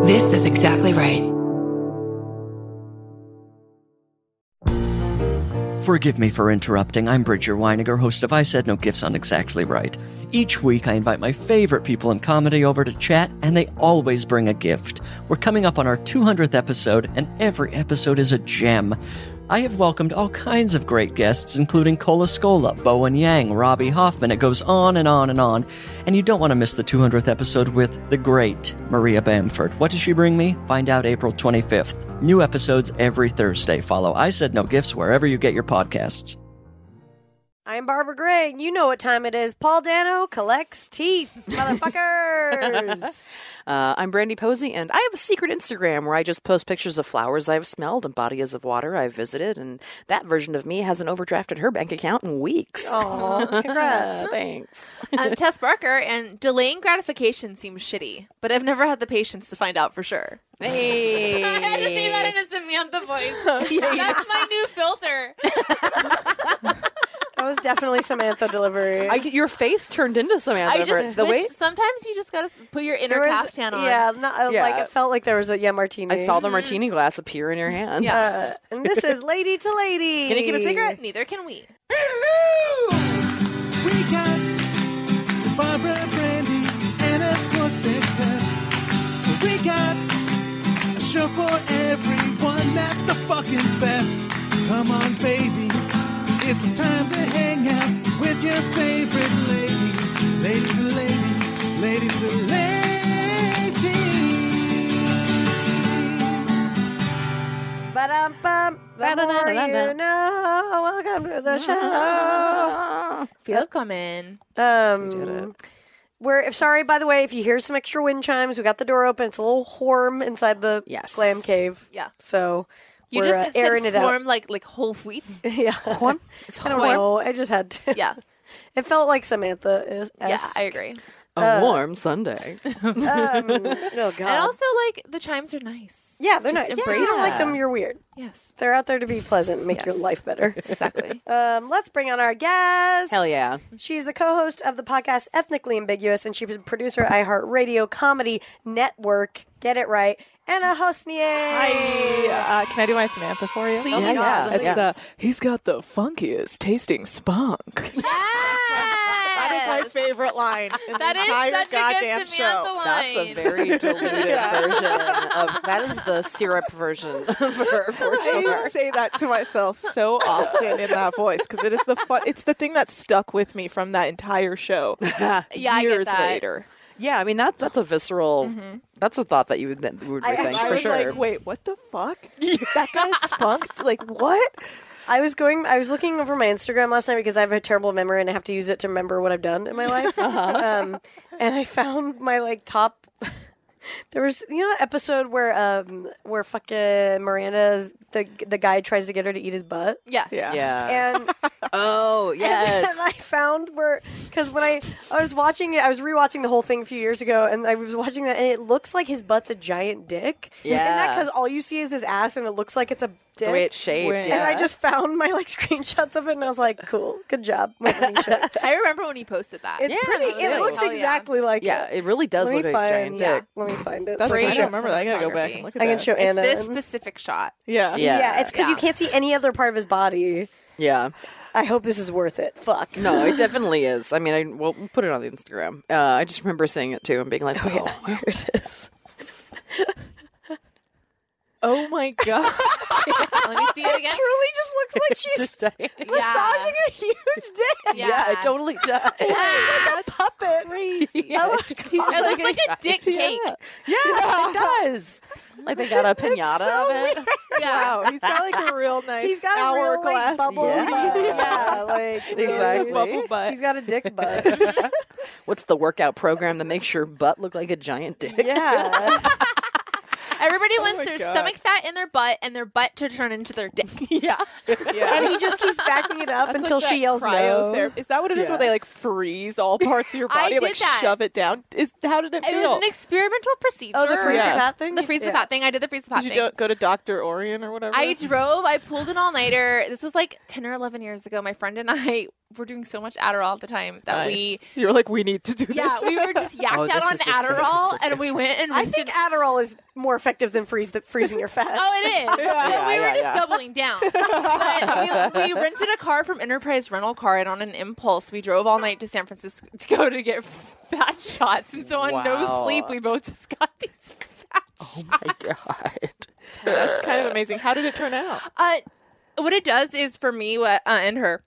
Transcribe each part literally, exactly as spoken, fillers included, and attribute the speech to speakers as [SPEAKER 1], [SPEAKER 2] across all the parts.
[SPEAKER 1] This is exactly right.
[SPEAKER 2] Forgive me for interrupting. I'm Bridger Weiniger, host of I Said No Gifts on Exactly Right. Each week, I invite my favorite people in comedy over to chat, and they always bring a gift. We're coming up on our two hundredth episode, and every episode is a gem. I have welcomed all kinds of great guests, including Cola Scola, Bowen Yang, Robbie Hoffman. It goes on and on and on. And you don't want to miss the two hundredth episode with the great Maria Bamford. What does she bring me? Find out April twenty-fifth. New episodes every Thursday. Follow I Said No Gifts wherever you get your podcasts.
[SPEAKER 3] I'm Barbara Gray, and you know what time it is. Paul Dano collects teeth, motherfuckers.
[SPEAKER 4] uh, I'm Brandy Posey, and I have a secret Instagram where I just post pictures of flowers I've smelled and bodies of water I've visited, and that version of me hasn't overdrafted her bank account in weeks.
[SPEAKER 3] Oh, congrats.
[SPEAKER 4] Thanks.
[SPEAKER 5] I'm Tess Barker, and delaying gratification seems shitty, but I've never had the patience to find out for sure.
[SPEAKER 4] Hey.
[SPEAKER 5] I had to say that in a Samantha voice. That's my new filter.
[SPEAKER 3] That was definitely Samantha delivery.
[SPEAKER 4] I, your face turned into Samantha.
[SPEAKER 5] I
[SPEAKER 4] over
[SPEAKER 5] just
[SPEAKER 4] the
[SPEAKER 5] wish
[SPEAKER 4] way
[SPEAKER 5] sometimes you just gotta put your inner
[SPEAKER 3] There was-
[SPEAKER 5] caftan on.
[SPEAKER 3] Yeah, not,
[SPEAKER 4] Yeah.
[SPEAKER 3] like it felt like there was a yeah martini.
[SPEAKER 4] I saw the martini glass appear in your hand.
[SPEAKER 5] Yeah.
[SPEAKER 3] Uh, and this is Lady to Lady.
[SPEAKER 4] Can you keep a secret?
[SPEAKER 5] Neither can we.
[SPEAKER 6] Hello! We got Barbara, Brandy, and of course Big Tess. We got a show for everyone that's the fucking best. Come on, baby. It's time to hang out with your favorite ladies. Ladies and ladies, ladies and ladies.
[SPEAKER 3] Ba-dum-bum. The more you know. Welcome to the show.
[SPEAKER 5] Feel coming.
[SPEAKER 3] Um, we're if sorry, by the way, if you hear some extra wind chimes, we got the door open. It's a little warm inside the
[SPEAKER 4] Yes.
[SPEAKER 3] glam cave.
[SPEAKER 5] Yeah.
[SPEAKER 3] So
[SPEAKER 5] You
[SPEAKER 3] we're
[SPEAKER 5] just
[SPEAKER 3] uh,
[SPEAKER 5] said
[SPEAKER 3] airing it out.
[SPEAKER 5] form like like whole wheat.
[SPEAKER 3] Yeah,
[SPEAKER 4] Horn? It's
[SPEAKER 3] I don't
[SPEAKER 4] horn.
[SPEAKER 3] know. I just had to.
[SPEAKER 5] Yeah.
[SPEAKER 3] It felt like Samantha is.
[SPEAKER 5] Yeah, I agree.
[SPEAKER 4] A warm Sunday.
[SPEAKER 3] Um, oh God.
[SPEAKER 5] And also, like, the chimes are nice.
[SPEAKER 3] yeah, they're
[SPEAKER 5] just
[SPEAKER 3] nice.
[SPEAKER 5] embrace
[SPEAKER 3] If you don't like
[SPEAKER 4] that.
[SPEAKER 3] them, you're weird.
[SPEAKER 5] Yes.
[SPEAKER 3] They're out there to be pleasant and make your
[SPEAKER 5] Yes.
[SPEAKER 3] life better.
[SPEAKER 5] Exactly.
[SPEAKER 3] Um, let's bring on our guest.
[SPEAKER 4] Hell yeah.
[SPEAKER 3] She's the co-host of the podcast Ethnically Ambiguous, and she's a producer at iHeartRadio Comedy Network. Get it right. Anna Hosnier.
[SPEAKER 7] Hi. Uh, can I do my Samantha for you?
[SPEAKER 5] Please.
[SPEAKER 4] Yeah, yeah.
[SPEAKER 7] It's
[SPEAKER 4] Yes.
[SPEAKER 7] the, he's got the funkiest tasting spunk. That is my favorite line in
[SPEAKER 5] That
[SPEAKER 7] the
[SPEAKER 5] is
[SPEAKER 7] entire
[SPEAKER 5] such a
[SPEAKER 7] goddamn
[SPEAKER 5] good Samantha
[SPEAKER 7] show.
[SPEAKER 5] line.
[SPEAKER 4] That's a very diluted version of that is the syrup version for, for
[SPEAKER 7] I
[SPEAKER 4] sure.
[SPEAKER 7] say that to myself so often in that voice because it is the fun. It's the thing that stuck with me from that entire show.
[SPEAKER 5] Yeah, I get
[SPEAKER 7] years
[SPEAKER 5] that.
[SPEAKER 7] later.
[SPEAKER 4] Yeah, I mean that that's a visceral that's a thought that you would, that would
[SPEAKER 3] I
[SPEAKER 4] rethink
[SPEAKER 3] actually
[SPEAKER 7] I
[SPEAKER 4] for
[SPEAKER 7] was
[SPEAKER 4] sure.
[SPEAKER 7] like, wait, what the fuck? That guy spunked? Like, what?
[SPEAKER 3] I was going. I was looking over my Instagram last night because I have a terrible memory and I have to use it to remember what I've done in my life. um, and I found my like top. There was, you know, that episode where um where fucking Miranda's the the guy tries to get her to eat his butt.
[SPEAKER 5] Yeah.
[SPEAKER 7] Yeah.
[SPEAKER 4] yeah.
[SPEAKER 3] And
[SPEAKER 4] oh
[SPEAKER 3] and
[SPEAKER 4] yes.
[SPEAKER 3] I found where because when I I was watching it, I was rewatching the whole thing a few years ago, and I was watching that, and it looks like his butt's a giant dick.
[SPEAKER 4] Yeah.
[SPEAKER 3] And that because all you see is his ass, and it looks like it's a dick.
[SPEAKER 4] the way it's shaped.
[SPEAKER 7] When-
[SPEAKER 4] Yeah.
[SPEAKER 3] And I just found my like screenshots of it, and I was like, "Cool, good job." It's
[SPEAKER 5] I remember when he posted that.
[SPEAKER 3] pretty.
[SPEAKER 5] that was
[SPEAKER 3] It
[SPEAKER 5] really-
[SPEAKER 3] looks
[SPEAKER 5] hell yeah.
[SPEAKER 3] exactly like
[SPEAKER 4] yeah,
[SPEAKER 3] it.
[SPEAKER 4] it really does
[SPEAKER 3] Let me
[SPEAKER 4] look like a
[SPEAKER 3] find.
[SPEAKER 4] giant
[SPEAKER 3] Yeah,
[SPEAKER 4] dick.
[SPEAKER 3] let me find it.
[SPEAKER 7] That's
[SPEAKER 3] Let me
[SPEAKER 7] I
[SPEAKER 5] Great
[SPEAKER 3] show-
[SPEAKER 7] don't remember that. I gotta go back
[SPEAKER 5] cinematography.
[SPEAKER 7] and look at
[SPEAKER 3] I can
[SPEAKER 7] that.
[SPEAKER 3] show
[SPEAKER 5] It's
[SPEAKER 3] Anna.
[SPEAKER 5] this
[SPEAKER 3] and-
[SPEAKER 5] specific shot.
[SPEAKER 7] Yeah.
[SPEAKER 4] Yeah.
[SPEAKER 3] yeah, it's because you
[SPEAKER 5] Yeah.
[SPEAKER 3] can't see any other part of his body.
[SPEAKER 4] Yeah.
[SPEAKER 3] I hope this is worth it. Fuck.
[SPEAKER 4] No, it definitely is. I mean, I we'll we'll put it on the Instagram. Uh, I just remember seeing it too and being like, oh,
[SPEAKER 3] Yeah, here it is.
[SPEAKER 7] Oh my god.
[SPEAKER 5] Let me see it again.
[SPEAKER 3] Truly just looks like she's
[SPEAKER 4] Just saying.
[SPEAKER 3] massaging a huge dick.
[SPEAKER 5] Yeah.
[SPEAKER 4] Yeah, it totally does.
[SPEAKER 3] Like a puppet.
[SPEAKER 7] Crazy.
[SPEAKER 4] Yeah,
[SPEAKER 3] Oh,
[SPEAKER 4] it
[SPEAKER 3] he's
[SPEAKER 5] It looks like a dick cake.
[SPEAKER 7] Yeah.
[SPEAKER 4] Yeah, it does. Like they got a pinata
[SPEAKER 3] so
[SPEAKER 4] of it.
[SPEAKER 5] Yeah.
[SPEAKER 7] Wow, he's got like a real nice
[SPEAKER 3] He's got a real like
[SPEAKER 7] hourglass.
[SPEAKER 3] bubble
[SPEAKER 4] Yeah.
[SPEAKER 3] butt. Yeah, like
[SPEAKER 4] Exactly.
[SPEAKER 7] Bubble butt.
[SPEAKER 3] He's got a dick butt.
[SPEAKER 4] What's the workout program that makes your butt look like a giant dick?
[SPEAKER 3] Yeah.
[SPEAKER 5] Everybody wants
[SPEAKER 7] my
[SPEAKER 5] their
[SPEAKER 7] God.
[SPEAKER 5] stomach fat in their butt and their butt to turn into their dick.
[SPEAKER 4] Yeah.
[SPEAKER 7] Yeah.
[SPEAKER 3] And he just keeps backing it up
[SPEAKER 7] That's
[SPEAKER 3] until
[SPEAKER 7] like
[SPEAKER 3] she
[SPEAKER 7] that
[SPEAKER 3] yells no.
[SPEAKER 7] cryotherapy. Is that what it is?
[SPEAKER 4] Yeah.
[SPEAKER 7] Where they like freeze all parts of your
[SPEAKER 5] I
[SPEAKER 7] body,
[SPEAKER 5] did
[SPEAKER 7] like
[SPEAKER 5] that.
[SPEAKER 7] shove it down? Is how did it
[SPEAKER 5] It
[SPEAKER 7] feel?
[SPEAKER 5] was an experimental procedure.
[SPEAKER 3] Oh, the freeze
[SPEAKER 7] Yeah.
[SPEAKER 3] the fat thing?
[SPEAKER 5] The freeze the
[SPEAKER 3] Yeah.
[SPEAKER 5] fat thing. I did the freeze the fat
[SPEAKER 7] Did you
[SPEAKER 5] thing.
[SPEAKER 7] do, go to Doctor Orion or whatever?
[SPEAKER 5] I drove. I pulled an all nighter. This was like ten or eleven years ago. My friend and I were doing so much Adderall at the time that
[SPEAKER 7] Nice. You were like, we need to do
[SPEAKER 5] we, yeah,
[SPEAKER 7] this.
[SPEAKER 5] we were just yacked
[SPEAKER 2] Oh,
[SPEAKER 5] out
[SPEAKER 2] this
[SPEAKER 5] on
[SPEAKER 2] is the San
[SPEAKER 5] Adderall,
[SPEAKER 2] Francisco.
[SPEAKER 5] and we went and
[SPEAKER 3] I
[SPEAKER 5] rented.
[SPEAKER 3] think Adderall is more effective than freeze the, freezing your fat.
[SPEAKER 5] Oh, it is. But
[SPEAKER 7] Yeah,
[SPEAKER 5] we were
[SPEAKER 7] yeah,
[SPEAKER 5] just
[SPEAKER 7] yeah.
[SPEAKER 5] doubling down. But we, we rented a car from Enterprise Rental Car, and on an impulse, we drove all night to San Francisco to go to get fat shots. And so on no
[SPEAKER 2] Wow.
[SPEAKER 5] sleep, we both just got these fat
[SPEAKER 2] Oh
[SPEAKER 5] shots.
[SPEAKER 2] my god.
[SPEAKER 7] That's kind of amazing. How did it turn out?
[SPEAKER 5] Uh, what it does is for me what, uh, and her,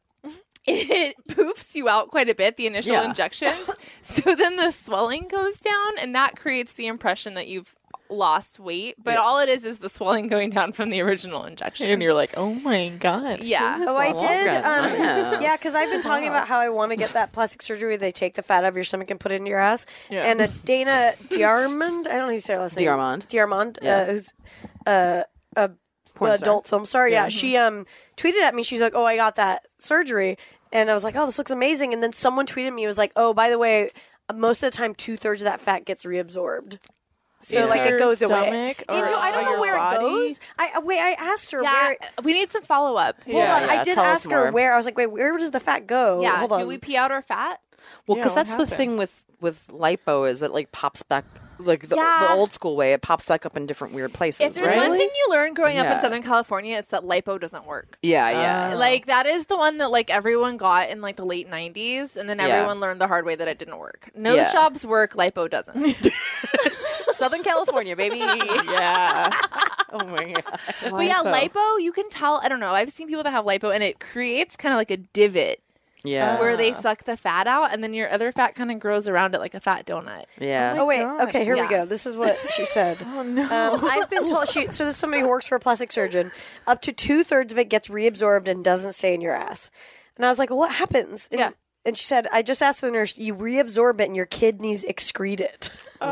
[SPEAKER 5] it poofs you out quite a bit, the initial
[SPEAKER 2] Yeah.
[SPEAKER 5] injections. So then the swelling goes down, and that creates the impression that you've lost weight. But
[SPEAKER 2] Yeah.
[SPEAKER 5] all it is is the swelling going down from the original injection.
[SPEAKER 7] And you're like, oh my god.
[SPEAKER 5] Yeah.
[SPEAKER 3] Oh, I
[SPEAKER 2] Well,
[SPEAKER 3] did.
[SPEAKER 2] good.
[SPEAKER 3] Um,
[SPEAKER 2] Nice.
[SPEAKER 3] Yeah, because I've been talking about how I want to get that plastic surgery. Where they take the fat out of your stomach and put it into your ass.
[SPEAKER 7] Yeah.
[SPEAKER 3] And uh, Dana Diarmond, I don't know how you say her last name.
[SPEAKER 4] Diarmond.
[SPEAKER 3] Diarmond,
[SPEAKER 4] Yeah.
[SPEAKER 3] uh, who's uh, a
[SPEAKER 4] Porn star.
[SPEAKER 3] adult film star. Yeah. she um tweeted at me. She's like, "Oh, I got that surgery," and I was like, "Oh, this looks amazing." And then someone tweeted me. It was like, "Oh, by the way, most of the time, two thirds of that fat gets reabsorbed." So
[SPEAKER 7] Into
[SPEAKER 3] like it
[SPEAKER 7] your
[SPEAKER 3] goes away.
[SPEAKER 7] stomach or
[SPEAKER 3] Into, I don't know
[SPEAKER 7] your
[SPEAKER 3] where
[SPEAKER 7] body?
[SPEAKER 3] it goes. I uh, wait. I asked her
[SPEAKER 5] Yeah,
[SPEAKER 3] where.
[SPEAKER 5] we need some follow up.
[SPEAKER 3] Hold
[SPEAKER 7] Yeah,
[SPEAKER 3] on,
[SPEAKER 4] yeah,
[SPEAKER 3] I did
[SPEAKER 4] tell us
[SPEAKER 3] ask her
[SPEAKER 4] more.
[SPEAKER 3] where. I was like, "Wait, where does the fat go?"
[SPEAKER 5] Yeah,
[SPEAKER 3] Hold on.
[SPEAKER 5] do we pee out our fat?
[SPEAKER 4] Well,
[SPEAKER 7] Yeah,
[SPEAKER 4] because
[SPEAKER 7] what
[SPEAKER 4] that's the thing
[SPEAKER 7] happens?
[SPEAKER 4] with with lipo is it like pops back like the,
[SPEAKER 5] Yeah.
[SPEAKER 4] the old school way. It pops back up in different weird places,
[SPEAKER 5] If there's
[SPEAKER 4] right?
[SPEAKER 5] one thing you learn growing up in
[SPEAKER 4] Yeah.
[SPEAKER 5] Southern California, it's that lipo doesn't work.
[SPEAKER 4] yeah, yeah.
[SPEAKER 5] Like that is the one that like everyone got in like the late nineties, and then
[SPEAKER 4] Yeah.
[SPEAKER 5] everyone learned the hard way that it didn't work. Nose
[SPEAKER 4] Yeah.
[SPEAKER 5] jobs work, lipo doesn't.
[SPEAKER 4] Southern California, baby.
[SPEAKER 7] Yeah.
[SPEAKER 4] Oh my god.
[SPEAKER 5] But yeah, lipo, you can tell. I don't know. I've seen people that have lipo, and it creates kind of like a divot
[SPEAKER 4] Yeah.
[SPEAKER 5] where they suck the fat out, and then your other fat kind of grows around it like a fat donut.
[SPEAKER 4] yeah.
[SPEAKER 3] Oh wait,
[SPEAKER 7] God.
[SPEAKER 3] okay, here
[SPEAKER 5] Yeah.
[SPEAKER 3] we go. This is what she said.
[SPEAKER 7] Oh no.
[SPEAKER 3] Um, I've been told she. So this is somebody who works for a plastic surgeon. Up to two thirds of it gets reabsorbed and doesn't stay in your ass. And I was like, well, what happens? And,
[SPEAKER 5] Yeah.
[SPEAKER 3] And she said, I just asked the nurse, you reabsorb it and your kidneys excrete it.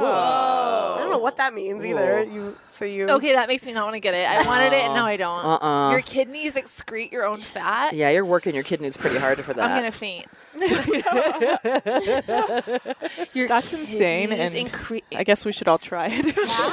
[SPEAKER 3] I don't know what that means either. You so you
[SPEAKER 5] Okay, that makes me not want to get it. I wanted it, and now I don't.
[SPEAKER 4] Uh-uh.
[SPEAKER 5] Your kidneys excrete your own fat.
[SPEAKER 4] Yeah, you're working your kidneys pretty hard for that.
[SPEAKER 5] I'm gonna faint. Your
[SPEAKER 7] That's insane,
[SPEAKER 5] kidneys
[SPEAKER 7] and
[SPEAKER 5] incre-
[SPEAKER 7] I guess we should all try it.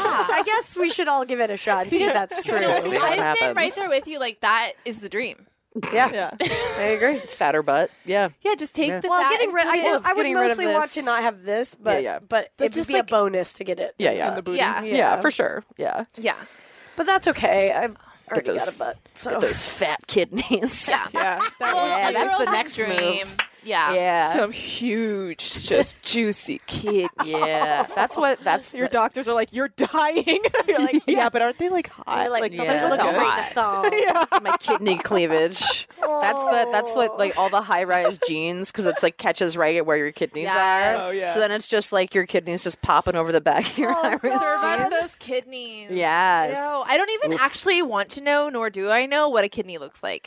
[SPEAKER 3] I guess we should all give it a shot and see if that's true.
[SPEAKER 4] See what
[SPEAKER 5] I've been
[SPEAKER 4] happens.
[SPEAKER 5] right there with you. Like that is the dream.
[SPEAKER 3] Yeah,
[SPEAKER 7] yeah.
[SPEAKER 3] I agree.
[SPEAKER 4] Fatter butt. Yeah.
[SPEAKER 5] Yeah, just take
[SPEAKER 4] Yeah.
[SPEAKER 5] the
[SPEAKER 3] Well,
[SPEAKER 5] fat.
[SPEAKER 3] getting
[SPEAKER 5] and
[SPEAKER 3] rid,
[SPEAKER 5] put
[SPEAKER 3] I,
[SPEAKER 5] it-
[SPEAKER 3] would- I would
[SPEAKER 4] Getting rid of
[SPEAKER 3] mostly want
[SPEAKER 4] this.
[SPEAKER 3] to not have this, but
[SPEAKER 4] yeah.
[SPEAKER 3] but,
[SPEAKER 5] But
[SPEAKER 3] it'd
[SPEAKER 5] just
[SPEAKER 3] be a
[SPEAKER 5] like-
[SPEAKER 3] bonus to get it.
[SPEAKER 4] Yeah, yeah.
[SPEAKER 7] And the booty.
[SPEAKER 5] Yeah.
[SPEAKER 4] Yeah, for sure. Yeah.
[SPEAKER 5] Yeah.
[SPEAKER 3] But that's okay. I've already
[SPEAKER 4] those-
[SPEAKER 3] got a butt. So
[SPEAKER 4] Get those fat kidneys.
[SPEAKER 5] Yeah.
[SPEAKER 7] Yeah. That
[SPEAKER 5] Well,
[SPEAKER 4] Yeah,
[SPEAKER 5] a
[SPEAKER 4] that's the
[SPEAKER 5] girl's
[SPEAKER 4] next
[SPEAKER 5] dream.
[SPEAKER 4] move.
[SPEAKER 5] Yeah.
[SPEAKER 4] Yeah.
[SPEAKER 7] Some huge, just juicy kid.
[SPEAKER 4] Yeah. That's what that's
[SPEAKER 7] Your doctors are like, you're dying. You're like, yeah, but aren't they like hot?
[SPEAKER 3] You're like,
[SPEAKER 7] like
[SPEAKER 3] nobody
[SPEAKER 4] yeah,
[SPEAKER 3] looks
[SPEAKER 4] that's
[SPEAKER 3] great
[SPEAKER 5] hot.
[SPEAKER 3] in a thong.
[SPEAKER 4] my kidney cleavage. That's the that's like like all the high rise jeans because it's like catches right at where your kidneys
[SPEAKER 5] Yes.
[SPEAKER 4] are.
[SPEAKER 7] Oh, yeah.
[SPEAKER 4] So then it's just like your kidneys just popping over the back of your
[SPEAKER 3] Oh,
[SPEAKER 4] high rise
[SPEAKER 5] Serve us
[SPEAKER 4] jeans.
[SPEAKER 5] those kidneys.
[SPEAKER 4] Yes.
[SPEAKER 5] Ew. I don't even actually want to know, nor do I know what a kidney looks like.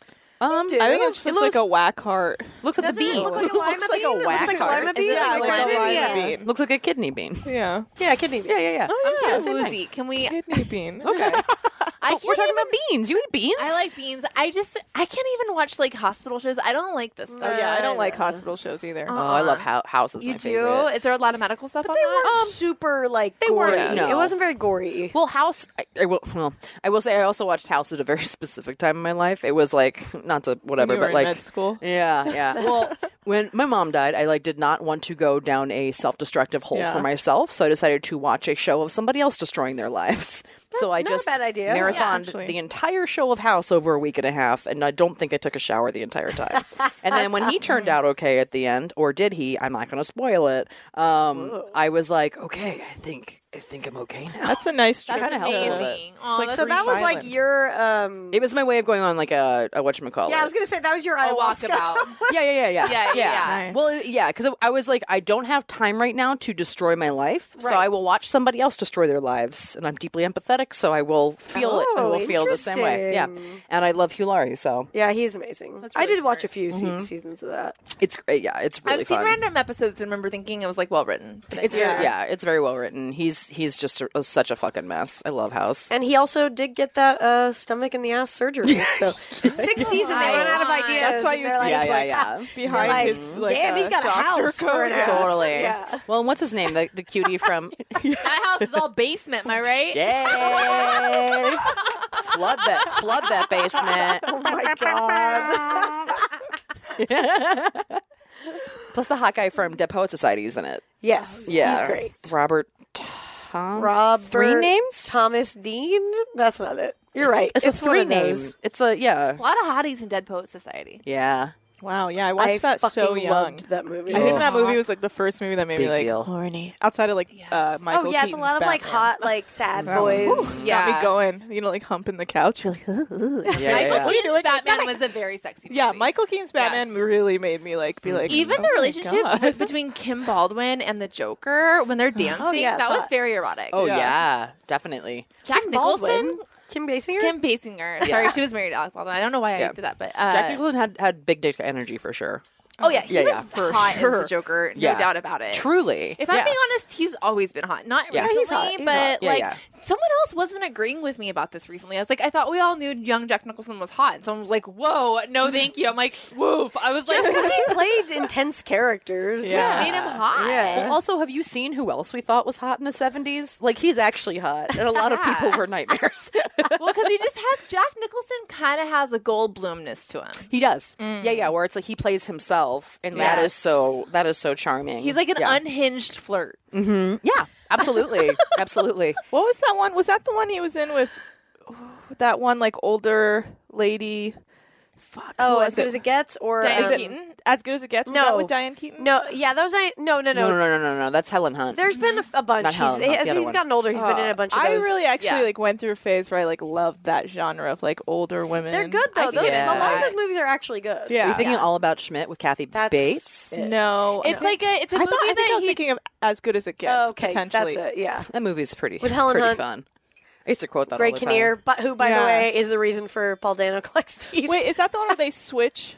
[SPEAKER 4] Um,
[SPEAKER 3] do.
[SPEAKER 7] I think it's
[SPEAKER 4] It
[SPEAKER 7] just
[SPEAKER 4] looks-
[SPEAKER 7] like a whack heart.
[SPEAKER 4] looks like
[SPEAKER 3] Doesn't
[SPEAKER 4] the
[SPEAKER 3] it
[SPEAKER 4] bean.
[SPEAKER 3] look like a lima
[SPEAKER 4] looks like
[SPEAKER 3] bean?
[SPEAKER 4] a
[SPEAKER 3] It looks
[SPEAKER 4] whack
[SPEAKER 3] like a
[SPEAKER 4] heart.
[SPEAKER 3] lima
[SPEAKER 4] Is
[SPEAKER 3] bean?
[SPEAKER 4] it
[SPEAKER 7] Yeah,
[SPEAKER 3] like
[SPEAKER 7] like a
[SPEAKER 3] lima
[SPEAKER 7] lima
[SPEAKER 3] bean?
[SPEAKER 7] bean.
[SPEAKER 4] Looks like a kidney bean.
[SPEAKER 7] Yeah.
[SPEAKER 3] Yeah, kidney bean.
[SPEAKER 4] Yeah, yeah, yeah.
[SPEAKER 7] Oh,
[SPEAKER 5] I'm
[SPEAKER 7] yeah.
[SPEAKER 5] too
[SPEAKER 4] same thing.
[SPEAKER 5] woozy. Can we?
[SPEAKER 7] Kidney bean.
[SPEAKER 4] Okay.
[SPEAKER 5] I can't
[SPEAKER 4] We're talking
[SPEAKER 5] even,
[SPEAKER 4] about beans. You eat beans?
[SPEAKER 5] I like beans. I just I can't even watch like hospital shows. I don't like this
[SPEAKER 7] Oh,
[SPEAKER 5] stuff.
[SPEAKER 7] yeah, I don't like
[SPEAKER 3] Uh,
[SPEAKER 7] hospital shows either.
[SPEAKER 4] Oh, I love how House is
[SPEAKER 5] You
[SPEAKER 4] my
[SPEAKER 5] do?
[SPEAKER 4] favorite.
[SPEAKER 5] Is there a lot of medical stuff on
[SPEAKER 3] They
[SPEAKER 5] that?
[SPEAKER 3] weren't super like
[SPEAKER 4] they
[SPEAKER 3] gory.
[SPEAKER 4] weren't, no.
[SPEAKER 3] It wasn't very gory.
[SPEAKER 4] Well, House. I, I will. Well, I will say I also watched House at a very specific time in my life. It was like not to whatever,
[SPEAKER 7] you were
[SPEAKER 4] but
[SPEAKER 7] in
[SPEAKER 4] like
[SPEAKER 7] med school?
[SPEAKER 4] Yeah, yeah. Well, when my mom died, I like did not want to go down a self-destructive hole
[SPEAKER 7] Yeah.
[SPEAKER 4] for myself, so I decided to watch a show of somebody else destroying their lives. So I
[SPEAKER 3] not a
[SPEAKER 4] just
[SPEAKER 3] bad idea.
[SPEAKER 4] marathoned
[SPEAKER 7] Yeah, actually.
[SPEAKER 4] the entire show of House over a week and a half, and I don't think I took a shower the entire time. And then when he turned out okay at the end, or did he? I'm not going to spoil it. Um, I was like, okay, I think I think I'm okay now.
[SPEAKER 7] That's a nice
[SPEAKER 5] That's
[SPEAKER 7] treat.
[SPEAKER 4] kinda helped with it.
[SPEAKER 5] amazing. Aw,
[SPEAKER 7] like
[SPEAKER 5] that's
[SPEAKER 3] So that was like
[SPEAKER 7] Violent.
[SPEAKER 3] your um
[SPEAKER 4] It was my way of going on like a, a whatchamacallit.
[SPEAKER 3] yeah, I was gonna say that was your
[SPEAKER 5] a
[SPEAKER 3] ayahuasca.
[SPEAKER 5] walkabout.
[SPEAKER 4] yeah, yeah, yeah, yeah,
[SPEAKER 5] Yeah, yeah, yeah.
[SPEAKER 7] Nice.
[SPEAKER 4] Well, yeah, because I was like, I don't have time right now to destroy my life, so
[SPEAKER 3] Right.
[SPEAKER 4] I will watch somebody else destroy their lives, and I'm deeply empathetic, so I will feel it. I
[SPEAKER 3] Oh,
[SPEAKER 4] will feel the same way. Yeah,
[SPEAKER 3] interesting.
[SPEAKER 4] and I love Hugh Laurie, so
[SPEAKER 3] Yeah, he's amazing.
[SPEAKER 5] That's
[SPEAKER 3] I
[SPEAKER 5] really
[SPEAKER 3] did watch a
[SPEAKER 5] smart.
[SPEAKER 3] few se- seasons of that.
[SPEAKER 4] it's great. Yeah, it's really
[SPEAKER 5] I've seen
[SPEAKER 4] fun.
[SPEAKER 5] random episodes and remember thinking it was like well written. But I
[SPEAKER 4] It's
[SPEAKER 5] can't-
[SPEAKER 4] very, yeah, it's very well written. He's he's just a, such a fucking mess. I love House.
[SPEAKER 3] And he also did get that uh, stomach in the ass surgery. So sixth season, they run out of ideas.
[SPEAKER 7] That's why
[SPEAKER 3] and
[SPEAKER 7] you
[SPEAKER 3] they're
[SPEAKER 7] see
[SPEAKER 3] like,
[SPEAKER 4] yeah,
[SPEAKER 3] it's
[SPEAKER 4] yeah,
[SPEAKER 3] like,
[SPEAKER 4] yeah.
[SPEAKER 7] Behind
[SPEAKER 3] like,
[SPEAKER 7] his like,
[SPEAKER 3] damn,
[SPEAKER 7] uh,
[SPEAKER 3] he's got a
[SPEAKER 7] doctor
[SPEAKER 3] house for
[SPEAKER 7] coat.
[SPEAKER 3] an ass.
[SPEAKER 4] Totally.
[SPEAKER 3] Yeah.
[SPEAKER 4] Well, and what's his name? The the cutie from
[SPEAKER 5] That house is all basement, am I right?
[SPEAKER 4] Yay! flood that flood that basement.
[SPEAKER 3] Oh my god.
[SPEAKER 4] Plus the hot guy from Dead Poet Society is in it.
[SPEAKER 3] Yes,
[SPEAKER 4] Yeah.
[SPEAKER 3] he's great.
[SPEAKER 4] Robert Tom.
[SPEAKER 3] Robert
[SPEAKER 4] Three names?
[SPEAKER 3] Thomas Dean. That's not it. You're right.
[SPEAKER 4] It's,
[SPEAKER 3] It's
[SPEAKER 4] a
[SPEAKER 3] one
[SPEAKER 4] three
[SPEAKER 3] of
[SPEAKER 4] name.
[SPEAKER 3] those.
[SPEAKER 4] It's a yeah.
[SPEAKER 5] A lot of hotties in Dead Poet Society.
[SPEAKER 4] Yeah.
[SPEAKER 7] Wow, yeah, I
[SPEAKER 3] I
[SPEAKER 7] watched that
[SPEAKER 3] fucking
[SPEAKER 7] so young.
[SPEAKER 3] loved that movie.
[SPEAKER 7] I think
[SPEAKER 4] Oh.
[SPEAKER 7] that movie was like the first movie that made
[SPEAKER 4] Big
[SPEAKER 7] me like
[SPEAKER 4] deal.
[SPEAKER 7] horny. Outside of like uh, Michael
[SPEAKER 3] oh yeah, it's a
[SPEAKER 7] Keaton's
[SPEAKER 3] lot of like
[SPEAKER 7] Batman.
[SPEAKER 3] hot, like sad
[SPEAKER 7] That one,
[SPEAKER 3] boys.
[SPEAKER 7] whew,
[SPEAKER 5] Yeah.
[SPEAKER 7] got me going. You know, like humping the couch. You're like,
[SPEAKER 4] Yeah,
[SPEAKER 5] Michael
[SPEAKER 4] yeah, yeah.
[SPEAKER 5] Keaton's
[SPEAKER 7] Like,
[SPEAKER 5] Batman was a very sexy movie.
[SPEAKER 7] yeah, Michael Keaton's Batman
[SPEAKER 5] Yes.
[SPEAKER 7] really made me like be like.
[SPEAKER 5] Even
[SPEAKER 7] oh
[SPEAKER 5] the
[SPEAKER 7] my
[SPEAKER 5] relationship
[SPEAKER 7] God.
[SPEAKER 5] with- between Kim Baldwin and the Joker when they're dancing,
[SPEAKER 3] yeah,
[SPEAKER 5] that
[SPEAKER 3] it's
[SPEAKER 5] was
[SPEAKER 3] hot.
[SPEAKER 5] very erotic.
[SPEAKER 4] Oh yeah,
[SPEAKER 7] Yeah.
[SPEAKER 4] definitely.
[SPEAKER 5] Jack
[SPEAKER 3] Kim
[SPEAKER 5] Nicholson,
[SPEAKER 3] Baldwin? Kim Basinger.
[SPEAKER 5] Kim Basinger. Sorry, she was married to Alec Baldwin. I don't know why
[SPEAKER 4] Yeah.
[SPEAKER 5] I did that, but uh,
[SPEAKER 4] Jack Nicholson had had big dick energy for sure.
[SPEAKER 5] Oh yeah, he
[SPEAKER 4] Yeah,
[SPEAKER 5] was
[SPEAKER 4] yeah,
[SPEAKER 7] for
[SPEAKER 5] hot
[SPEAKER 7] sure.
[SPEAKER 5] as the Joker, no
[SPEAKER 4] Yeah.
[SPEAKER 5] doubt about it.
[SPEAKER 4] Truly.
[SPEAKER 5] If I'm
[SPEAKER 4] yeah.
[SPEAKER 5] being honest, he's always been hot. Not
[SPEAKER 4] Yeah.
[SPEAKER 5] recently,
[SPEAKER 3] He's hot, he's
[SPEAKER 5] but
[SPEAKER 3] hot.
[SPEAKER 4] Yeah,
[SPEAKER 5] like
[SPEAKER 4] yeah.
[SPEAKER 5] someone else wasn't agreeing with me about this recently. I was like, I thought we all knew young Jack Nicholson was hot. And someone was like, "Whoa, no, thank you." I'm like, "Woof." I was like,
[SPEAKER 3] Just because he played intense characters.
[SPEAKER 7] Yeah.
[SPEAKER 5] just made him hot.
[SPEAKER 3] Yeah.
[SPEAKER 4] Well, also, have you seen who else we thought was hot in the seventies? Like, he's actually hot, and a lot of
[SPEAKER 5] Yeah.
[SPEAKER 4] people were nightmares.
[SPEAKER 5] Well, because he just has Jack Nicholson kind of has a Goldblumness to him.
[SPEAKER 4] he does. Yeah, yeah. Where it's like he plays himself, and that
[SPEAKER 5] Yes.
[SPEAKER 4] is so that is so charming.
[SPEAKER 5] He's like an
[SPEAKER 4] yeah.
[SPEAKER 5] unhinged flirt.
[SPEAKER 4] Mhm. Yeah, absolutely, absolutely.
[SPEAKER 7] What was that one? Was that the one he was in with that one like older lady? Fuck.
[SPEAKER 3] Oh,
[SPEAKER 7] who
[SPEAKER 3] as
[SPEAKER 7] was
[SPEAKER 3] good as it gets, or
[SPEAKER 5] Diane
[SPEAKER 7] Is
[SPEAKER 3] um,
[SPEAKER 7] it
[SPEAKER 5] Keaton?
[SPEAKER 7] As Good as It Gets? Was
[SPEAKER 3] No.
[SPEAKER 7] that with Diane Keaton?
[SPEAKER 3] No, yeah, that was I. No, no,
[SPEAKER 4] No,
[SPEAKER 3] no.
[SPEAKER 4] no, no, no, no. That's Helen Hunt.
[SPEAKER 3] There's been a, f- a bunch.
[SPEAKER 4] Not
[SPEAKER 3] He's,
[SPEAKER 4] Helen Hunt,
[SPEAKER 3] as
[SPEAKER 4] the other
[SPEAKER 3] he's
[SPEAKER 4] one.
[SPEAKER 3] gotten older, he's been in a bunch of
[SPEAKER 7] I
[SPEAKER 3] those.
[SPEAKER 7] really actually
[SPEAKER 5] Yeah.
[SPEAKER 7] like went through a phase where I like loved that genre of like older women.
[SPEAKER 3] They're good though.
[SPEAKER 5] I can
[SPEAKER 3] Those,
[SPEAKER 4] get
[SPEAKER 3] A lot of
[SPEAKER 5] that.
[SPEAKER 3] those movies are actually good.
[SPEAKER 7] Yeah.
[SPEAKER 4] Are you thinking
[SPEAKER 5] Yeah.
[SPEAKER 4] All About Schmidt with Kathy
[SPEAKER 3] That's
[SPEAKER 4] Bates?
[SPEAKER 3] it.
[SPEAKER 7] No,
[SPEAKER 5] It's
[SPEAKER 7] no.
[SPEAKER 5] like a it's a
[SPEAKER 7] I
[SPEAKER 5] movie
[SPEAKER 7] thought I think
[SPEAKER 5] that
[SPEAKER 7] I was
[SPEAKER 5] he,
[SPEAKER 7] thinking of As Good as It Gets.
[SPEAKER 3] Oh, okay,
[SPEAKER 7] potentially.
[SPEAKER 3] that's it. Yeah.
[SPEAKER 4] That movie's pretty,
[SPEAKER 3] With Helen
[SPEAKER 4] pretty
[SPEAKER 3] Hunt.
[SPEAKER 4] fun. I used to quote that
[SPEAKER 3] Greg
[SPEAKER 4] all the
[SPEAKER 3] Kinnear,
[SPEAKER 4] time.
[SPEAKER 3] but who, by
[SPEAKER 7] Yeah.
[SPEAKER 3] the way, is the reason for Paul Dano collects teeth.
[SPEAKER 7] Wait, is that the one where they switch?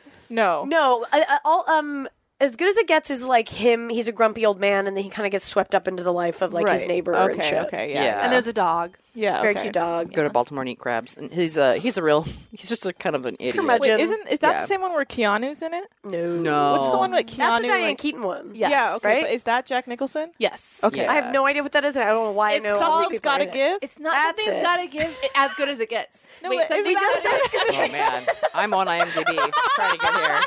[SPEAKER 7] No.
[SPEAKER 3] No, I, I, all um, as good as it gets is like him. He's a grumpy old man, and then he kind of gets swept up into the life of like his
[SPEAKER 7] Right.
[SPEAKER 3] neighbor.
[SPEAKER 7] Okay.
[SPEAKER 3] and shit.
[SPEAKER 7] Okay. Yeah.
[SPEAKER 4] Yeah.
[SPEAKER 5] and there's a dog.
[SPEAKER 7] Yeah.
[SPEAKER 3] Very
[SPEAKER 7] okay.
[SPEAKER 3] cute dog.
[SPEAKER 4] Go to Baltimore and eat crabs, and he's a he's a real he's just a kind of an idiot.
[SPEAKER 3] Curmudgeon.
[SPEAKER 7] Wait, isn't is that
[SPEAKER 4] Yeah.
[SPEAKER 7] the same one where Keanu's in it?
[SPEAKER 3] No,
[SPEAKER 4] No.
[SPEAKER 7] What's the one with Keanu?
[SPEAKER 3] That's the Diane
[SPEAKER 7] like-
[SPEAKER 3] Keaton one.
[SPEAKER 5] Yes.
[SPEAKER 7] Yeah. Okay.
[SPEAKER 3] right?
[SPEAKER 7] But is that Jack Nicholson?
[SPEAKER 5] Yes.
[SPEAKER 7] Okay.
[SPEAKER 4] Yeah.
[SPEAKER 3] I have no idea what that is, and I don't know why
[SPEAKER 5] It's
[SPEAKER 3] I know. all these
[SPEAKER 7] Something's
[SPEAKER 3] people
[SPEAKER 7] gotta
[SPEAKER 3] in it.
[SPEAKER 7] give.
[SPEAKER 5] It's not
[SPEAKER 3] That's
[SPEAKER 5] something's
[SPEAKER 3] it.
[SPEAKER 5] gotta give it as good as it gets.
[SPEAKER 7] No,
[SPEAKER 5] Wait,
[SPEAKER 7] but
[SPEAKER 5] something's
[SPEAKER 7] isn't
[SPEAKER 5] gotta
[SPEAKER 7] that-
[SPEAKER 5] give.
[SPEAKER 4] Oh man, I'm on IMDb trying to get here.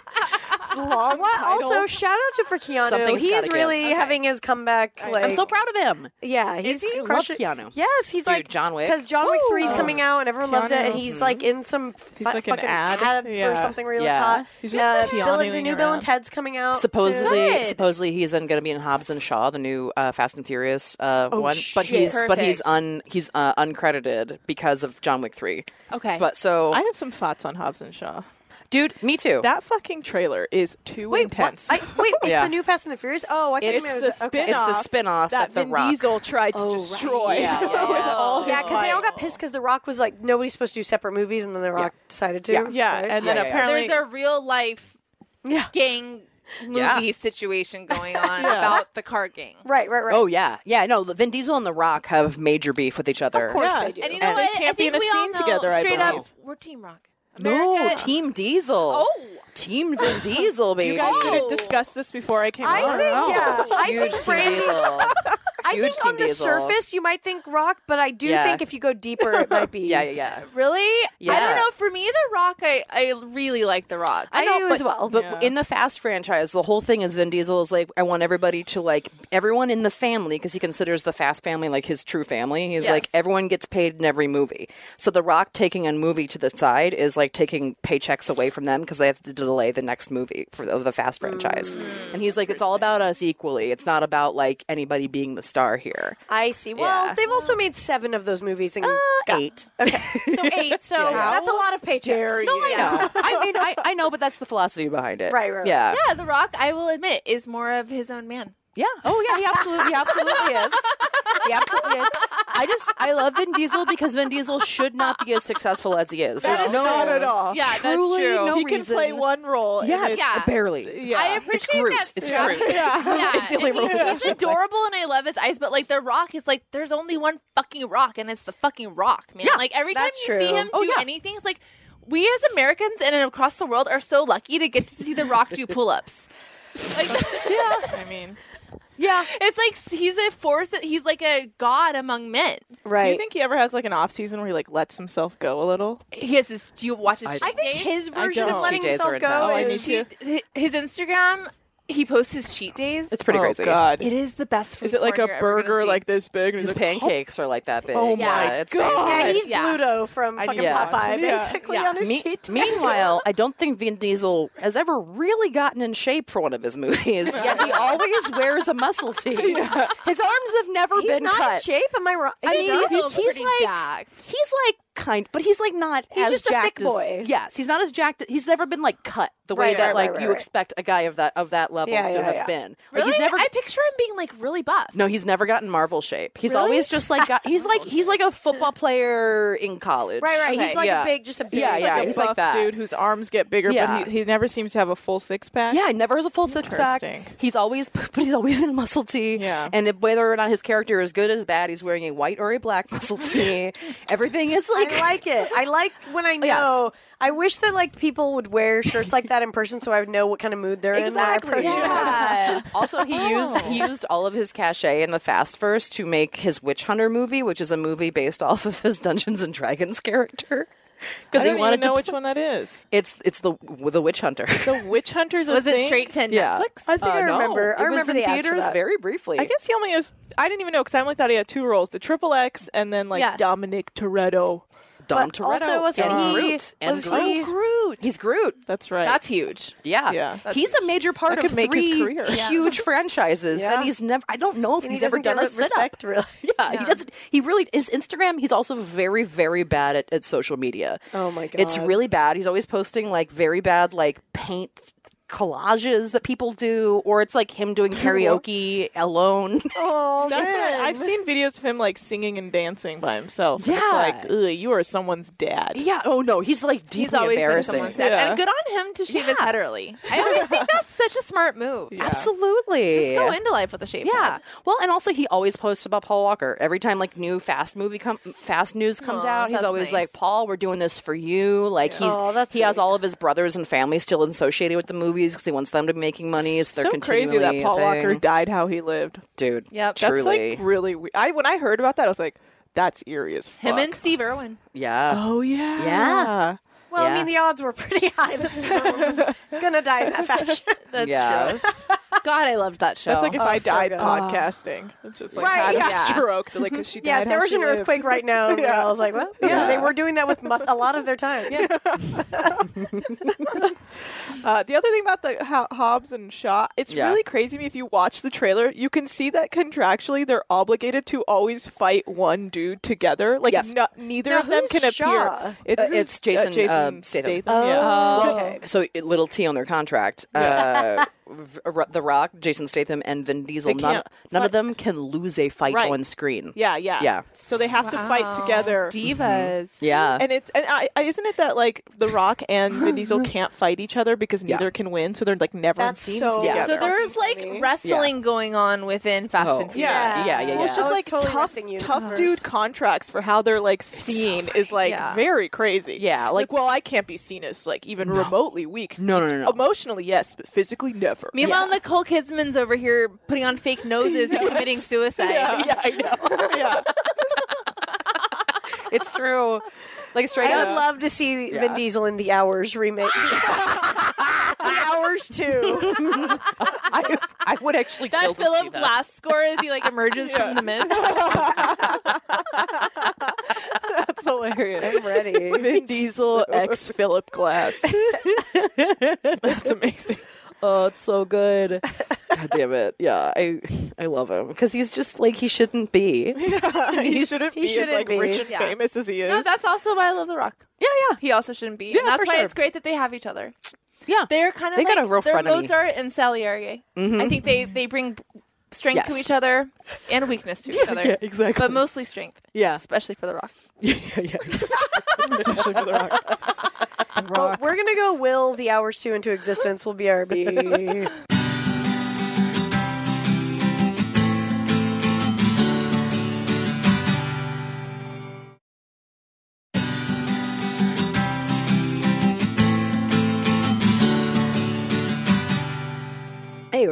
[SPEAKER 7] Long
[SPEAKER 3] What? Also,
[SPEAKER 7] titles.
[SPEAKER 3] shout out to for Keanu.
[SPEAKER 4] Something's
[SPEAKER 3] He's
[SPEAKER 4] gotta give.
[SPEAKER 3] really
[SPEAKER 5] Okay.
[SPEAKER 3] having his comeback. Like,
[SPEAKER 4] I'm so proud of him.
[SPEAKER 3] Yeah, he's
[SPEAKER 5] he? I
[SPEAKER 4] love
[SPEAKER 3] crushing.
[SPEAKER 4] Keanu.
[SPEAKER 3] Yes, he's
[SPEAKER 4] Dude,
[SPEAKER 3] like
[SPEAKER 4] John Wick.
[SPEAKER 3] because John Wick Three is
[SPEAKER 7] Woo.
[SPEAKER 3] coming out and everyone loves it, and
[SPEAKER 7] Keanu.
[SPEAKER 3] he's like in some fu-
[SPEAKER 7] like an
[SPEAKER 3] fucking
[SPEAKER 7] ad.
[SPEAKER 3] for
[SPEAKER 7] Yeah.
[SPEAKER 3] something where he
[SPEAKER 4] Yeah.
[SPEAKER 3] looks hot.
[SPEAKER 7] He's just
[SPEAKER 3] uh, Bill, the
[SPEAKER 7] Keanuing
[SPEAKER 3] new Bill
[SPEAKER 7] around.
[SPEAKER 3] and Ted's coming out.
[SPEAKER 4] Supposedly,
[SPEAKER 5] Good.
[SPEAKER 4] supposedly he's going to be in Hobbs and Shaw, the new uh, Fast and Furious uh,
[SPEAKER 3] Oh,
[SPEAKER 4] one. But
[SPEAKER 3] shit.
[SPEAKER 4] he's but he's
[SPEAKER 5] Perfect.
[SPEAKER 4] un he's uh, uncredited because of John Wick three.
[SPEAKER 5] Okay.
[SPEAKER 4] But so,
[SPEAKER 7] I have some thoughts on Hobbs and Shaw.
[SPEAKER 4] dude, me too.
[SPEAKER 7] That fucking trailer is too
[SPEAKER 3] Wait,
[SPEAKER 7] intense.
[SPEAKER 3] What? I, wait, it's
[SPEAKER 4] Yeah.
[SPEAKER 3] the new Fast and the Furious. Oh, I think
[SPEAKER 4] It's
[SPEAKER 3] it
[SPEAKER 7] the
[SPEAKER 3] was okay.
[SPEAKER 7] spin-
[SPEAKER 4] it's the
[SPEAKER 7] spin-off
[SPEAKER 4] spin-off
[SPEAKER 7] that
[SPEAKER 4] that,
[SPEAKER 7] Vin
[SPEAKER 4] The Rock.
[SPEAKER 7] Diesel tried to
[SPEAKER 3] Oh, right.
[SPEAKER 7] destroy.
[SPEAKER 4] Yeah,
[SPEAKER 7] with
[SPEAKER 4] yeah.
[SPEAKER 7] all
[SPEAKER 3] Yeah,
[SPEAKER 7] his
[SPEAKER 3] because they all
[SPEAKER 7] might.
[SPEAKER 3] got pissed because The Rock was like nobody's supposed to do separate movies, and then The Rock decided to.
[SPEAKER 4] Yeah.
[SPEAKER 7] Yeah,
[SPEAKER 3] right?
[SPEAKER 7] and then
[SPEAKER 4] Yeah, yeah, yeah.
[SPEAKER 7] apparently
[SPEAKER 5] there's a real life
[SPEAKER 3] yeah,
[SPEAKER 5] gang movie
[SPEAKER 4] Yeah.
[SPEAKER 5] situation going on
[SPEAKER 7] Yeah.
[SPEAKER 5] about the car gang.
[SPEAKER 3] right, right, right.
[SPEAKER 4] Oh yeah, yeah. No, Vin Diesel and The Rock have major beef with each other.
[SPEAKER 3] Of course
[SPEAKER 7] Yeah.
[SPEAKER 3] they do.
[SPEAKER 5] And you know
[SPEAKER 7] And
[SPEAKER 5] what?
[SPEAKER 7] they can't
[SPEAKER 5] I
[SPEAKER 7] be
[SPEAKER 5] think
[SPEAKER 7] in a
[SPEAKER 5] we all
[SPEAKER 7] scene
[SPEAKER 5] know
[SPEAKER 7] together, I
[SPEAKER 5] straight up,
[SPEAKER 7] believe.
[SPEAKER 5] we're Team Rock.
[SPEAKER 4] No,
[SPEAKER 5] America-
[SPEAKER 4] Team Diesel.
[SPEAKER 5] Oh.
[SPEAKER 4] Team Vin Diesel, baby.
[SPEAKER 7] you guys
[SPEAKER 5] Oh.
[SPEAKER 7] couldn't discuss this before I came
[SPEAKER 3] I
[SPEAKER 7] on.
[SPEAKER 3] think, yeah, I
[SPEAKER 4] Huge
[SPEAKER 3] think
[SPEAKER 4] Team
[SPEAKER 3] Brandy-
[SPEAKER 4] Diesel.
[SPEAKER 3] I
[SPEAKER 4] Huge
[SPEAKER 3] think on
[SPEAKER 4] Team
[SPEAKER 3] the
[SPEAKER 4] Diesel.
[SPEAKER 3] surface you might think Rock, but I do
[SPEAKER 4] Yeah.
[SPEAKER 3] think if you go deeper, it might be.
[SPEAKER 4] Yeah, yeah, yeah.
[SPEAKER 5] Really? I
[SPEAKER 4] Yeah.
[SPEAKER 5] don't know. For me, The Rock, I, I really like The Rock.
[SPEAKER 3] I
[SPEAKER 4] know,
[SPEAKER 3] do
[SPEAKER 4] but,
[SPEAKER 3] as well.
[SPEAKER 4] But
[SPEAKER 7] Yeah.
[SPEAKER 4] in the Fast franchise, the whole thing is Vin Diesel is like, I want everybody to like everyone in the family because he considers the Fast family like his true family. He's
[SPEAKER 5] Yes.
[SPEAKER 4] like everyone gets paid in every movie. So The Rock taking a movie to the side is like taking paychecks away from them because they have to delay the next movie for the, of the Fast franchise.
[SPEAKER 3] Mm.
[SPEAKER 4] And he's like, it's all about us equally. It's not about like anybody being the star here.
[SPEAKER 3] I see. Well,
[SPEAKER 4] Yeah.
[SPEAKER 3] they've also made seven of those movies. And got-
[SPEAKER 4] Eight.
[SPEAKER 3] Okay, so eight. So
[SPEAKER 4] Yeah.
[SPEAKER 3] that's a lot of paychecks.
[SPEAKER 7] dare
[SPEAKER 3] No,
[SPEAKER 7] you.
[SPEAKER 3] I
[SPEAKER 4] I
[SPEAKER 3] know.
[SPEAKER 4] know. I mean, I, I know, but that's the philosophy behind it.
[SPEAKER 3] Right, right, right.
[SPEAKER 4] Yeah.
[SPEAKER 5] Yeah, The Rock, I will admit, is more of his own man.
[SPEAKER 4] Yeah. Oh, yeah. He absolutely, he absolutely is. He absolutely is. I just, I love Vin Diesel because Vin Diesel should not be as successful as he is.
[SPEAKER 7] That
[SPEAKER 4] There's
[SPEAKER 7] is
[SPEAKER 4] no,
[SPEAKER 7] not at all.
[SPEAKER 5] Yeah, that's
[SPEAKER 4] truly
[SPEAKER 5] true.
[SPEAKER 4] no
[SPEAKER 7] he can
[SPEAKER 4] reason.
[SPEAKER 7] play one role. and
[SPEAKER 4] Yes,
[SPEAKER 7] it's-
[SPEAKER 5] Yeah.
[SPEAKER 4] barely.
[SPEAKER 7] Yeah.
[SPEAKER 5] I appreciate
[SPEAKER 4] Groot.
[SPEAKER 5] that.
[SPEAKER 4] It's
[SPEAKER 5] stuff.
[SPEAKER 4] Groot.
[SPEAKER 7] Yeah.
[SPEAKER 5] Yeah,
[SPEAKER 4] It's the only
[SPEAKER 5] and he-
[SPEAKER 4] role he
[SPEAKER 5] he's
[SPEAKER 4] can play.
[SPEAKER 5] adorable and I love his eyes, but like The Rock is like, there's only one fucking Rock, and it's the fucking Rock, man.
[SPEAKER 4] Yeah,
[SPEAKER 5] like every time
[SPEAKER 3] that's
[SPEAKER 5] you see
[SPEAKER 3] true.
[SPEAKER 5] him do
[SPEAKER 4] Oh, yeah.
[SPEAKER 5] anything, it's like we as Americans and across the world are so lucky to get to see The Rock do pull-ups. Like,
[SPEAKER 7] I mean,
[SPEAKER 4] Yeah.
[SPEAKER 5] it's like he's a force. He's like a god among men.
[SPEAKER 3] Right.
[SPEAKER 7] do you think he ever has like an off season where he like lets himself go a little?
[SPEAKER 5] He has this. Do you watch his?
[SPEAKER 4] I-
[SPEAKER 5] cheat
[SPEAKER 3] I think
[SPEAKER 5] days?
[SPEAKER 3] his version
[SPEAKER 7] don't.
[SPEAKER 3] of letting
[SPEAKER 4] Cheat days
[SPEAKER 3] himself
[SPEAKER 4] are
[SPEAKER 3] go
[SPEAKER 4] intense.
[SPEAKER 7] Oh, I
[SPEAKER 3] is
[SPEAKER 7] need to-
[SPEAKER 5] Cheat- his Instagram. He posts his cheat days.
[SPEAKER 4] It's pretty
[SPEAKER 7] oh,
[SPEAKER 4] crazy.
[SPEAKER 7] God.
[SPEAKER 5] It is the best food
[SPEAKER 7] Is it like
[SPEAKER 5] porn
[SPEAKER 7] a
[SPEAKER 5] you're ever gonna
[SPEAKER 7] burger
[SPEAKER 5] see.
[SPEAKER 7] like this big? And
[SPEAKER 4] His
[SPEAKER 7] he's like,
[SPEAKER 4] pancakes are like that big.
[SPEAKER 7] Oh
[SPEAKER 5] my
[SPEAKER 4] yeah, it's
[SPEAKER 7] God.
[SPEAKER 3] Yeah,
[SPEAKER 4] crazy.
[SPEAKER 3] he's
[SPEAKER 5] Yeah.
[SPEAKER 3] Pluto from
[SPEAKER 7] I
[SPEAKER 3] fucking
[SPEAKER 7] need to watch
[SPEAKER 3] Popeye,
[SPEAKER 7] it. Yeah.
[SPEAKER 3] basically
[SPEAKER 4] Yeah.
[SPEAKER 3] on his
[SPEAKER 4] Me-
[SPEAKER 3] cheat day.
[SPEAKER 4] meanwhile, I don't think Vin Diesel has ever really gotten in shape for one of his movies. Yet he always wears a muscle tee. His arms have never
[SPEAKER 3] He's
[SPEAKER 4] been
[SPEAKER 3] not
[SPEAKER 4] cut.
[SPEAKER 3] in shape. Am I wrong?
[SPEAKER 4] I
[SPEAKER 3] He's
[SPEAKER 4] mean,
[SPEAKER 3] not?
[SPEAKER 4] he's,
[SPEAKER 5] Feels
[SPEAKER 4] he's
[SPEAKER 5] pretty
[SPEAKER 4] like
[SPEAKER 5] jacked.
[SPEAKER 4] he's like kind, but he's like not
[SPEAKER 3] He's
[SPEAKER 4] as
[SPEAKER 3] just a thick
[SPEAKER 4] jacked
[SPEAKER 3] boy.
[SPEAKER 4] as yes. He's not as jacked. He's never been like cut the way
[SPEAKER 3] Right,
[SPEAKER 4] that
[SPEAKER 3] right,
[SPEAKER 4] like
[SPEAKER 3] right,
[SPEAKER 4] you
[SPEAKER 3] right.
[SPEAKER 4] expect a guy of that of that level
[SPEAKER 3] Yeah,
[SPEAKER 4] to
[SPEAKER 3] yeah,
[SPEAKER 4] have
[SPEAKER 3] yeah.
[SPEAKER 4] been.
[SPEAKER 5] Really?
[SPEAKER 4] Like he's never.
[SPEAKER 5] I picture him being like really buff.
[SPEAKER 4] No, he's never gotten Marvel shape. He's
[SPEAKER 5] Really?
[SPEAKER 4] always just like got, he's like he's like a football player in college.
[SPEAKER 3] Right, right.
[SPEAKER 5] Okay.
[SPEAKER 3] He's like
[SPEAKER 4] Yeah.
[SPEAKER 3] a big, just a big.
[SPEAKER 4] Yeah,
[SPEAKER 7] He's
[SPEAKER 4] yeah,
[SPEAKER 7] like a
[SPEAKER 4] he's like
[SPEAKER 7] buff
[SPEAKER 4] that.
[SPEAKER 7] dude whose arms get bigger,
[SPEAKER 4] Yeah.
[SPEAKER 7] but he, he never seems to have a full six pack.
[SPEAKER 4] Yeah, he never has a full six pack.
[SPEAKER 7] Interesting.
[SPEAKER 4] He's always, but he's always in a muscle tee.
[SPEAKER 7] Yeah.
[SPEAKER 4] And if, whether or not his character is good or bad, he's wearing a white or a black muscle tee. Everything is like.
[SPEAKER 3] I like it. I like when I know. I wish that like people would wear shirts like that in person, so I would know what kind of mood they're
[SPEAKER 4] Exactly.
[SPEAKER 3] in. when I approach them.
[SPEAKER 5] Yeah.
[SPEAKER 4] Also, he used he used all of his cachet in the Fast Verse to make his Witch Hunter movie, which is a movie based off of his Dungeons and Dragons character.
[SPEAKER 7] I
[SPEAKER 4] Because he
[SPEAKER 7] don't
[SPEAKER 4] wanted
[SPEAKER 7] even know
[SPEAKER 4] to.
[SPEAKER 7] which one that is.
[SPEAKER 4] It's it's the the Witch Hunter.
[SPEAKER 7] The Witch Hunter's a
[SPEAKER 5] Was
[SPEAKER 7] thing?
[SPEAKER 5] it straight to
[SPEAKER 4] Yeah.
[SPEAKER 5] Netflix?
[SPEAKER 3] I think
[SPEAKER 4] Uh,
[SPEAKER 3] I
[SPEAKER 4] no,
[SPEAKER 3] remember. I
[SPEAKER 4] it was
[SPEAKER 3] remember
[SPEAKER 4] in
[SPEAKER 3] the ads for
[SPEAKER 4] theaters
[SPEAKER 3] that.
[SPEAKER 4] very briefly.
[SPEAKER 7] I guess he only has. I didn't even know because I only thought he had two roles: the Triple X and then like
[SPEAKER 5] Yeah.
[SPEAKER 7] Dominic Toretto.
[SPEAKER 4] Dom
[SPEAKER 3] But
[SPEAKER 4] Toretto
[SPEAKER 3] also, wasn't
[SPEAKER 4] and
[SPEAKER 3] he-
[SPEAKER 4] Groot and
[SPEAKER 3] was
[SPEAKER 4] Groot.
[SPEAKER 3] he-
[SPEAKER 4] Groot. He's Groot.
[SPEAKER 7] That's right.
[SPEAKER 5] That's huge.
[SPEAKER 4] Yeah,
[SPEAKER 7] Yeah.
[SPEAKER 5] That's
[SPEAKER 4] he's a major part
[SPEAKER 7] That
[SPEAKER 4] of
[SPEAKER 7] could make his
[SPEAKER 4] three
[SPEAKER 7] career. Yeah.
[SPEAKER 4] huge franchises,
[SPEAKER 3] Yeah.
[SPEAKER 4] and he's never. I don't know if
[SPEAKER 3] And
[SPEAKER 4] he's
[SPEAKER 3] he
[SPEAKER 4] ever
[SPEAKER 3] doesn't
[SPEAKER 4] done
[SPEAKER 3] get
[SPEAKER 4] a sit up.
[SPEAKER 3] respect, really.
[SPEAKER 4] Yeah, he doesn't. He really his Instagram. He's also very, very bad at, at social media.
[SPEAKER 3] Oh my god,
[SPEAKER 4] It's really bad. He's always posting like very bad like paint collages that people do, or it's like him doing karaoke alone.
[SPEAKER 3] Oh
[SPEAKER 7] That's
[SPEAKER 3] man,
[SPEAKER 7] what, I've seen videos of him like singing and dancing by himself. and
[SPEAKER 4] Yeah.
[SPEAKER 7] It's like, ugh, you are someone's dad.
[SPEAKER 4] Yeah. Oh no, he's like deeply
[SPEAKER 5] He's always been
[SPEAKER 4] embarrassing.
[SPEAKER 5] someone's dad.
[SPEAKER 7] Yeah.
[SPEAKER 5] And good on him to shave his
[SPEAKER 4] Yeah.
[SPEAKER 5] head early. I always think that's such a smart move.
[SPEAKER 7] Yeah.
[SPEAKER 4] Absolutely.
[SPEAKER 5] Just go into life with a shaved
[SPEAKER 4] Yeah.
[SPEAKER 5] head.
[SPEAKER 4] Well, and also he always posts about Paul Walker. Every time like new Fast movie com- Fast news comes
[SPEAKER 5] Aw,
[SPEAKER 4] out, he's
[SPEAKER 5] that's
[SPEAKER 4] always
[SPEAKER 5] nice.
[SPEAKER 4] like, "Paul, we're doing this for you." Like he's
[SPEAKER 3] Aw, that's
[SPEAKER 4] he has
[SPEAKER 3] sweet.
[SPEAKER 4] all of his brothers and family still associated with the movies because he wants them to be making money. So they're
[SPEAKER 7] So crazy that
[SPEAKER 4] continually a
[SPEAKER 7] Paul Walker
[SPEAKER 4] thing.
[SPEAKER 7] died how he lived.
[SPEAKER 4] Dude.
[SPEAKER 5] Yep.
[SPEAKER 7] That's
[SPEAKER 4] Truly.
[SPEAKER 7] like really. We- I when I heard about that, I was like, that's eerie as fuck.
[SPEAKER 5] Him and Steve Irwin.
[SPEAKER 4] Yeah.
[SPEAKER 7] Oh yeah.
[SPEAKER 4] Yeah.
[SPEAKER 3] Well, I
[SPEAKER 4] Yeah.
[SPEAKER 3] mean, the odds were pretty high that someone was gonna die in that fashion.
[SPEAKER 5] That's
[SPEAKER 4] Yeah.
[SPEAKER 5] true. God, I loved that show.
[SPEAKER 7] That's like if
[SPEAKER 3] Oh,
[SPEAKER 7] I
[SPEAKER 3] so
[SPEAKER 7] died
[SPEAKER 3] good.
[SPEAKER 7] podcasting. It's just like
[SPEAKER 3] Right,
[SPEAKER 7] had a
[SPEAKER 3] yeah.
[SPEAKER 7] stroke. Like 'cause she died
[SPEAKER 3] Yeah, if there
[SPEAKER 7] how
[SPEAKER 3] was
[SPEAKER 7] she
[SPEAKER 3] an
[SPEAKER 7] lived.
[SPEAKER 3] earthquake right now,
[SPEAKER 7] Yeah.
[SPEAKER 3] I was like, well, yeah,
[SPEAKER 4] Yeah.
[SPEAKER 3] they were doing that with mu- a lot of their time.
[SPEAKER 5] Yeah.
[SPEAKER 7] Uh, the other thing about the Ho- Hobbs and Shaw, it's
[SPEAKER 4] Yeah.
[SPEAKER 7] really crazy to me. If you watch the trailer, you can see that contractually they're obligated to always fight one dude together. Like
[SPEAKER 4] Yes.
[SPEAKER 7] no- neither
[SPEAKER 3] Now,
[SPEAKER 7] of them
[SPEAKER 3] who's
[SPEAKER 7] can
[SPEAKER 3] Shaw?
[SPEAKER 7] appear. It's,
[SPEAKER 4] Uh, it's Jason,
[SPEAKER 7] Jason
[SPEAKER 4] uh, Statham.
[SPEAKER 7] yeah.
[SPEAKER 3] Oh,
[SPEAKER 5] Uh,
[SPEAKER 3] okay.
[SPEAKER 4] So it- little T on their contract. Uh, v- R- The Rock, Jason Statham, and Vin Diesel.
[SPEAKER 7] They
[SPEAKER 4] None,
[SPEAKER 7] can't
[SPEAKER 4] none of
[SPEAKER 7] fight-
[SPEAKER 4] them can lose a fight
[SPEAKER 7] Right.
[SPEAKER 4] on screen.
[SPEAKER 7] yeah, yeah,
[SPEAKER 4] Yeah.
[SPEAKER 7] So they have to fight
[SPEAKER 5] Wow.
[SPEAKER 7] together.
[SPEAKER 5] Divas.
[SPEAKER 4] Yeah.
[SPEAKER 7] And it's and I, I, isn't it that like The Rock and Vin Diesel can't fight each other because neither can win, so they're like never
[SPEAKER 3] That's
[SPEAKER 7] in scenes
[SPEAKER 3] so-
[SPEAKER 4] Yeah.
[SPEAKER 7] together.
[SPEAKER 5] So there's like
[SPEAKER 3] me.
[SPEAKER 5] wrestling going on within Fast
[SPEAKER 4] Oh.
[SPEAKER 5] and Furious.
[SPEAKER 7] Yeah.
[SPEAKER 4] Yeah, yeah,
[SPEAKER 7] Well, it's
[SPEAKER 4] yeah.
[SPEAKER 7] just
[SPEAKER 3] Oh,
[SPEAKER 7] like
[SPEAKER 3] it's totally
[SPEAKER 7] tough,
[SPEAKER 3] missing
[SPEAKER 7] tough
[SPEAKER 3] universe.
[SPEAKER 7] dude contracts for how they're like seen is like
[SPEAKER 5] Yeah.
[SPEAKER 7] very crazy.
[SPEAKER 4] Yeah,
[SPEAKER 7] like,
[SPEAKER 4] like-
[SPEAKER 7] well, I can't be seen as like even remotely weak.
[SPEAKER 4] No, no, no, no.
[SPEAKER 7] Emotionally, yes, but physically, never.
[SPEAKER 5] Meanwhile, Nicole Kidman's over here putting on fake noses and committing suicide.
[SPEAKER 7] yeah, I know. yeah,
[SPEAKER 4] It's true. Like straight
[SPEAKER 3] I
[SPEAKER 4] up.
[SPEAKER 3] would love to see Vin
[SPEAKER 4] Yeah.
[SPEAKER 3] Diesel in the Hours remake. the Hours too.
[SPEAKER 4] I, I would actually kill
[SPEAKER 5] That
[SPEAKER 4] to see
[SPEAKER 5] Philip
[SPEAKER 4] that.
[SPEAKER 5] Glass score as he like emerges from the mist.
[SPEAKER 7] that's hilarious.
[SPEAKER 3] I'm ready.
[SPEAKER 7] Vin Diesel ex Philip Glass. That's amazing.
[SPEAKER 4] Oh, it's so good. God damn it. Yeah, I I love him because he's just like he shouldn't be.
[SPEAKER 7] he
[SPEAKER 3] He's-
[SPEAKER 7] shouldn't
[SPEAKER 3] he
[SPEAKER 7] be
[SPEAKER 3] shouldn't
[SPEAKER 7] as like
[SPEAKER 3] be.
[SPEAKER 7] rich and
[SPEAKER 5] Yeah.
[SPEAKER 7] famous as he is.
[SPEAKER 5] No, that's also why I love The Rock.
[SPEAKER 4] Yeah, yeah.
[SPEAKER 5] He also shouldn't be.
[SPEAKER 4] Yeah,
[SPEAKER 5] and that's
[SPEAKER 4] for
[SPEAKER 5] why
[SPEAKER 4] sure.
[SPEAKER 5] it's great that they have each other.
[SPEAKER 4] Yeah.
[SPEAKER 5] They're kind of
[SPEAKER 4] They
[SPEAKER 5] like
[SPEAKER 4] got a real
[SPEAKER 5] they're
[SPEAKER 4] frenemy.
[SPEAKER 5] Mozart and Salieri.
[SPEAKER 4] Mhm.
[SPEAKER 5] I think they, they bring strength to
[SPEAKER 4] Yes.
[SPEAKER 5] each other and weakness to each other.
[SPEAKER 4] Yeah, exactly.
[SPEAKER 5] But mostly strength,
[SPEAKER 4] Yeah.
[SPEAKER 5] especially for The Rock.
[SPEAKER 4] yeah, yeah.
[SPEAKER 7] Especially for the Rock.
[SPEAKER 3] Well, we're gonna go will the Hours two into existence. Will B R B.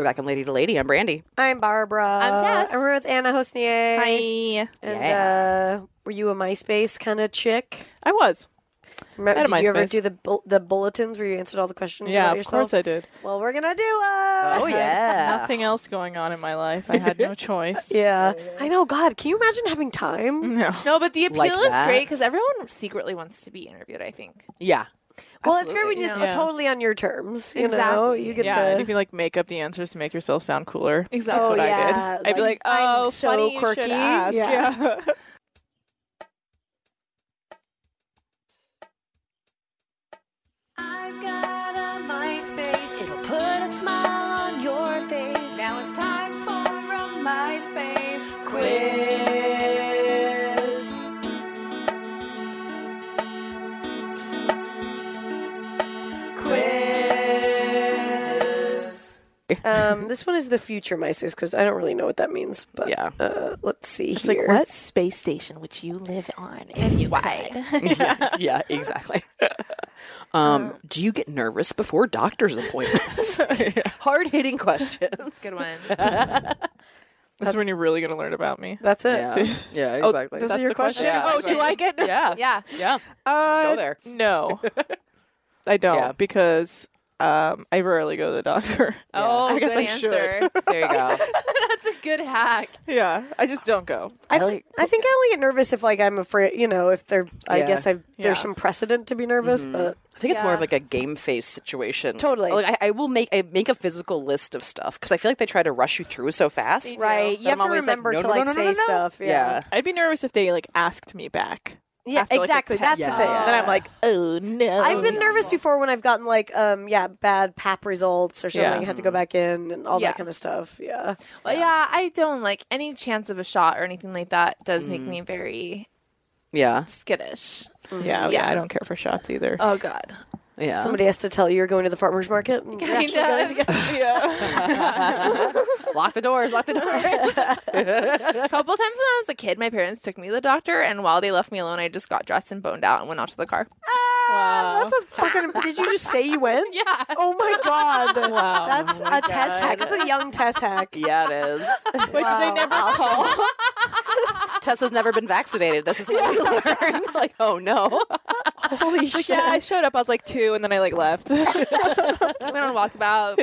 [SPEAKER 4] back in Lady to Lady. I'm Brandy.
[SPEAKER 3] I'm Barbara.
[SPEAKER 5] I'm Tess.
[SPEAKER 3] And we're with Anna Hosnier.
[SPEAKER 7] Hi.
[SPEAKER 3] And
[SPEAKER 4] Yeah.
[SPEAKER 3] uh, were you a MySpace kind of chick?
[SPEAKER 7] I was.
[SPEAKER 3] Remember,
[SPEAKER 7] had a
[SPEAKER 3] did you ever
[SPEAKER 7] MySpace.
[SPEAKER 3] do the bull- the bulletins where you answered all the questions
[SPEAKER 7] Yeah,
[SPEAKER 3] about
[SPEAKER 7] of
[SPEAKER 3] yourself?
[SPEAKER 7] course I did.
[SPEAKER 3] Well, we're gonna do it.
[SPEAKER 4] Oh, yeah.
[SPEAKER 7] Nothing else going on in my life. I had no choice.
[SPEAKER 3] Yeah, I know. God, can you imagine having time?
[SPEAKER 7] No.
[SPEAKER 5] No, but the appeal
[SPEAKER 4] Like
[SPEAKER 5] is
[SPEAKER 4] that.
[SPEAKER 5] great because everyone secretly wants to be interviewed, I think.
[SPEAKER 4] Yeah.
[SPEAKER 3] Well, it's great when
[SPEAKER 5] Absolutely.
[SPEAKER 3] it's
[SPEAKER 7] Yeah.
[SPEAKER 3] totally on your terms. You know,
[SPEAKER 5] Exactly.
[SPEAKER 3] you get
[SPEAKER 7] Yeah,
[SPEAKER 3] to.
[SPEAKER 7] and you can like make up the answers to make yourself sound cooler.
[SPEAKER 5] Exactly.
[SPEAKER 7] That's what
[SPEAKER 3] Oh,
[SPEAKER 7] I
[SPEAKER 3] yeah,
[SPEAKER 7] did. I'd be
[SPEAKER 3] like,
[SPEAKER 7] like,
[SPEAKER 3] I'm
[SPEAKER 7] "Oh,
[SPEAKER 3] so
[SPEAKER 7] funny you
[SPEAKER 3] quirky."
[SPEAKER 7] should ask."
[SPEAKER 3] Yeah.
[SPEAKER 7] Yeah.
[SPEAKER 1] I've got a MySpace. It'll put a smile on your face. Now it's time for a MySpace quiz. Quiz.
[SPEAKER 3] Um, this one is the future MySpace because I don't really know what that means. But
[SPEAKER 4] Yeah.
[SPEAKER 3] uh, let's see
[SPEAKER 7] It's
[SPEAKER 3] here.
[SPEAKER 7] like, what space station would you live on?
[SPEAKER 5] And you cried.
[SPEAKER 4] yeah, yeah, exactly. Um, do you get nervous before doctor's appointments? Hard hitting questions.
[SPEAKER 5] Good one.
[SPEAKER 7] This is when you're really going to learn about me.
[SPEAKER 3] That's it.
[SPEAKER 4] Yeah, yeah,
[SPEAKER 3] Oh,
[SPEAKER 4] exactly.
[SPEAKER 3] this is your
[SPEAKER 7] the
[SPEAKER 3] question?
[SPEAKER 4] Yeah,
[SPEAKER 7] oh,
[SPEAKER 4] that's
[SPEAKER 7] do
[SPEAKER 4] right.
[SPEAKER 7] I get nervous?
[SPEAKER 4] Yeah,
[SPEAKER 5] Yeah.
[SPEAKER 4] yeah.
[SPEAKER 7] Uh,
[SPEAKER 4] go there.
[SPEAKER 7] No, I don't
[SPEAKER 4] Yeah.
[SPEAKER 7] because um, I rarely go to the doctor.
[SPEAKER 5] Oh,
[SPEAKER 7] I guess
[SPEAKER 5] good
[SPEAKER 7] I should.
[SPEAKER 5] answer.
[SPEAKER 4] There you go.
[SPEAKER 5] That's a good hack.
[SPEAKER 7] Yeah, I just don't go.
[SPEAKER 3] I, th- I think I only get nervous if like I'm afraid, you know, if there, I
[SPEAKER 4] Yeah.
[SPEAKER 3] guess I've,
[SPEAKER 7] Yeah.
[SPEAKER 3] there's some precedent to be nervous, but
[SPEAKER 4] I think it's more of
[SPEAKER 5] Yeah.
[SPEAKER 4] like a game face situation.
[SPEAKER 3] Totally.
[SPEAKER 4] Like I, I will make I make a physical list of stuff because I feel like they try to rush you through so fast.
[SPEAKER 5] do.
[SPEAKER 3] right,
[SPEAKER 4] That
[SPEAKER 3] you have
[SPEAKER 4] I'm
[SPEAKER 3] to
[SPEAKER 4] always like,
[SPEAKER 3] remember
[SPEAKER 4] no,
[SPEAKER 3] to
[SPEAKER 4] no, no,
[SPEAKER 3] like
[SPEAKER 4] no, no,
[SPEAKER 3] say
[SPEAKER 4] no.
[SPEAKER 3] stuff. Yeah,
[SPEAKER 4] Yeah.
[SPEAKER 7] I'd be nervous if they like asked me back.
[SPEAKER 3] yeah,
[SPEAKER 7] after, like, a
[SPEAKER 3] exactly. That's
[SPEAKER 7] test.
[SPEAKER 3] the thing.
[SPEAKER 4] Yeah.
[SPEAKER 7] Then I'm like, oh no.
[SPEAKER 3] I've been nervous before when I've gotten like, um, yeah, bad P A P results or something.
[SPEAKER 7] Yeah.
[SPEAKER 3] I had to go back in and all
[SPEAKER 5] Yeah.
[SPEAKER 3] that kind of stuff. Yeah,
[SPEAKER 5] Well, yeah, I don't like any chance of a shot or anything like that does make me very
[SPEAKER 4] Yeah,
[SPEAKER 5] skittish.
[SPEAKER 7] Yeah, yeah,
[SPEAKER 5] Yeah.
[SPEAKER 7] I don't care for shots either.
[SPEAKER 5] Oh, God.
[SPEAKER 4] yeah.
[SPEAKER 3] somebody has to tell you you're going to the farmer's market. And you're
[SPEAKER 5] Kind
[SPEAKER 3] actually going to
[SPEAKER 5] of.
[SPEAKER 3] get-
[SPEAKER 7] yeah.
[SPEAKER 4] Lock the doors. Lock the doors.
[SPEAKER 5] A couple times when I was a kid, my parents took me to the doctor, and while they left me alone, I just got dressed and boned out and went out to the car.
[SPEAKER 3] Ah, that's a fucking. Did you just say you went?
[SPEAKER 5] Yeah.
[SPEAKER 3] Oh my god!
[SPEAKER 7] Wow.
[SPEAKER 3] That's a test hack. That's a young test hack.
[SPEAKER 4] yeah, it is.
[SPEAKER 7] Wait, did they never call?
[SPEAKER 4] Tessa's never been vaccinated. This is how we learn. Like, oh no.
[SPEAKER 3] Holy
[SPEAKER 7] Like,
[SPEAKER 3] shit!
[SPEAKER 7] yeah, I showed up. I was like two, and then I like left.
[SPEAKER 5] I went on a walkabout.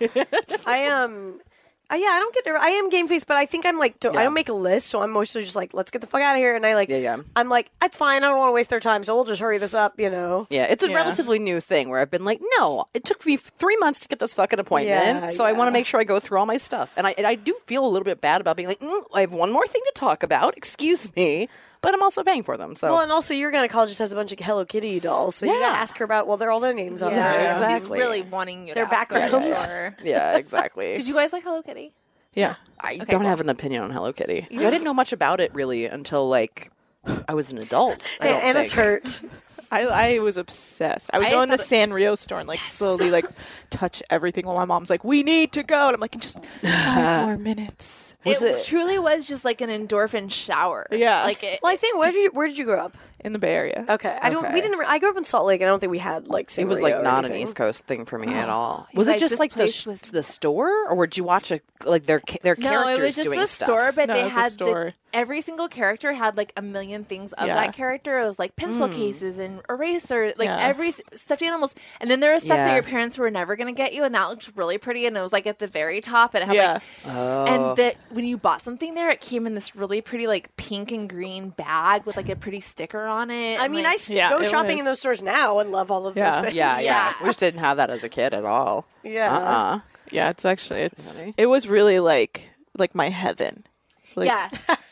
[SPEAKER 3] I um, I, yeah, I don't get nervous. I am game face, but I think I'm like, do, I
[SPEAKER 4] Yeah.
[SPEAKER 3] don't make a list, so I'm mostly just like, let's get the fuck out of here. And I like,
[SPEAKER 4] Yeah, yeah.
[SPEAKER 3] I'm like, it's fine. I don't want to waste their time, so we'll just hurry this up. You know?
[SPEAKER 4] Yeah, it's a
[SPEAKER 7] Yeah.
[SPEAKER 4] relatively new thing where I've been like, no, it took me three months to get this fucking appointment,
[SPEAKER 3] Yeah,
[SPEAKER 4] so I want
[SPEAKER 3] yeah.
[SPEAKER 4] to make sure I go through all my stuff. And I, and I do feel a little bit bad about being like, mm, I have one more thing to talk about. Excuse me, but I'm also paying for them. So
[SPEAKER 3] Well, and also your gynecologist has a bunch of Hello Kitty dolls, so you
[SPEAKER 4] Yeah.
[SPEAKER 3] gotta ask her about. Well, they're all their names on
[SPEAKER 5] Yeah,
[SPEAKER 3] there.
[SPEAKER 5] She's
[SPEAKER 4] exactly.
[SPEAKER 5] really wanting you
[SPEAKER 3] Their
[SPEAKER 5] to ask her
[SPEAKER 3] backgrounds.
[SPEAKER 5] more.
[SPEAKER 4] yeah, exactly.
[SPEAKER 5] Did you guys like Hello Kitty?
[SPEAKER 7] Yeah.
[SPEAKER 4] I
[SPEAKER 5] Okay,
[SPEAKER 4] don't
[SPEAKER 5] cool.
[SPEAKER 4] have an opinion on Hello Kitty because I didn't know much about it really until like I was an adult. I don't
[SPEAKER 3] Anna's
[SPEAKER 4] think.
[SPEAKER 3] hurt.
[SPEAKER 7] I, I was obsessed. I would
[SPEAKER 5] I
[SPEAKER 7] go in the
[SPEAKER 5] thought it-
[SPEAKER 7] Sanrio store and like slowly like touch everything while my mom's like, "We need to go," and I'm like, "In just five more minutes."
[SPEAKER 4] Was
[SPEAKER 5] it,
[SPEAKER 4] it-
[SPEAKER 5] truly was just like an endorphin shower.
[SPEAKER 7] Yeah.
[SPEAKER 5] Like it,
[SPEAKER 3] Well, I think where did you where did you grow up?
[SPEAKER 7] In the Bay Area.
[SPEAKER 3] Okay, I don't. We
[SPEAKER 4] Okay.
[SPEAKER 3] didn't. I grew up in Salt Lake, and I don't think we had like.
[SPEAKER 4] It was
[SPEAKER 3] Sanrio
[SPEAKER 4] like
[SPEAKER 3] or
[SPEAKER 4] not an
[SPEAKER 3] anything.
[SPEAKER 4] East Coast thing for me at all.
[SPEAKER 5] You
[SPEAKER 4] Was it
[SPEAKER 5] guys,
[SPEAKER 4] just
[SPEAKER 5] this
[SPEAKER 4] like the
[SPEAKER 5] place
[SPEAKER 4] sh-
[SPEAKER 5] was-
[SPEAKER 4] the store, or would you watch a like their ca- their
[SPEAKER 5] no,
[SPEAKER 4] characters
[SPEAKER 5] it was just
[SPEAKER 4] doing
[SPEAKER 5] the
[SPEAKER 4] stuff?
[SPEAKER 5] store, but
[SPEAKER 7] No,
[SPEAKER 5] they
[SPEAKER 7] it was a
[SPEAKER 5] had
[SPEAKER 7] store.
[SPEAKER 5] the, every single character had like a million things of
[SPEAKER 7] Yeah.
[SPEAKER 5] that character. It was like pencil cases and erasers, like
[SPEAKER 7] Yeah.
[SPEAKER 5] every s- stuffed animals. And then there was stuff
[SPEAKER 4] Yeah.
[SPEAKER 5] that your parents were never gonna get you, and that looked really pretty. And it was like at the very top, and it had
[SPEAKER 7] Yeah.
[SPEAKER 5] like
[SPEAKER 4] Oh.
[SPEAKER 5] and that when you bought something there, it came in this really pretty like pink and green bag with like a pretty sticker on it.
[SPEAKER 3] I
[SPEAKER 5] and,
[SPEAKER 3] mean,
[SPEAKER 5] like,
[SPEAKER 3] I s-
[SPEAKER 7] Yeah,
[SPEAKER 3] go
[SPEAKER 7] it
[SPEAKER 3] shopping
[SPEAKER 7] was.
[SPEAKER 3] in those stores now and love all of
[SPEAKER 7] Yeah.
[SPEAKER 3] those things.
[SPEAKER 4] yeah, yeah,
[SPEAKER 5] Yeah.
[SPEAKER 4] We just didn't have that as a kid at all.
[SPEAKER 3] Yeah.
[SPEAKER 4] Uh-uh.
[SPEAKER 7] Yeah, it's actually it's
[SPEAKER 4] funny.
[SPEAKER 7] it was really like like my heaven. Like,
[SPEAKER 5] yeah,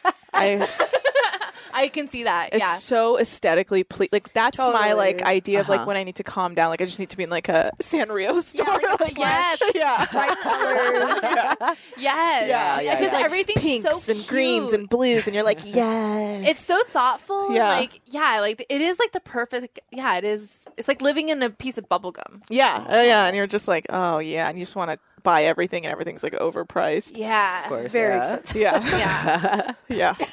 [SPEAKER 7] I
[SPEAKER 5] I can see that.
[SPEAKER 7] it's
[SPEAKER 5] yeah.
[SPEAKER 7] so aesthetically ple- like that's my
[SPEAKER 3] Totally.
[SPEAKER 7] like idea of
[SPEAKER 4] Uh-huh.
[SPEAKER 7] like when I need to calm down. Like I just need to be in like a Sanrio store. like,
[SPEAKER 5] Yes.
[SPEAKER 7] yeah.
[SPEAKER 3] Bright colors.
[SPEAKER 5] Yes.
[SPEAKER 4] Yeah, yeah,
[SPEAKER 5] It's just
[SPEAKER 4] yeah.
[SPEAKER 5] everything's
[SPEAKER 7] pinks
[SPEAKER 5] so
[SPEAKER 7] and greens
[SPEAKER 5] cute.
[SPEAKER 7] and blues, and you're like, yes.
[SPEAKER 5] It's so thoughtful.
[SPEAKER 7] Yeah.
[SPEAKER 5] Like, yeah, like it is like the perfect. Yeah, it is. It's like living in a piece of bubble gum.
[SPEAKER 7] yeah, uh, yeah, and you're just like, oh yeah, and you just want to buy everything, and everything's like overpriced.
[SPEAKER 5] Yeah.
[SPEAKER 4] Of course,
[SPEAKER 3] Very
[SPEAKER 4] yeah.
[SPEAKER 3] expensive.
[SPEAKER 7] Yeah,
[SPEAKER 5] Yeah.
[SPEAKER 7] yeah.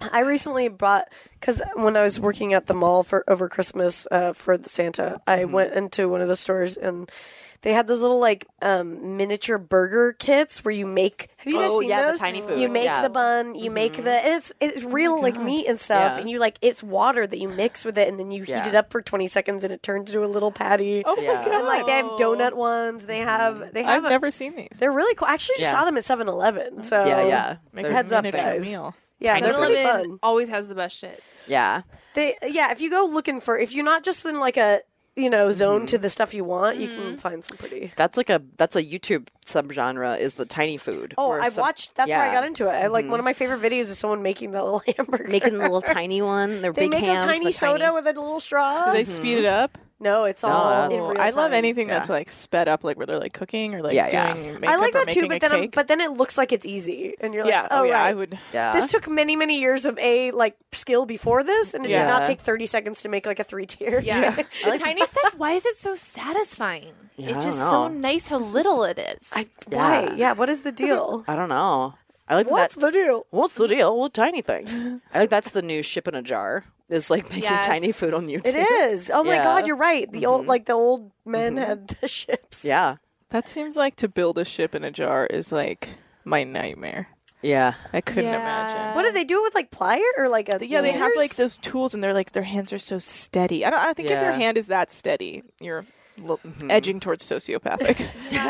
[SPEAKER 3] I recently bought because when I was working at the mall for over Christmas uh, for the Santa, I
[SPEAKER 4] Mm-hmm.
[SPEAKER 3] went into one of the stores and they had those little like um, miniature burger kits where you make. Have you guys
[SPEAKER 4] Oh,
[SPEAKER 3] seen
[SPEAKER 4] yeah, the
[SPEAKER 3] those?
[SPEAKER 4] tiny food,
[SPEAKER 3] You make
[SPEAKER 4] yeah.
[SPEAKER 3] the bun. You make the. It's it's real like meat and stuff,
[SPEAKER 4] Yeah.
[SPEAKER 3] and you like it's water that you mix with it, and then you
[SPEAKER 4] Yeah.
[SPEAKER 3] heat it up for twenty seconds, and it turns into a little patty.
[SPEAKER 7] Oh
[SPEAKER 4] Yeah.
[SPEAKER 7] my god!
[SPEAKER 3] And like they have donut ones. They have they have.
[SPEAKER 7] I've
[SPEAKER 3] a-
[SPEAKER 7] never seen these.
[SPEAKER 3] They're really cool. I actually just
[SPEAKER 4] Yeah.
[SPEAKER 3] saw them at seven eleven. So
[SPEAKER 4] Yeah, yeah.
[SPEAKER 7] Make
[SPEAKER 4] They're-
[SPEAKER 7] a
[SPEAKER 3] heads up,
[SPEAKER 7] miniature
[SPEAKER 3] guys.
[SPEAKER 7] meal.
[SPEAKER 3] Yeah, they're
[SPEAKER 5] seven
[SPEAKER 3] pretty
[SPEAKER 5] eleven
[SPEAKER 3] fun.
[SPEAKER 5] always has the best shit.
[SPEAKER 4] Yeah.
[SPEAKER 3] They yeah, if you go looking for if you're not just in like a you know zone
[SPEAKER 4] Mm-hmm.
[SPEAKER 3] to the stuff you want, you can find some pretty.
[SPEAKER 4] That's like a that's a YouTube subgenre is the tiny food.
[SPEAKER 3] Oh,
[SPEAKER 4] where
[SPEAKER 3] I
[SPEAKER 4] some-
[SPEAKER 3] watched. That's where I
[SPEAKER 4] yeah.
[SPEAKER 3] got into it. I like one of my favorite videos is someone making that little hamburger.
[SPEAKER 4] making the little tiny one. Their
[SPEAKER 3] They
[SPEAKER 4] big
[SPEAKER 3] make
[SPEAKER 4] hands.
[SPEAKER 3] a tiny
[SPEAKER 4] the
[SPEAKER 3] soda
[SPEAKER 4] tiny-
[SPEAKER 3] with a little straw.
[SPEAKER 7] Do they speed it up?
[SPEAKER 3] No, it's all
[SPEAKER 4] that's-
[SPEAKER 3] in
[SPEAKER 7] Oh,
[SPEAKER 3] real
[SPEAKER 7] I love
[SPEAKER 3] time.
[SPEAKER 7] anything
[SPEAKER 4] Yeah.
[SPEAKER 7] that's like sped up, like where they're like cooking or like
[SPEAKER 4] Yeah, yeah.
[SPEAKER 7] doing makeup
[SPEAKER 3] I like
[SPEAKER 7] or
[SPEAKER 3] that too,
[SPEAKER 7] making
[SPEAKER 3] but
[SPEAKER 7] a
[SPEAKER 3] then I'm,
[SPEAKER 7] cake.
[SPEAKER 3] but then it looks like it's easy, and you're like,
[SPEAKER 7] yeah,
[SPEAKER 3] oh,
[SPEAKER 7] oh yeah,
[SPEAKER 3] right.
[SPEAKER 7] I would.
[SPEAKER 4] Yeah.
[SPEAKER 3] This took many many years of a like skill before this, and it
[SPEAKER 7] Yeah.
[SPEAKER 3] did not take thirty seconds to make like a three tier.
[SPEAKER 5] Yeah. the tiny stuff, why is it so satisfying?
[SPEAKER 4] Yeah, I
[SPEAKER 5] it's
[SPEAKER 4] don't
[SPEAKER 5] just so
[SPEAKER 4] know.
[SPEAKER 5] nice how little it is.
[SPEAKER 3] I, why?
[SPEAKER 4] Yeah.
[SPEAKER 3] Yeah. What is the deal?
[SPEAKER 4] I don't know. I like
[SPEAKER 3] What's
[SPEAKER 4] that.
[SPEAKER 3] the deal?
[SPEAKER 4] What's the deal with tiny things? I think that's the new ship in a jar. Is like making
[SPEAKER 5] Yes.
[SPEAKER 4] tiny food on YouTube.
[SPEAKER 3] It is. Oh my
[SPEAKER 4] Yeah.
[SPEAKER 3] god, you're right. The old like the old men had the ships.
[SPEAKER 4] Yeah.
[SPEAKER 7] That seems like to build a ship in a jar is like my nightmare.
[SPEAKER 4] Yeah.
[SPEAKER 7] I couldn't
[SPEAKER 5] Yeah.
[SPEAKER 7] imagine.
[SPEAKER 3] What did they do it with like plier or like a
[SPEAKER 7] Yeah, they have like
[SPEAKER 3] scissors?
[SPEAKER 7] those tools, and they're like their hands are so steady. I don't. I think if your
[SPEAKER 4] Yeah.
[SPEAKER 7] hand is that steady, you're l- edging towards sociopathic.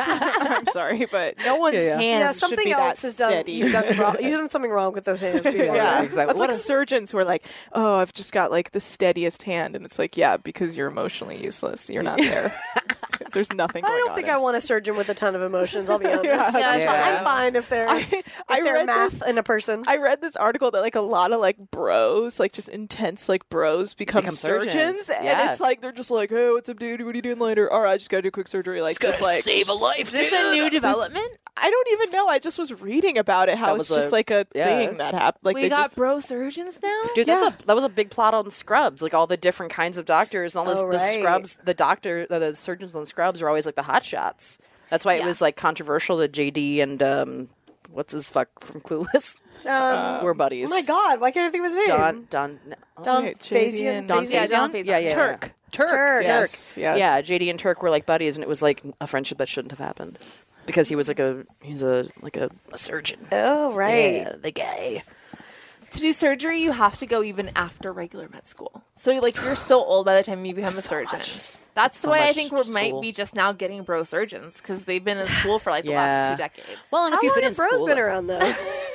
[SPEAKER 7] I'm sorry, but no one's
[SPEAKER 4] Yeah, yeah.
[SPEAKER 7] hands
[SPEAKER 3] Yeah,
[SPEAKER 7] should
[SPEAKER 3] something
[SPEAKER 7] be
[SPEAKER 3] else
[SPEAKER 7] that
[SPEAKER 3] has done.
[SPEAKER 7] steady.
[SPEAKER 3] You've done wrong. You've done something wrong with those hands.
[SPEAKER 7] Yeah,
[SPEAKER 4] Yeah, exactly.
[SPEAKER 7] That's
[SPEAKER 4] What
[SPEAKER 7] like
[SPEAKER 4] a-
[SPEAKER 7] surgeons who are like, "Oh, I've just got like the steadiest hand," and it's like, yeah, because you're emotionally useless. You're not there. There's nothing.
[SPEAKER 3] I
[SPEAKER 7] Going
[SPEAKER 3] don't
[SPEAKER 7] on
[SPEAKER 3] think I
[SPEAKER 7] inside.
[SPEAKER 3] want a surgeon with a ton of emotions. I'll be honest.
[SPEAKER 7] Yeah.
[SPEAKER 3] I'm, fine,
[SPEAKER 4] Yeah.
[SPEAKER 3] I'm fine if they're
[SPEAKER 7] I,
[SPEAKER 3] if
[SPEAKER 7] I
[SPEAKER 3] they're
[SPEAKER 7] read
[SPEAKER 3] math
[SPEAKER 7] this.
[SPEAKER 3] in a person.
[SPEAKER 7] I read this article that like a lot of like bros, like just intense like bros, become,
[SPEAKER 4] Become
[SPEAKER 7] surgeons,
[SPEAKER 4] surgeons,
[SPEAKER 7] and
[SPEAKER 4] yeah.
[SPEAKER 7] it's like they're just like, "Hey, what's up, dude? What are you doing later? All right, I just gotta do quick surgery." Like, just like
[SPEAKER 4] save a life.
[SPEAKER 5] is this a new development?
[SPEAKER 7] I don't even know. I just was reading about it. How
[SPEAKER 4] That
[SPEAKER 7] it's
[SPEAKER 4] was
[SPEAKER 7] just
[SPEAKER 4] a-
[SPEAKER 7] like a
[SPEAKER 4] yeah.
[SPEAKER 7] thing that happened. Like
[SPEAKER 5] we
[SPEAKER 7] they
[SPEAKER 5] got
[SPEAKER 7] just,
[SPEAKER 5] bro surgeons now?
[SPEAKER 4] Dude,
[SPEAKER 7] Yeah.
[SPEAKER 4] that's a that was a big plot on Scrubs. Like all the different kinds of doctors and all this.
[SPEAKER 3] Oh,
[SPEAKER 4] the
[SPEAKER 3] right.
[SPEAKER 4] Scrubs, the doctor, the, the surgeons on Scrubs are always like the hot shots. That's why it
[SPEAKER 5] Yeah.
[SPEAKER 4] was like controversial that J D and um, what's his fuck from Clueless
[SPEAKER 3] Um,
[SPEAKER 4] were buddies.
[SPEAKER 3] oh my god, why can't I think of his name?
[SPEAKER 4] Don Don
[SPEAKER 3] Don
[SPEAKER 7] Wait, J D
[SPEAKER 3] Faison.
[SPEAKER 7] and-
[SPEAKER 4] Don
[SPEAKER 3] Faison?
[SPEAKER 5] Yeah, Don
[SPEAKER 4] Faison?
[SPEAKER 5] Faison.
[SPEAKER 4] Yeah, yeah, yeah.
[SPEAKER 7] Turk.
[SPEAKER 4] Turk.
[SPEAKER 3] Turk.
[SPEAKER 7] Yes, yes.
[SPEAKER 4] Yeah, J D and Turk were like buddies, and it was like a friendship that shouldn't have happened because he was like a he's a like a, a surgeon.
[SPEAKER 3] Oh right.
[SPEAKER 4] Yeah, the guy.
[SPEAKER 5] To do surgery, you have to go even after regular med school. So, like, you're so old by the time you become a surgeon. That's
[SPEAKER 4] So
[SPEAKER 5] why I
[SPEAKER 4] much
[SPEAKER 5] think we might
[SPEAKER 4] school.
[SPEAKER 5] be just now getting bro surgeons because they've been in school for like the
[SPEAKER 4] Yeah.
[SPEAKER 5] last two decades.
[SPEAKER 4] Well, and
[SPEAKER 3] How
[SPEAKER 4] if you've
[SPEAKER 3] long
[SPEAKER 4] been in
[SPEAKER 3] have bros
[SPEAKER 4] school,
[SPEAKER 3] been around though?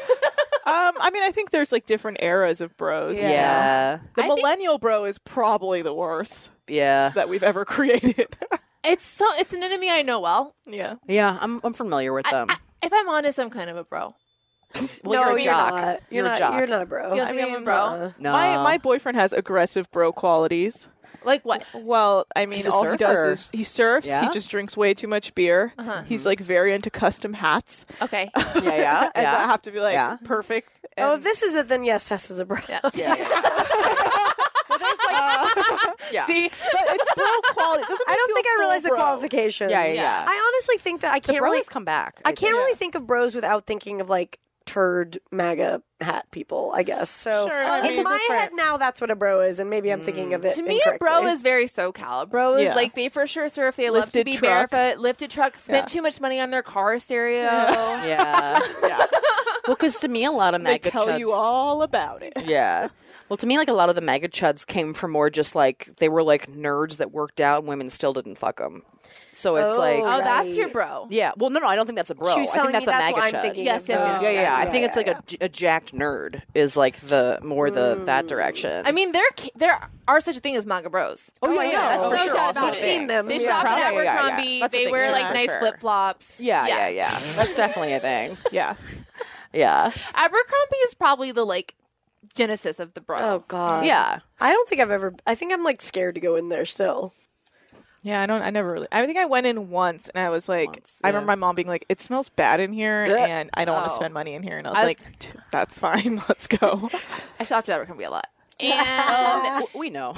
[SPEAKER 7] Um, I mean, I think there's like different eras of bros.
[SPEAKER 3] Yeah.
[SPEAKER 4] yeah,
[SPEAKER 7] The
[SPEAKER 5] I think-
[SPEAKER 7] millennial bro is probably the worst
[SPEAKER 4] yeah,
[SPEAKER 7] that we've ever created.
[SPEAKER 5] It's so it's an enemy I know well.
[SPEAKER 7] yeah.
[SPEAKER 4] yeah. I'm I'm familiar with
[SPEAKER 5] I-
[SPEAKER 4] them.
[SPEAKER 5] I- if I'm honest, I'm kind of a bro.
[SPEAKER 4] well,
[SPEAKER 3] no,
[SPEAKER 4] you're a jock.
[SPEAKER 3] Not. You're,
[SPEAKER 4] You're a
[SPEAKER 3] not.
[SPEAKER 4] jock.
[SPEAKER 3] You're not a bro.
[SPEAKER 5] You don't
[SPEAKER 7] I
[SPEAKER 5] think I'm a
[SPEAKER 7] mean,
[SPEAKER 5] bro?
[SPEAKER 3] uh,
[SPEAKER 4] No,
[SPEAKER 7] My my boyfriend has aggressive bro qualities.
[SPEAKER 5] Like what?
[SPEAKER 7] Well, I mean,
[SPEAKER 4] He's a
[SPEAKER 7] all he does
[SPEAKER 4] surfer.
[SPEAKER 7] is he surfs.
[SPEAKER 4] Yeah?
[SPEAKER 7] He just drinks way too much beer.
[SPEAKER 5] Uh-huh.
[SPEAKER 7] He's like very into custom hats,
[SPEAKER 5] Okay.
[SPEAKER 4] yeah, yeah,
[SPEAKER 7] and
[SPEAKER 4] yeah.
[SPEAKER 7] that have to be like
[SPEAKER 4] Yeah.
[SPEAKER 7] perfect.
[SPEAKER 3] Oh, if
[SPEAKER 7] And-
[SPEAKER 3] this is it, then yes, Tess is a bro.
[SPEAKER 5] Yeah.
[SPEAKER 4] yeah, yeah. well, there's like, yeah,
[SPEAKER 5] See,
[SPEAKER 7] but it's bro quality. It doesn't
[SPEAKER 3] I
[SPEAKER 7] make
[SPEAKER 3] don't
[SPEAKER 7] you
[SPEAKER 3] think
[SPEAKER 7] a
[SPEAKER 3] I
[SPEAKER 7] full
[SPEAKER 3] realized the
[SPEAKER 7] bro.
[SPEAKER 3] qualifications.
[SPEAKER 4] Yeah, yeah, yeah.
[SPEAKER 3] I honestly think that I
[SPEAKER 4] the
[SPEAKER 3] can't
[SPEAKER 4] bros
[SPEAKER 3] really.
[SPEAKER 4] come back.
[SPEAKER 3] I can't
[SPEAKER 7] Yeah.
[SPEAKER 3] really think of bros without thinking of like turd MAGA hat people. I guess so.
[SPEAKER 7] Sure, I
[SPEAKER 3] in
[SPEAKER 7] mean-
[SPEAKER 3] my head now, that's what a bro is, and maybe I'm thinking of it.
[SPEAKER 5] to me, a bro
[SPEAKER 3] incorrectly.
[SPEAKER 5] is very SoCal. A bro is
[SPEAKER 7] Yeah.
[SPEAKER 5] like they for sure surf. They love to
[SPEAKER 7] Lifted
[SPEAKER 5] be
[SPEAKER 7] truck.
[SPEAKER 5] barefoot. Lifted truck. Spent
[SPEAKER 7] Yeah.
[SPEAKER 5] too much money on their car stereo.
[SPEAKER 4] Yeah,
[SPEAKER 7] Yeah.
[SPEAKER 4] well, because to me, a lot of
[SPEAKER 7] They
[SPEAKER 4] MAGA
[SPEAKER 7] tell
[SPEAKER 4] chuds,
[SPEAKER 7] you all about it.
[SPEAKER 4] yeah. Well, to me, like a lot of the MAGA chuds came from more just like they were like nerds that worked out, and women still didn't fuck them. So it's
[SPEAKER 3] Oh,
[SPEAKER 4] like,
[SPEAKER 5] Oh, that's
[SPEAKER 3] Right.
[SPEAKER 5] your bro.
[SPEAKER 4] yeah. Well, no, no, I don't think that's a bro.
[SPEAKER 3] She was
[SPEAKER 4] I
[SPEAKER 3] telling
[SPEAKER 4] think that's
[SPEAKER 3] me
[SPEAKER 4] a
[SPEAKER 3] that's
[SPEAKER 4] MAGA
[SPEAKER 3] what I'm
[SPEAKER 4] chud.
[SPEAKER 3] thinking.
[SPEAKER 5] Yes,
[SPEAKER 3] of
[SPEAKER 5] yes,
[SPEAKER 3] the-
[SPEAKER 5] yes,
[SPEAKER 4] Yeah, yeah, yeah. I
[SPEAKER 3] yeah,
[SPEAKER 4] think it's
[SPEAKER 3] yeah,
[SPEAKER 4] like a, j- a jacked nerd is like the more the that direction.
[SPEAKER 5] I mean, there ca- there are such a thing as MAGA bros.
[SPEAKER 4] oh yeah,
[SPEAKER 3] I
[SPEAKER 4] yeah,
[SPEAKER 3] know.
[SPEAKER 4] that's for
[SPEAKER 5] No
[SPEAKER 4] sure.
[SPEAKER 5] doubt
[SPEAKER 4] Also
[SPEAKER 5] about
[SPEAKER 4] a
[SPEAKER 5] it.
[SPEAKER 3] I've seen
[SPEAKER 4] thing.
[SPEAKER 3] them.
[SPEAKER 5] They
[SPEAKER 3] yeah.
[SPEAKER 5] shop at
[SPEAKER 4] Yeah, yeah, yeah, yeah.
[SPEAKER 5] Abercrombie.
[SPEAKER 4] That's a
[SPEAKER 5] They
[SPEAKER 4] thing,
[SPEAKER 5] wear
[SPEAKER 4] too,
[SPEAKER 5] like
[SPEAKER 4] for
[SPEAKER 5] nice
[SPEAKER 4] sure.
[SPEAKER 5] flip flops.
[SPEAKER 4] Yeah, yeah, yeah. That's definitely a thing.
[SPEAKER 7] Yeah.
[SPEAKER 4] Yeah,
[SPEAKER 5] Abercrombie is probably the like genesis of the bro.
[SPEAKER 3] Oh God.
[SPEAKER 4] yeah.
[SPEAKER 3] I don't think I've ever. I think I'm like scared to go in there still.
[SPEAKER 7] Yeah, I don't. I never really. I think I went in once, and I was like,
[SPEAKER 4] Once,
[SPEAKER 7] I
[SPEAKER 4] yeah.
[SPEAKER 7] remember my mom being like, "It smells bad in here,
[SPEAKER 4] Ugh.
[SPEAKER 7] and I don't want
[SPEAKER 5] Oh.
[SPEAKER 7] to spend money in here." And I was
[SPEAKER 5] I was-
[SPEAKER 7] like, "That's fine. Let's go."
[SPEAKER 5] I shopped at Abercrombie a lot. And
[SPEAKER 4] we know.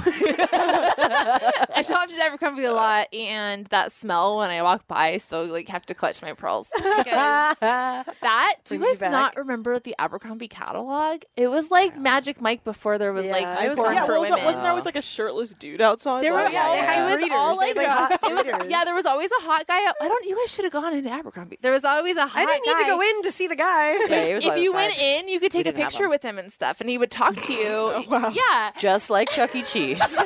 [SPEAKER 5] I shop at Abercrombie a lot, and that smell when I walk by, so like have to clutch my pearls. Because that, do you
[SPEAKER 3] Brings you
[SPEAKER 5] guys
[SPEAKER 3] back.
[SPEAKER 5] not remember the Abercrombie catalog? It was like Magic Mike before there was
[SPEAKER 3] Yeah,
[SPEAKER 5] like
[SPEAKER 3] it was
[SPEAKER 5] porn
[SPEAKER 7] yeah,
[SPEAKER 5] for
[SPEAKER 7] what was that-
[SPEAKER 5] women.
[SPEAKER 7] wasn't there always like a shirtless dude outside?
[SPEAKER 5] There were
[SPEAKER 7] Like,
[SPEAKER 5] all,
[SPEAKER 4] yeah.
[SPEAKER 5] it was
[SPEAKER 3] Readers,
[SPEAKER 5] all
[SPEAKER 3] they
[SPEAKER 5] like,
[SPEAKER 3] had, like, hot
[SPEAKER 5] it was,
[SPEAKER 3] readers.
[SPEAKER 5] yeah, there was always a hot guy. I don't. You guys should have gone into Abercrombie. There was always a hot
[SPEAKER 3] I didn't need
[SPEAKER 5] guy.
[SPEAKER 3] to go in to see the guy.
[SPEAKER 4] Yeah, he was
[SPEAKER 5] If
[SPEAKER 4] on
[SPEAKER 5] you
[SPEAKER 4] the
[SPEAKER 5] went
[SPEAKER 4] side.
[SPEAKER 5] in, you could take a
[SPEAKER 4] didn't have
[SPEAKER 5] picture
[SPEAKER 4] him.
[SPEAKER 5] with him and stuff, and he would talk to you.
[SPEAKER 7] wow.
[SPEAKER 5] Yeah.
[SPEAKER 4] Just like Chuck E. Cheese.
[SPEAKER 7] Yeah,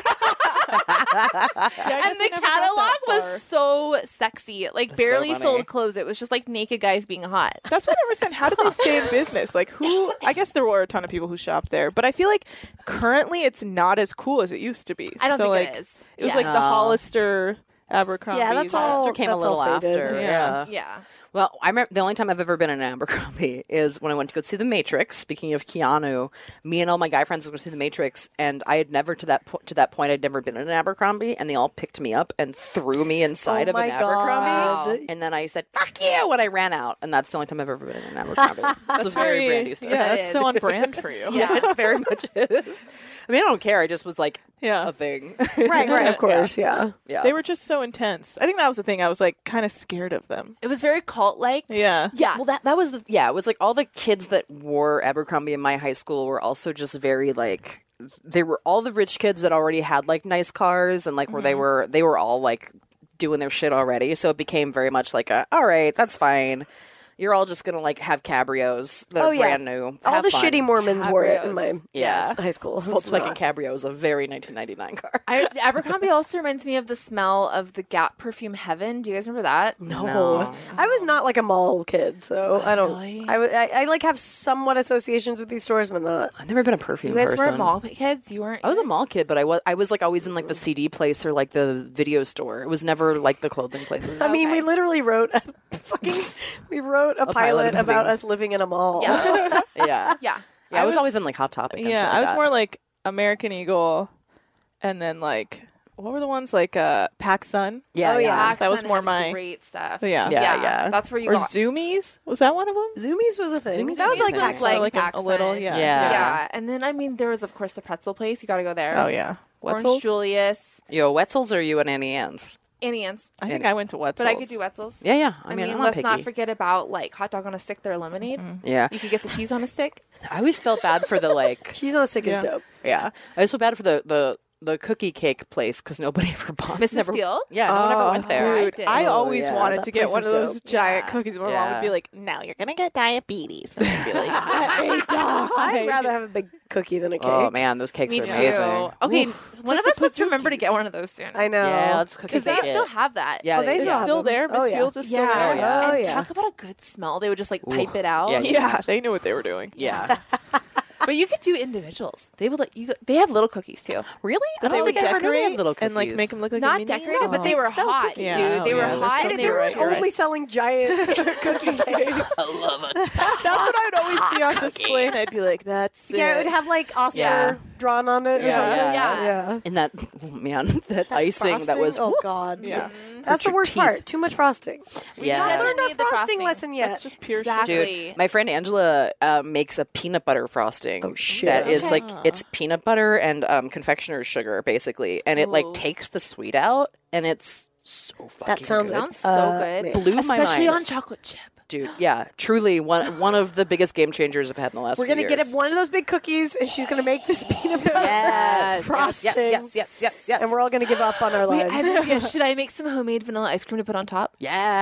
[SPEAKER 7] I guess
[SPEAKER 5] And
[SPEAKER 7] I
[SPEAKER 5] the
[SPEAKER 7] never got
[SPEAKER 5] catalog
[SPEAKER 7] that far.
[SPEAKER 5] was so sexy. It like
[SPEAKER 4] That's so
[SPEAKER 5] barely
[SPEAKER 4] funny.
[SPEAKER 5] sold clothes. It was just like naked guys being hot.
[SPEAKER 7] That's what I was saying. How did they stay in business? Like, who? I guess there were a ton of people who shopped there, but I feel like currently it's not as cool as it used to be.
[SPEAKER 5] I don't
[SPEAKER 7] so,
[SPEAKER 5] think
[SPEAKER 7] like,
[SPEAKER 5] it is.
[SPEAKER 7] It was
[SPEAKER 5] Yeah.
[SPEAKER 7] like the
[SPEAKER 4] No.
[SPEAKER 7] Hollister, Abercrombie.
[SPEAKER 3] Yeah, that's all-
[SPEAKER 4] Hollister came a
[SPEAKER 3] that's
[SPEAKER 4] little
[SPEAKER 3] all faded.
[SPEAKER 4] after.
[SPEAKER 7] Yeah.
[SPEAKER 4] Yeah.
[SPEAKER 5] Yeah.
[SPEAKER 4] Well, I remember the only time I've ever been in Abercrombie is when I went to go see The Matrix. Speaking of Keanu, me and all my guy friends went to see The Matrix, and I had never to that po- to that point I'd never been in an Abercrombie, and they all picked me up and threw me inside
[SPEAKER 3] Oh
[SPEAKER 4] of an
[SPEAKER 3] my
[SPEAKER 4] Abercrombie,
[SPEAKER 3] God.
[SPEAKER 4] and then I said "fuck you" when I ran out, and that's the only time I've ever been in an Abercrombie. That's a very, brandy story.
[SPEAKER 7] Yeah,
[SPEAKER 5] That
[SPEAKER 7] that's so
[SPEAKER 5] is.
[SPEAKER 7] on brand for you.
[SPEAKER 4] Yeah, it very much is. I mean, I don't care. I just was like
[SPEAKER 7] Yeah.
[SPEAKER 4] a thing.
[SPEAKER 3] Right, right, of course, yeah.
[SPEAKER 4] Yeah.
[SPEAKER 7] They were just so intense. I think that was the thing. I was like kind of scared of them.
[SPEAKER 5] It was very cult like.
[SPEAKER 7] Yeah.
[SPEAKER 5] Yeah.
[SPEAKER 4] Well, that that was the yeah. It was like all the kids that wore Abercrombie in my high school were also just very like they were all the rich kids that already had like nice cars and like where they were they were all like doing their shit already. So it became very much like a all right, that's fine. You're all just gonna like have cabrios that
[SPEAKER 3] Oh,
[SPEAKER 4] are
[SPEAKER 3] yeah.
[SPEAKER 4] brand new.
[SPEAKER 3] All
[SPEAKER 4] Have
[SPEAKER 3] the
[SPEAKER 4] fun.
[SPEAKER 3] shitty Mormons wore it in my
[SPEAKER 5] Cabrios.
[SPEAKER 4] Yeah.
[SPEAKER 3] high school.
[SPEAKER 4] Volkswagen Cabrio is a very nineteen ninety-nine car.
[SPEAKER 5] I, Abercrombie also reminds me of the smell of the Gap perfume Heaven. Do you guys remember that?
[SPEAKER 3] No.
[SPEAKER 4] No.
[SPEAKER 3] I was not like a mall kid, so I don't.
[SPEAKER 5] Really?
[SPEAKER 3] I, w- I, I like have somewhat associations with these stores, but not.
[SPEAKER 4] I've never been a perfume
[SPEAKER 5] You guys
[SPEAKER 4] person.
[SPEAKER 5] weren't mall kids. You weren't.
[SPEAKER 4] I was a mall kid, but I was I was like always in like the C D place or like the video store. It was never like the clothing places.
[SPEAKER 3] I mean, we
[SPEAKER 5] Okay.
[SPEAKER 3] literally wrote a fucking. We wrote a,
[SPEAKER 4] pilot
[SPEAKER 3] pilot
[SPEAKER 4] of
[SPEAKER 3] about
[SPEAKER 4] living.
[SPEAKER 3] us living in a mall.
[SPEAKER 5] Yeah.
[SPEAKER 4] yeah.
[SPEAKER 5] yeah.
[SPEAKER 4] Yeah, I,
[SPEAKER 7] I
[SPEAKER 4] was,
[SPEAKER 7] was-
[SPEAKER 4] always in like Hot Topic. And shit
[SPEAKER 7] Yeah,
[SPEAKER 4] like
[SPEAKER 7] I was
[SPEAKER 4] that.
[SPEAKER 7] more like American Eagle, and then like what were the ones like uh PacSun?
[SPEAKER 4] Yeah,
[SPEAKER 3] Oh,
[SPEAKER 4] yeah.
[SPEAKER 3] yeah.
[SPEAKER 7] that was
[SPEAKER 5] Accent
[SPEAKER 7] more
[SPEAKER 5] had
[SPEAKER 7] my-
[SPEAKER 5] great stuff.
[SPEAKER 7] Yeah.
[SPEAKER 4] Yeah, yeah.
[SPEAKER 5] That's where you
[SPEAKER 7] Or
[SPEAKER 5] got.
[SPEAKER 7] Zoomies? Was that one of them?
[SPEAKER 3] Zoomies was a thing.
[SPEAKER 4] Zoomies
[SPEAKER 3] that was
[SPEAKER 4] was
[SPEAKER 3] like
[SPEAKER 4] a thing.
[SPEAKER 3] PacSun.
[SPEAKER 5] like
[SPEAKER 7] like a, a
[SPEAKER 5] accent.
[SPEAKER 7] little, yeah.
[SPEAKER 4] Yeah.
[SPEAKER 5] Yeah. And then I mean there was of course the pretzel place. You got to go there.
[SPEAKER 7] Oh yeah,
[SPEAKER 5] Orange
[SPEAKER 7] Wetzel's.
[SPEAKER 5] Julius,
[SPEAKER 4] Yo, Wetzel's or you and Annie Ann's?
[SPEAKER 5] Annie Ann's.
[SPEAKER 7] I think I went to Wetzel's.
[SPEAKER 5] But I could do Wetzel's.
[SPEAKER 4] Yeah, yeah. I,
[SPEAKER 5] I,
[SPEAKER 4] mean,
[SPEAKER 5] mean,
[SPEAKER 4] I'm not
[SPEAKER 5] let's
[SPEAKER 4] picky.
[SPEAKER 5] not forget about like hot dog on a stick, their lemonade.
[SPEAKER 4] Yeah,
[SPEAKER 5] You could get the cheese on a stick.
[SPEAKER 4] I always felt bad for the like.
[SPEAKER 3] Cheese on a stick
[SPEAKER 7] Yeah.
[SPEAKER 3] is dope.
[SPEAKER 4] Yeah, I always felt bad for the the the cookie cake place because nobody ever bought.
[SPEAKER 5] Missus
[SPEAKER 4] Never,
[SPEAKER 5] Steele?
[SPEAKER 4] Yeah, no one ever
[SPEAKER 7] Oh,
[SPEAKER 4] went there.
[SPEAKER 7] Dude,
[SPEAKER 5] did.
[SPEAKER 7] I
[SPEAKER 3] Oh,
[SPEAKER 7] always
[SPEAKER 3] yeah,
[SPEAKER 7] wanted
[SPEAKER 3] that
[SPEAKER 7] to get
[SPEAKER 3] place
[SPEAKER 7] one
[SPEAKER 3] is
[SPEAKER 7] of those
[SPEAKER 3] dope.
[SPEAKER 7] giant
[SPEAKER 5] Yeah.
[SPEAKER 7] cookies. My mom
[SPEAKER 4] Yeah.
[SPEAKER 7] would be like, "Now you're gonna get diabetes." And I'd be like, "I die."
[SPEAKER 3] I'd rather have a big cookie than a cake.
[SPEAKER 4] Oh man, those cakes
[SPEAKER 5] Me
[SPEAKER 4] are
[SPEAKER 5] too.
[SPEAKER 4] amazing.
[SPEAKER 5] Okay, one of us let's
[SPEAKER 7] the
[SPEAKER 5] remember to
[SPEAKER 7] Pookies.
[SPEAKER 5] get one of those soon.
[SPEAKER 3] I know.
[SPEAKER 4] Yeah, let's cook
[SPEAKER 5] Because they still have that.
[SPEAKER 4] Yeah,
[SPEAKER 3] Oh, they
[SPEAKER 7] Is
[SPEAKER 3] still
[SPEAKER 7] it
[SPEAKER 3] have
[SPEAKER 7] still
[SPEAKER 3] them.
[SPEAKER 7] there? Miss
[SPEAKER 3] Oh, yeah.
[SPEAKER 7] Fields is still
[SPEAKER 5] Yeah.
[SPEAKER 7] there.
[SPEAKER 4] Oh, yeah.
[SPEAKER 3] Oh,
[SPEAKER 5] And
[SPEAKER 3] yeah.
[SPEAKER 5] talk about a good smell. They would just like pipe it out.
[SPEAKER 4] Yeah,
[SPEAKER 7] Yeah, they knew what they were doing.
[SPEAKER 4] Yeah.
[SPEAKER 5] But you could do individuals. They would let you. They have little cookies too.
[SPEAKER 4] Really? I
[SPEAKER 7] They
[SPEAKER 4] don't
[SPEAKER 7] would
[SPEAKER 4] think I ever knew they had
[SPEAKER 7] decorate
[SPEAKER 4] little cookies.
[SPEAKER 7] and like make them look like a
[SPEAKER 5] Not
[SPEAKER 7] mini.
[SPEAKER 5] decorated, but they
[SPEAKER 3] Oh.
[SPEAKER 5] were
[SPEAKER 3] Sell
[SPEAKER 5] hot,
[SPEAKER 3] cookies.
[SPEAKER 5] dude.
[SPEAKER 7] Yeah,
[SPEAKER 5] they
[SPEAKER 7] oh,
[SPEAKER 5] were
[SPEAKER 7] yeah, they're
[SPEAKER 5] hot
[SPEAKER 7] still
[SPEAKER 5] and they
[SPEAKER 3] They
[SPEAKER 5] were
[SPEAKER 3] were
[SPEAKER 7] You're right.
[SPEAKER 3] only selling giant cookie cakes.
[SPEAKER 4] I love it.
[SPEAKER 7] That's what I would always see on display, and I'd be like, "That's
[SPEAKER 3] Yeah, it
[SPEAKER 7] it."
[SPEAKER 3] would have like Oscar
[SPEAKER 4] Yeah.
[SPEAKER 3] drawn on it or
[SPEAKER 4] Yeah,
[SPEAKER 3] something.
[SPEAKER 5] yeah.
[SPEAKER 3] yeah.
[SPEAKER 4] And that oh, man, that icing that was
[SPEAKER 3] Frosting? Oh God.
[SPEAKER 7] Yeah.
[SPEAKER 3] That's the
[SPEAKER 4] your
[SPEAKER 3] worst
[SPEAKER 4] teeth.
[SPEAKER 3] part. Too much frosting.
[SPEAKER 4] yeah.
[SPEAKER 3] I
[SPEAKER 5] Doesn't
[SPEAKER 3] learned
[SPEAKER 5] need
[SPEAKER 3] a
[SPEAKER 5] the
[SPEAKER 3] frosting,
[SPEAKER 5] frosting.
[SPEAKER 3] lesson yet.
[SPEAKER 7] That's just pure
[SPEAKER 5] Exactly.
[SPEAKER 4] Dude, my friend Angela uh, makes a peanut butter frosting.
[SPEAKER 3] Oh, shit.
[SPEAKER 4] That is
[SPEAKER 5] Okay.
[SPEAKER 4] like it's peanut butter and um, confectioner's sugar basically, and it like
[SPEAKER 5] Ooh.
[SPEAKER 4] takes the sweet out, and it's so fucking
[SPEAKER 3] That sounds
[SPEAKER 4] good.
[SPEAKER 5] Sounds so
[SPEAKER 3] Uh,
[SPEAKER 5] good.
[SPEAKER 3] man.
[SPEAKER 4] Blew my
[SPEAKER 5] Especially
[SPEAKER 4] mind.
[SPEAKER 5] on chocolate chip.
[SPEAKER 4] Dude, yeah, truly one one of the biggest game changers I've had in the last.
[SPEAKER 3] We're
[SPEAKER 4] few
[SPEAKER 3] gonna get
[SPEAKER 4] years.
[SPEAKER 3] one of those big cookies, and she's gonna make this peanut butter
[SPEAKER 4] Yes,
[SPEAKER 3] frosting.
[SPEAKER 4] yes, yes, yes, yes, yes.
[SPEAKER 3] And we're all gonna give up on our
[SPEAKER 5] Wait,
[SPEAKER 3] lives.
[SPEAKER 5] I, yeah, should I make some homemade vanilla ice cream to put on top?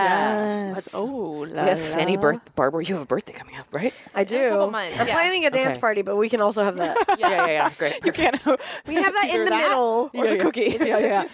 [SPEAKER 4] Yeah.
[SPEAKER 7] Yes. Oh, la,
[SPEAKER 4] We have Fanny
[SPEAKER 7] la.
[SPEAKER 4] birth Barbara. You have a birthday coming up, right?
[SPEAKER 3] I do.
[SPEAKER 5] In a couple months,
[SPEAKER 3] I'm
[SPEAKER 5] yeah.
[SPEAKER 3] planning a dance
[SPEAKER 4] Okay.
[SPEAKER 3] party, but we can also have that.
[SPEAKER 4] Yeah, yeah, yeah. Great.
[SPEAKER 7] You can't.
[SPEAKER 3] We can have that in
[SPEAKER 7] Either
[SPEAKER 3] the
[SPEAKER 7] that
[SPEAKER 3] middle.
[SPEAKER 7] or the cookie.
[SPEAKER 4] Yeah, yeah.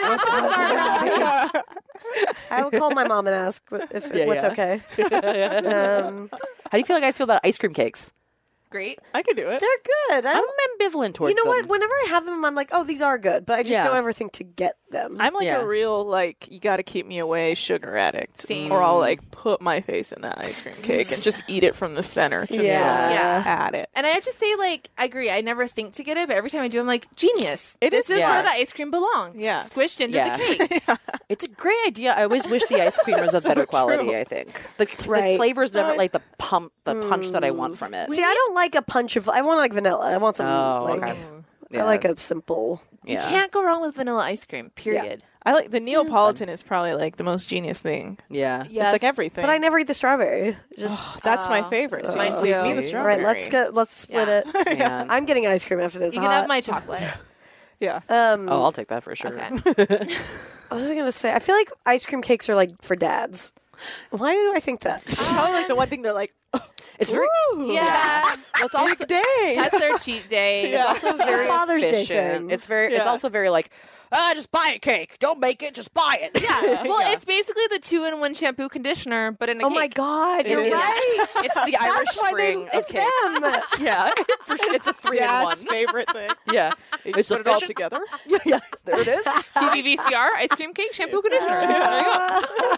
[SPEAKER 3] I will call my mom and ask if
[SPEAKER 4] Yeah,
[SPEAKER 3] what's
[SPEAKER 4] yeah.
[SPEAKER 3] okay. Um,
[SPEAKER 4] How do you feel like guys feel about ice cream cakes?
[SPEAKER 5] Great.
[SPEAKER 7] I could do it.
[SPEAKER 3] they're good. I
[SPEAKER 4] I'm
[SPEAKER 3] don't,
[SPEAKER 4] ambivalent towards
[SPEAKER 3] you know
[SPEAKER 4] them.
[SPEAKER 3] what? Whenever I have them, I'm like, oh, these are good, but I just
[SPEAKER 4] Yeah.
[SPEAKER 3] don't ever think to get them.
[SPEAKER 7] I'm like
[SPEAKER 4] Yeah.
[SPEAKER 7] a real like you got to keep me away sugar addict,
[SPEAKER 5] Same.
[SPEAKER 7] or I'll like put my face in that ice cream cake and just eat it from the center. Just
[SPEAKER 3] Yeah.
[SPEAKER 5] Yeah.
[SPEAKER 7] at it.
[SPEAKER 5] And I have to say, like, I agree. I never think to get it, but every time I do, I'm like, genius.
[SPEAKER 7] It
[SPEAKER 5] this
[SPEAKER 7] is-
[SPEAKER 5] is
[SPEAKER 4] Yeah.
[SPEAKER 5] where the ice cream belongs.
[SPEAKER 7] Yeah.
[SPEAKER 5] Squished into
[SPEAKER 4] Yeah.
[SPEAKER 5] the cake.
[SPEAKER 4] It's a great idea. I always wish the ice cream was of
[SPEAKER 7] So
[SPEAKER 4] better quality.
[SPEAKER 7] true.
[SPEAKER 4] I think the, the
[SPEAKER 3] Right.
[SPEAKER 4] flavors never like the pump, the punch that I want from it.
[SPEAKER 3] See, I don't like a punch of. I want like vanilla. I want some.
[SPEAKER 4] Oh,
[SPEAKER 3] like,
[SPEAKER 4] okay.
[SPEAKER 3] I like a simple.
[SPEAKER 5] You
[SPEAKER 4] Yeah.
[SPEAKER 5] can't go wrong with vanilla ice cream. Period.
[SPEAKER 7] I like the Neapolitan is probably like the most genius thing.
[SPEAKER 4] Yeah.
[SPEAKER 5] Yes.
[SPEAKER 7] It's like everything.
[SPEAKER 3] But I never eat the strawberry. Just
[SPEAKER 7] That's my
[SPEAKER 5] Oh.
[SPEAKER 7] favorite. So
[SPEAKER 5] Mine
[SPEAKER 7] you leave
[SPEAKER 5] too.
[SPEAKER 7] me the
[SPEAKER 3] all
[SPEAKER 7] strawberry.
[SPEAKER 3] right. Let's get let's split
[SPEAKER 5] Yeah.
[SPEAKER 3] it.
[SPEAKER 4] Man.
[SPEAKER 3] I'm getting ice cream after this.
[SPEAKER 5] You can
[SPEAKER 3] hot.
[SPEAKER 5] have my chocolate.
[SPEAKER 7] Yeah.
[SPEAKER 3] Um,
[SPEAKER 4] Oh, I'll take that for sure.
[SPEAKER 5] Okay.
[SPEAKER 3] I was gonna say. I feel like ice cream cakes are like for dads. Why do I think that?
[SPEAKER 7] It's probably like the one thing they're like,
[SPEAKER 4] It's very.
[SPEAKER 5] Yeah.
[SPEAKER 4] Well, it's also
[SPEAKER 7] big day.
[SPEAKER 5] That's their cheat day.
[SPEAKER 7] Yeah.
[SPEAKER 4] It's also very
[SPEAKER 3] Father's Day
[SPEAKER 4] efficient.
[SPEAKER 3] thing.
[SPEAKER 4] It's very. It's
[SPEAKER 7] Yeah.
[SPEAKER 4] also very like, ah, just buy a cake. Don't make it. Just buy it.
[SPEAKER 5] Yeah. Well, it's basically the two-in-one shampoo conditioner, but in a
[SPEAKER 3] Oh
[SPEAKER 5] cake.
[SPEAKER 3] my god, you're
[SPEAKER 4] is.
[SPEAKER 3] right.
[SPEAKER 4] It's the Irish
[SPEAKER 3] That's why they-
[SPEAKER 4] Spring of
[SPEAKER 3] it's
[SPEAKER 4] cakes.
[SPEAKER 3] them.
[SPEAKER 4] Yeah, for sure. It's a three in one.
[SPEAKER 7] Dad's favorite thing.
[SPEAKER 4] Yeah,
[SPEAKER 7] You
[SPEAKER 4] it's
[SPEAKER 7] just put it all
[SPEAKER 4] efficient.
[SPEAKER 7] together.
[SPEAKER 4] Yeah, yeah, there it is.
[SPEAKER 5] T V V C R, ice cream cake, shampoo, conditioner. There you go.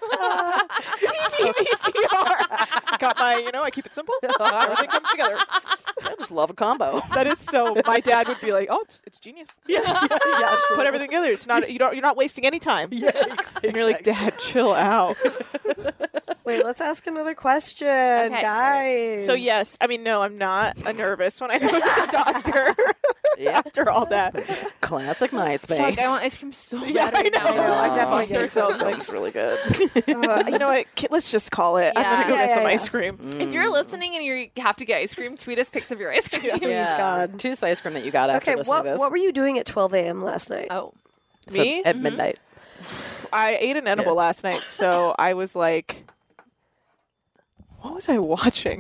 [SPEAKER 7] T V C R. Got my, you know, I keep it simple. Everything comes together.
[SPEAKER 4] I just love a combo.
[SPEAKER 7] That is so. My dad would be like, "Oh, it's, it's genius.
[SPEAKER 4] Yeah, yeah, yeah,
[SPEAKER 7] Put everything together. It's not. You don't. You're not wasting any time."
[SPEAKER 4] Yeah,
[SPEAKER 7] And you're like, "Dad, chill out."
[SPEAKER 3] Wait, let's ask another question,
[SPEAKER 5] Okay.
[SPEAKER 3] guys.
[SPEAKER 7] So yes, I mean, no, I'm not a nervous when I go to the doctor.
[SPEAKER 4] Yeah.
[SPEAKER 7] After all that,
[SPEAKER 4] Classic MySpace.
[SPEAKER 5] Fuck, I want ice cream so
[SPEAKER 7] Yeah,
[SPEAKER 5] bad right
[SPEAKER 7] I know.
[SPEAKER 5] now.
[SPEAKER 7] I definitely
[SPEAKER 4] Oh,
[SPEAKER 7] think so.
[SPEAKER 4] that
[SPEAKER 7] It's like-
[SPEAKER 4] sounds really good.
[SPEAKER 7] uh, you know what? Ki- Let's just call it. I'm
[SPEAKER 5] Yeah.
[SPEAKER 7] gonna go
[SPEAKER 3] Yeah,
[SPEAKER 7] get some
[SPEAKER 3] yeah,
[SPEAKER 7] ice
[SPEAKER 3] yeah.
[SPEAKER 7] cream.
[SPEAKER 5] If you're listening and you have to get ice cream, tweet us pics of your ice cream.
[SPEAKER 4] Yeah.
[SPEAKER 3] God.
[SPEAKER 4] Choose ice cream that you got after
[SPEAKER 3] Okay,
[SPEAKER 4] listening
[SPEAKER 3] what
[SPEAKER 4] to this.
[SPEAKER 3] what were you doing at twelve a.m. last night?
[SPEAKER 5] Oh.
[SPEAKER 4] So,
[SPEAKER 7] Me?
[SPEAKER 4] at midnight.
[SPEAKER 7] I ate an edible last night, so I was like, what was I watching?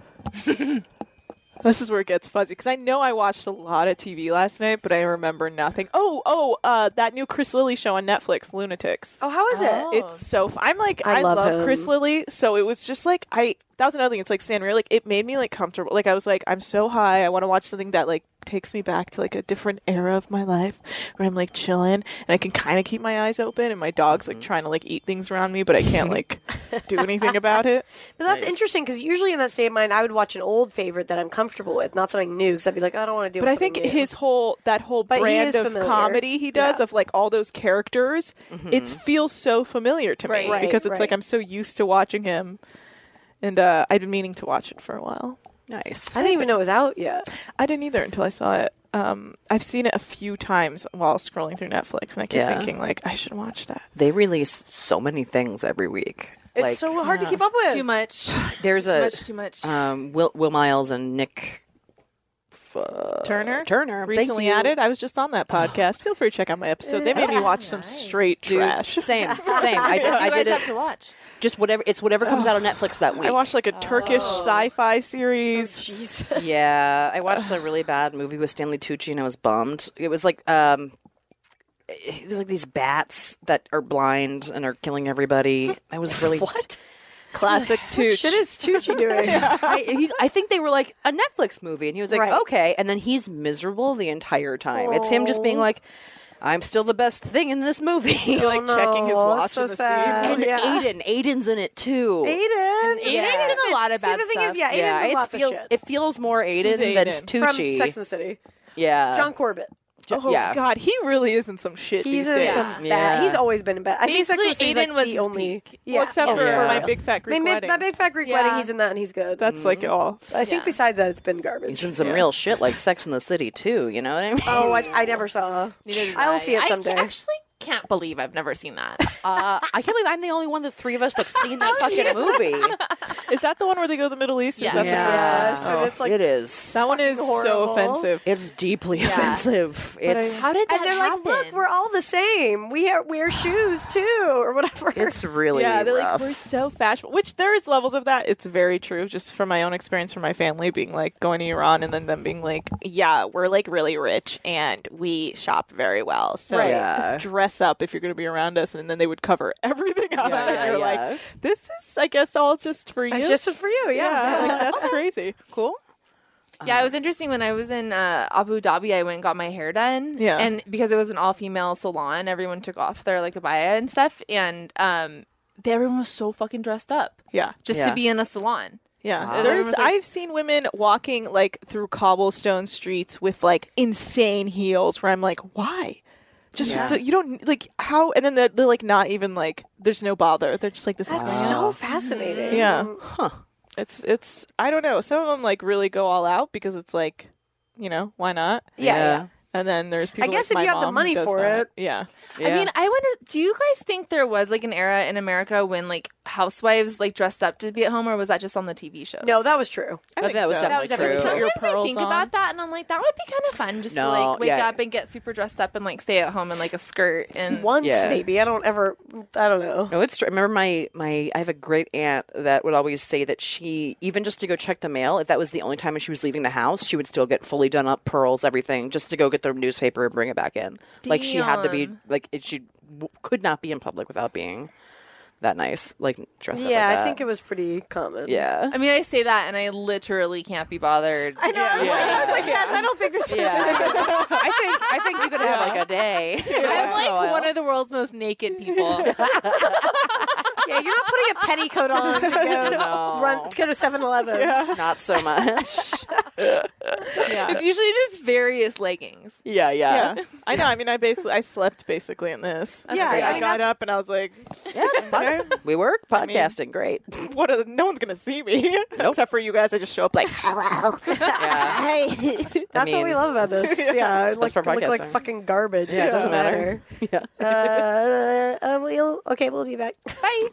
[SPEAKER 7] This is where it gets fuzzy because I know I watched a lot of T V last night, but I remember nothing. Oh, oh, uh, that new Chris Lilly show on Netflix, Lunatics.
[SPEAKER 3] Oh, how is
[SPEAKER 5] Oh.
[SPEAKER 3] it?
[SPEAKER 7] It's so. F- I'm like,
[SPEAKER 3] I
[SPEAKER 7] I,
[SPEAKER 3] love
[SPEAKER 7] love,
[SPEAKER 3] him.
[SPEAKER 7] Chris Lilly, so it was just like I. That was another thing. It's like Sandra, like it made me like comfortable. Like I was like, I'm so high. I want to watch something that like takes me back to like a different era of my life where I'm like chilling and I can kind of keep my eyes open and my dog's like trying to like eat things around me, but I can't like do anything about it.
[SPEAKER 3] But that's interesting because usually in that state of mind, I would watch an old favorite that I'm comfortable with, not something new. Because I'd be like, I don't want to do.
[SPEAKER 7] But I think his whole that whole
[SPEAKER 3] But he
[SPEAKER 7] brand
[SPEAKER 3] is
[SPEAKER 7] of
[SPEAKER 3] familiar.
[SPEAKER 7] comedy he does
[SPEAKER 3] Yeah.
[SPEAKER 7] of like all those characters, it feels so familiar to me
[SPEAKER 3] Right, right,
[SPEAKER 7] because it's like
[SPEAKER 3] right.
[SPEAKER 7] I'm so used to watching him, and uh, I've been meaning to watch it for a while.
[SPEAKER 4] Nice.
[SPEAKER 3] I didn't even know it was out yet.
[SPEAKER 7] I didn't either until I saw it. Um, I've seen it a few times while scrolling through Netflix, and I keep
[SPEAKER 4] Yeah.
[SPEAKER 7] thinking like I should watch that.
[SPEAKER 4] They release so many things every week.
[SPEAKER 3] It's
[SPEAKER 4] like,
[SPEAKER 3] so hard to
[SPEAKER 7] yeah.
[SPEAKER 3] keep up with.
[SPEAKER 5] Too much.
[SPEAKER 4] there's
[SPEAKER 5] Too
[SPEAKER 4] a
[SPEAKER 5] much, too much.
[SPEAKER 4] um, Will Will Miles and Nick uh,
[SPEAKER 7] Turner,
[SPEAKER 4] Turner thank
[SPEAKER 7] recently
[SPEAKER 4] you.
[SPEAKER 7] added. I was just on that podcast. Feel free to check out my episode. They made me watch some straight
[SPEAKER 4] Dude,
[SPEAKER 7] trash.
[SPEAKER 4] Same, same. I did.
[SPEAKER 5] What
[SPEAKER 4] I
[SPEAKER 5] you guys
[SPEAKER 4] did
[SPEAKER 5] have
[SPEAKER 4] it.
[SPEAKER 5] to watch?
[SPEAKER 4] Just whatever. It's whatever comes out on Netflix that week.
[SPEAKER 7] I watched like a Turkish sci-fi series.
[SPEAKER 3] Jesus.
[SPEAKER 4] Yeah, I watched a really bad movie with Stanley Tucci, and I was bummed. It was like um, it was like these bats that are blind and are killing everybody. I was really
[SPEAKER 3] What?
[SPEAKER 7] Classic Tooch.
[SPEAKER 3] Shit is Tucci doing?
[SPEAKER 4] I, he, I think they were like a Netflix movie, and he was like,
[SPEAKER 3] Right.
[SPEAKER 4] okay, and then he's miserable the entire time. It's him just being
[SPEAKER 3] Oh.
[SPEAKER 4] like, I'm still the best thing in this movie.
[SPEAKER 7] like
[SPEAKER 3] Oh,
[SPEAKER 7] checking his
[SPEAKER 3] no,
[SPEAKER 7] watch
[SPEAKER 3] so
[SPEAKER 7] in the
[SPEAKER 3] sad.
[SPEAKER 7] scene.
[SPEAKER 4] and
[SPEAKER 3] yeah.
[SPEAKER 4] Aiden, Aiden's in it too.
[SPEAKER 3] Aiden.
[SPEAKER 5] Aiden's in a lot of
[SPEAKER 3] See,
[SPEAKER 5] bad
[SPEAKER 3] the thing
[SPEAKER 5] stuff.
[SPEAKER 3] is, yeah, Aiden's
[SPEAKER 4] Yeah,
[SPEAKER 3] in
[SPEAKER 4] it
[SPEAKER 3] lots
[SPEAKER 4] feels
[SPEAKER 3] of shit.
[SPEAKER 4] it feels more Aiden
[SPEAKER 7] Who's
[SPEAKER 4] than
[SPEAKER 7] Aiden?
[SPEAKER 4] Tucci.
[SPEAKER 3] From Sex and the City.
[SPEAKER 4] yeah,
[SPEAKER 3] John Corbett.
[SPEAKER 7] Oh
[SPEAKER 4] yeah.
[SPEAKER 7] God, he really is in some shit
[SPEAKER 3] He's
[SPEAKER 7] these
[SPEAKER 3] in
[SPEAKER 7] days.
[SPEAKER 3] some
[SPEAKER 4] Yeah.
[SPEAKER 3] bad. He's always been in bad. I think Sex and the
[SPEAKER 5] Basically,
[SPEAKER 3] City is
[SPEAKER 5] Aiden
[SPEAKER 3] like
[SPEAKER 5] was
[SPEAKER 3] the
[SPEAKER 5] his
[SPEAKER 3] only.
[SPEAKER 5] peak.
[SPEAKER 3] Yeah,
[SPEAKER 7] Well, except
[SPEAKER 3] yeah.
[SPEAKER 7] for
[SPEAKER 4] Yeah.
[SPEAKER 7] my big fat Greek
[SPEAKER 3] My, my,
[SPEAKER 7] wedding.
[SPEAKER 3] my big fat Greek
[SPEAKER 5] Yeah.
[SPEAKER 3] wedding. He's in that, and he's good.
[SPEAKER 7] That's like it all.
[SPEAKER 3] I think
[SPEAKER 5] Yeah.
[SPEAKER 3] besides that, it's been garbage.
[SPEAKER 4] He's in some
[SPEAKER 7] Yeah.
[SPEAKER 4] real shit like Sex in the City too. You know what I mean?
[SPEAKER 3] Oh, I, I never saw.
[SPEAKER 5] Neither did
[SPEAKER 3] I'll
[SPEAKER 5] I.
[SPEAKER 3] see it
[SPEAKER 5] I
[SPEAKER 3] someday.
[SPEAKER 5] actually can't believe I've never seen that.
[SPEAKER 4] Uh, I can't believe I'm the only one of the three of us that's seen that fucking movie.
[SPEAKER 7] Is that the one where they go to the Middle East? Or is
[SPEAKER 5] Yeah.
[SPEAKER 7] that
[SPEAKER 4] Yeah.
[SPEAKER 7] the first one?
[SPEAKER 3] Yes, and
[SPEAKER 7] Oh.
[SPEAKER 3] it's like
[SPEAKER 4] it is.
[SPEAKER 7] That one is
[SPEAKER 3] fucking
[SPEAKER 7] so
[SPEAKER 3] horrible.
[SPEAKER 7] offensive.
[SPEAKER 4] It's deeply offensive. It's
[SPEAKER 5] How did that
[SPEAKER 3] and they're
[SPEAKER 5] happen?
[SPEAKER 3] like, look, we're all the same. We are, wear shoes too, or whatever.
[SPEAKER 4] it's really
[SPEAKER 7] Yeah, they're
[SPEAKER 4] rough.
[SPEAKER 7] like, we're so fashionable. Which there is levels of that. It's very true, just from my own experience from my family being like going to Iran and then them being like, yeah, we're like really rich and we shop very well. So
[SPEAKER 3] Right.
[SPEAKER 4] Yeah.
[SPEAKER 7] dress up if you're going to be around us. And then they would cover everything up.
[SPEAKER 4] Yeah,
[SPEAKER 7] and
[SPEAKER 4] yeah,
[SPEAKER 7] you're
[SPEAKER 4] yeah.
[SPEAKER 7] like, this is, I guess, all just for you.
[SPEAKER 3] It's just for you,
[SPEAKER 7] yeah,
[SPEAKER 3] yeah.
[SPEAKER 7] like, that's crazy.
[SPEAKER 4] cool.
[SPEAKER 5] Yeah, it was interesting when I was in uh, Abu Dhabi. I went and got my hair done.
[SPEAKER 7] Yeah.
[SPEAKER 5] and because it was an all-female salon, everyone took off their like abaya and stuff, and um, they, everyone was so fucking dressed up
[SPEAKER 7] Yeah.
[SPEAKER 5] just
[SPEAKER 4] Yeah.
[SPEAKER 5] to be in a salon.
[SPEAKER 7] Yeah,
[SPEAKER 4] Wow.
[SPEAKER 7] there's.
[SPEAKER 5] Everyone was like-
[SPEAKER 7] I've seen women walking like through cobblestone streets with like insane heels. Where I'm like, why? Just
[SPEAKER 4] Yeah.
[SPEAKER 7] you don't like how? And then they're, they're like not even like. There's no bother. They're just like this.
[SPEAKER 3] That's
[SPEAKER 7] is
[SPEAKER 3] so fascinating.
[SPEAKER 7] Yeah.
[SPEAKER 4] Huh.
[SPEAKER 7] It's it's. I don't know. Some of them like really go all out because it's like, you know, why not?
[SPEAKER 3] Yeah, yeah.
[SPEAKER 7] And then there's people.
[SPEAKER 3] guess
[SPEAKER 7] like
[SPEAKER 3] if
[SPEAKER 7] my
[SPEAKER 3] you have the
[SPEAKER 7] mom who
[SPEAKER 3] money
[SPEAKER 7] does
[SPEAKER 3] for
[SPEAKER 7] that.
[SPEAKER 3] it.
[SPEAKER 7] Yeah.
[SPEAKER 4] Yeah.
[SPEAKER 5] I mean, I wonder, do you guys think there was like an era in America when like housewives like dressed up to be at home, or was that just on the T V shows?
[SPEAKER 3] No, that was true.
[SPEAKER 7] I
[SPEAKER 4] I
[SPEAKER 7] think
[SPEAKER 4] that was
[SPEAKER 7] so.
[SPEAKER 4] definitely
[SPEAKER 3] That was
[SPEAKER 4] true.
[SPEAKER 3] definitely
[SPEAKER 7] Put your
[SPEAKER 5] Sometimes I
[SPEAKER 7] pearls
[SPEAKER 5] think
[SPEAKER 7] on.
[SPEAKER 5] about that and I'm like, that would be kind of fun just
[SPEAKER 4] No,
[SPEAKER 5] to like wake
[SPEAKER 4] yeah.
[SPEAKER 5] up and get super dressed up and like stay at home in like a skirt and
[SPEAKER 3] Once
[SPEAKER 4] Yeah.
[SPEAKER 3] maybe. I don't ever. I don't know.
[SPEAKER 4] No, it's true. I remember my, my, I have a great aunt that would always say that she, even just to go check the mail, if that was the only time she was leaving the house, she would still get fully done up, pearls, everything, just to go get the newspaper and bring it back in. Like she had to be,
[SPEAKER 5] Damn.
[SPEAKER 4] like it, she w- could not be in public without being that nice, like dressed up
[SPEAKER 3] Yeah,
[SPEAKER 4] like
[SPEAKER 3] I
[SPEAKER 4] that.
[SPEAKER 3] think it was pretty common.
[SPEAKER 4] Yeah.
[SPEAKER 5] I mean, I say that and I literally can't be bothered.
[SPEAKER 3] I know. I, was like, I was like, Tess, I don't think this is.
[SPEAKER 4] Yeah. I think I think you could have like a day.
[SPEAKER 5] I'm like one of the world's most naked people.
[SPEAKER 3] Yeah, you're not putting a petticoat on to go
[SPEAKER 4] No.
[SPEAKER 3] run to go to seven eleven.
[SPEAKER 4] Not so much.
[SPEAKER 7] Yeah.
[SPEAKER 5] It's usually just various leggings.
[SPEAKER 4] yeah, yeah.
[SPEAKER 7] Yeah, I know. I mean, I basically I slept basically in this.
[SPEAKER 3] Yeah,
[SPEAKER 7] I,
[SPEAKER 3] I mean,
[SPEAKER 7] got
[SPEAKER 3] that's-
[SPEAKER 7] up and I was like,
[SPEAKER 4] Yeah, it's
[SPEAKER 7] okay,
[SPEAKER 4] we work
[SPEAKER 7] mean-
[SPEAKER 4] podcasting. Great.
[SPEAKER 7] what? Are the, no one's gonna see me except for you guys. I just show up like, hello.
[SPEAKER 4] Yeah.
[SPEAKER 3] Hey, that's
[SPEAKER 4] mean,
[SPEAKER 3] what we love about this. Yeah,
[SPEAKER 4] it's
[SPEAKER 3] it
[SPEAKER 4] best
[SPEAKER 3] look,
[SPEAKER 4] for
[SPEAKER 3] look like
[SPEAKER 4] podcasting.
[SPEAKER 3] fucking garbage.
[SPEAKER 4] Yeah, it doesn't matter. Yeah.
[SPEAKER 3] Uh, uh, we'll, okay, we'll be back.
[SPEAKER 5] Bye.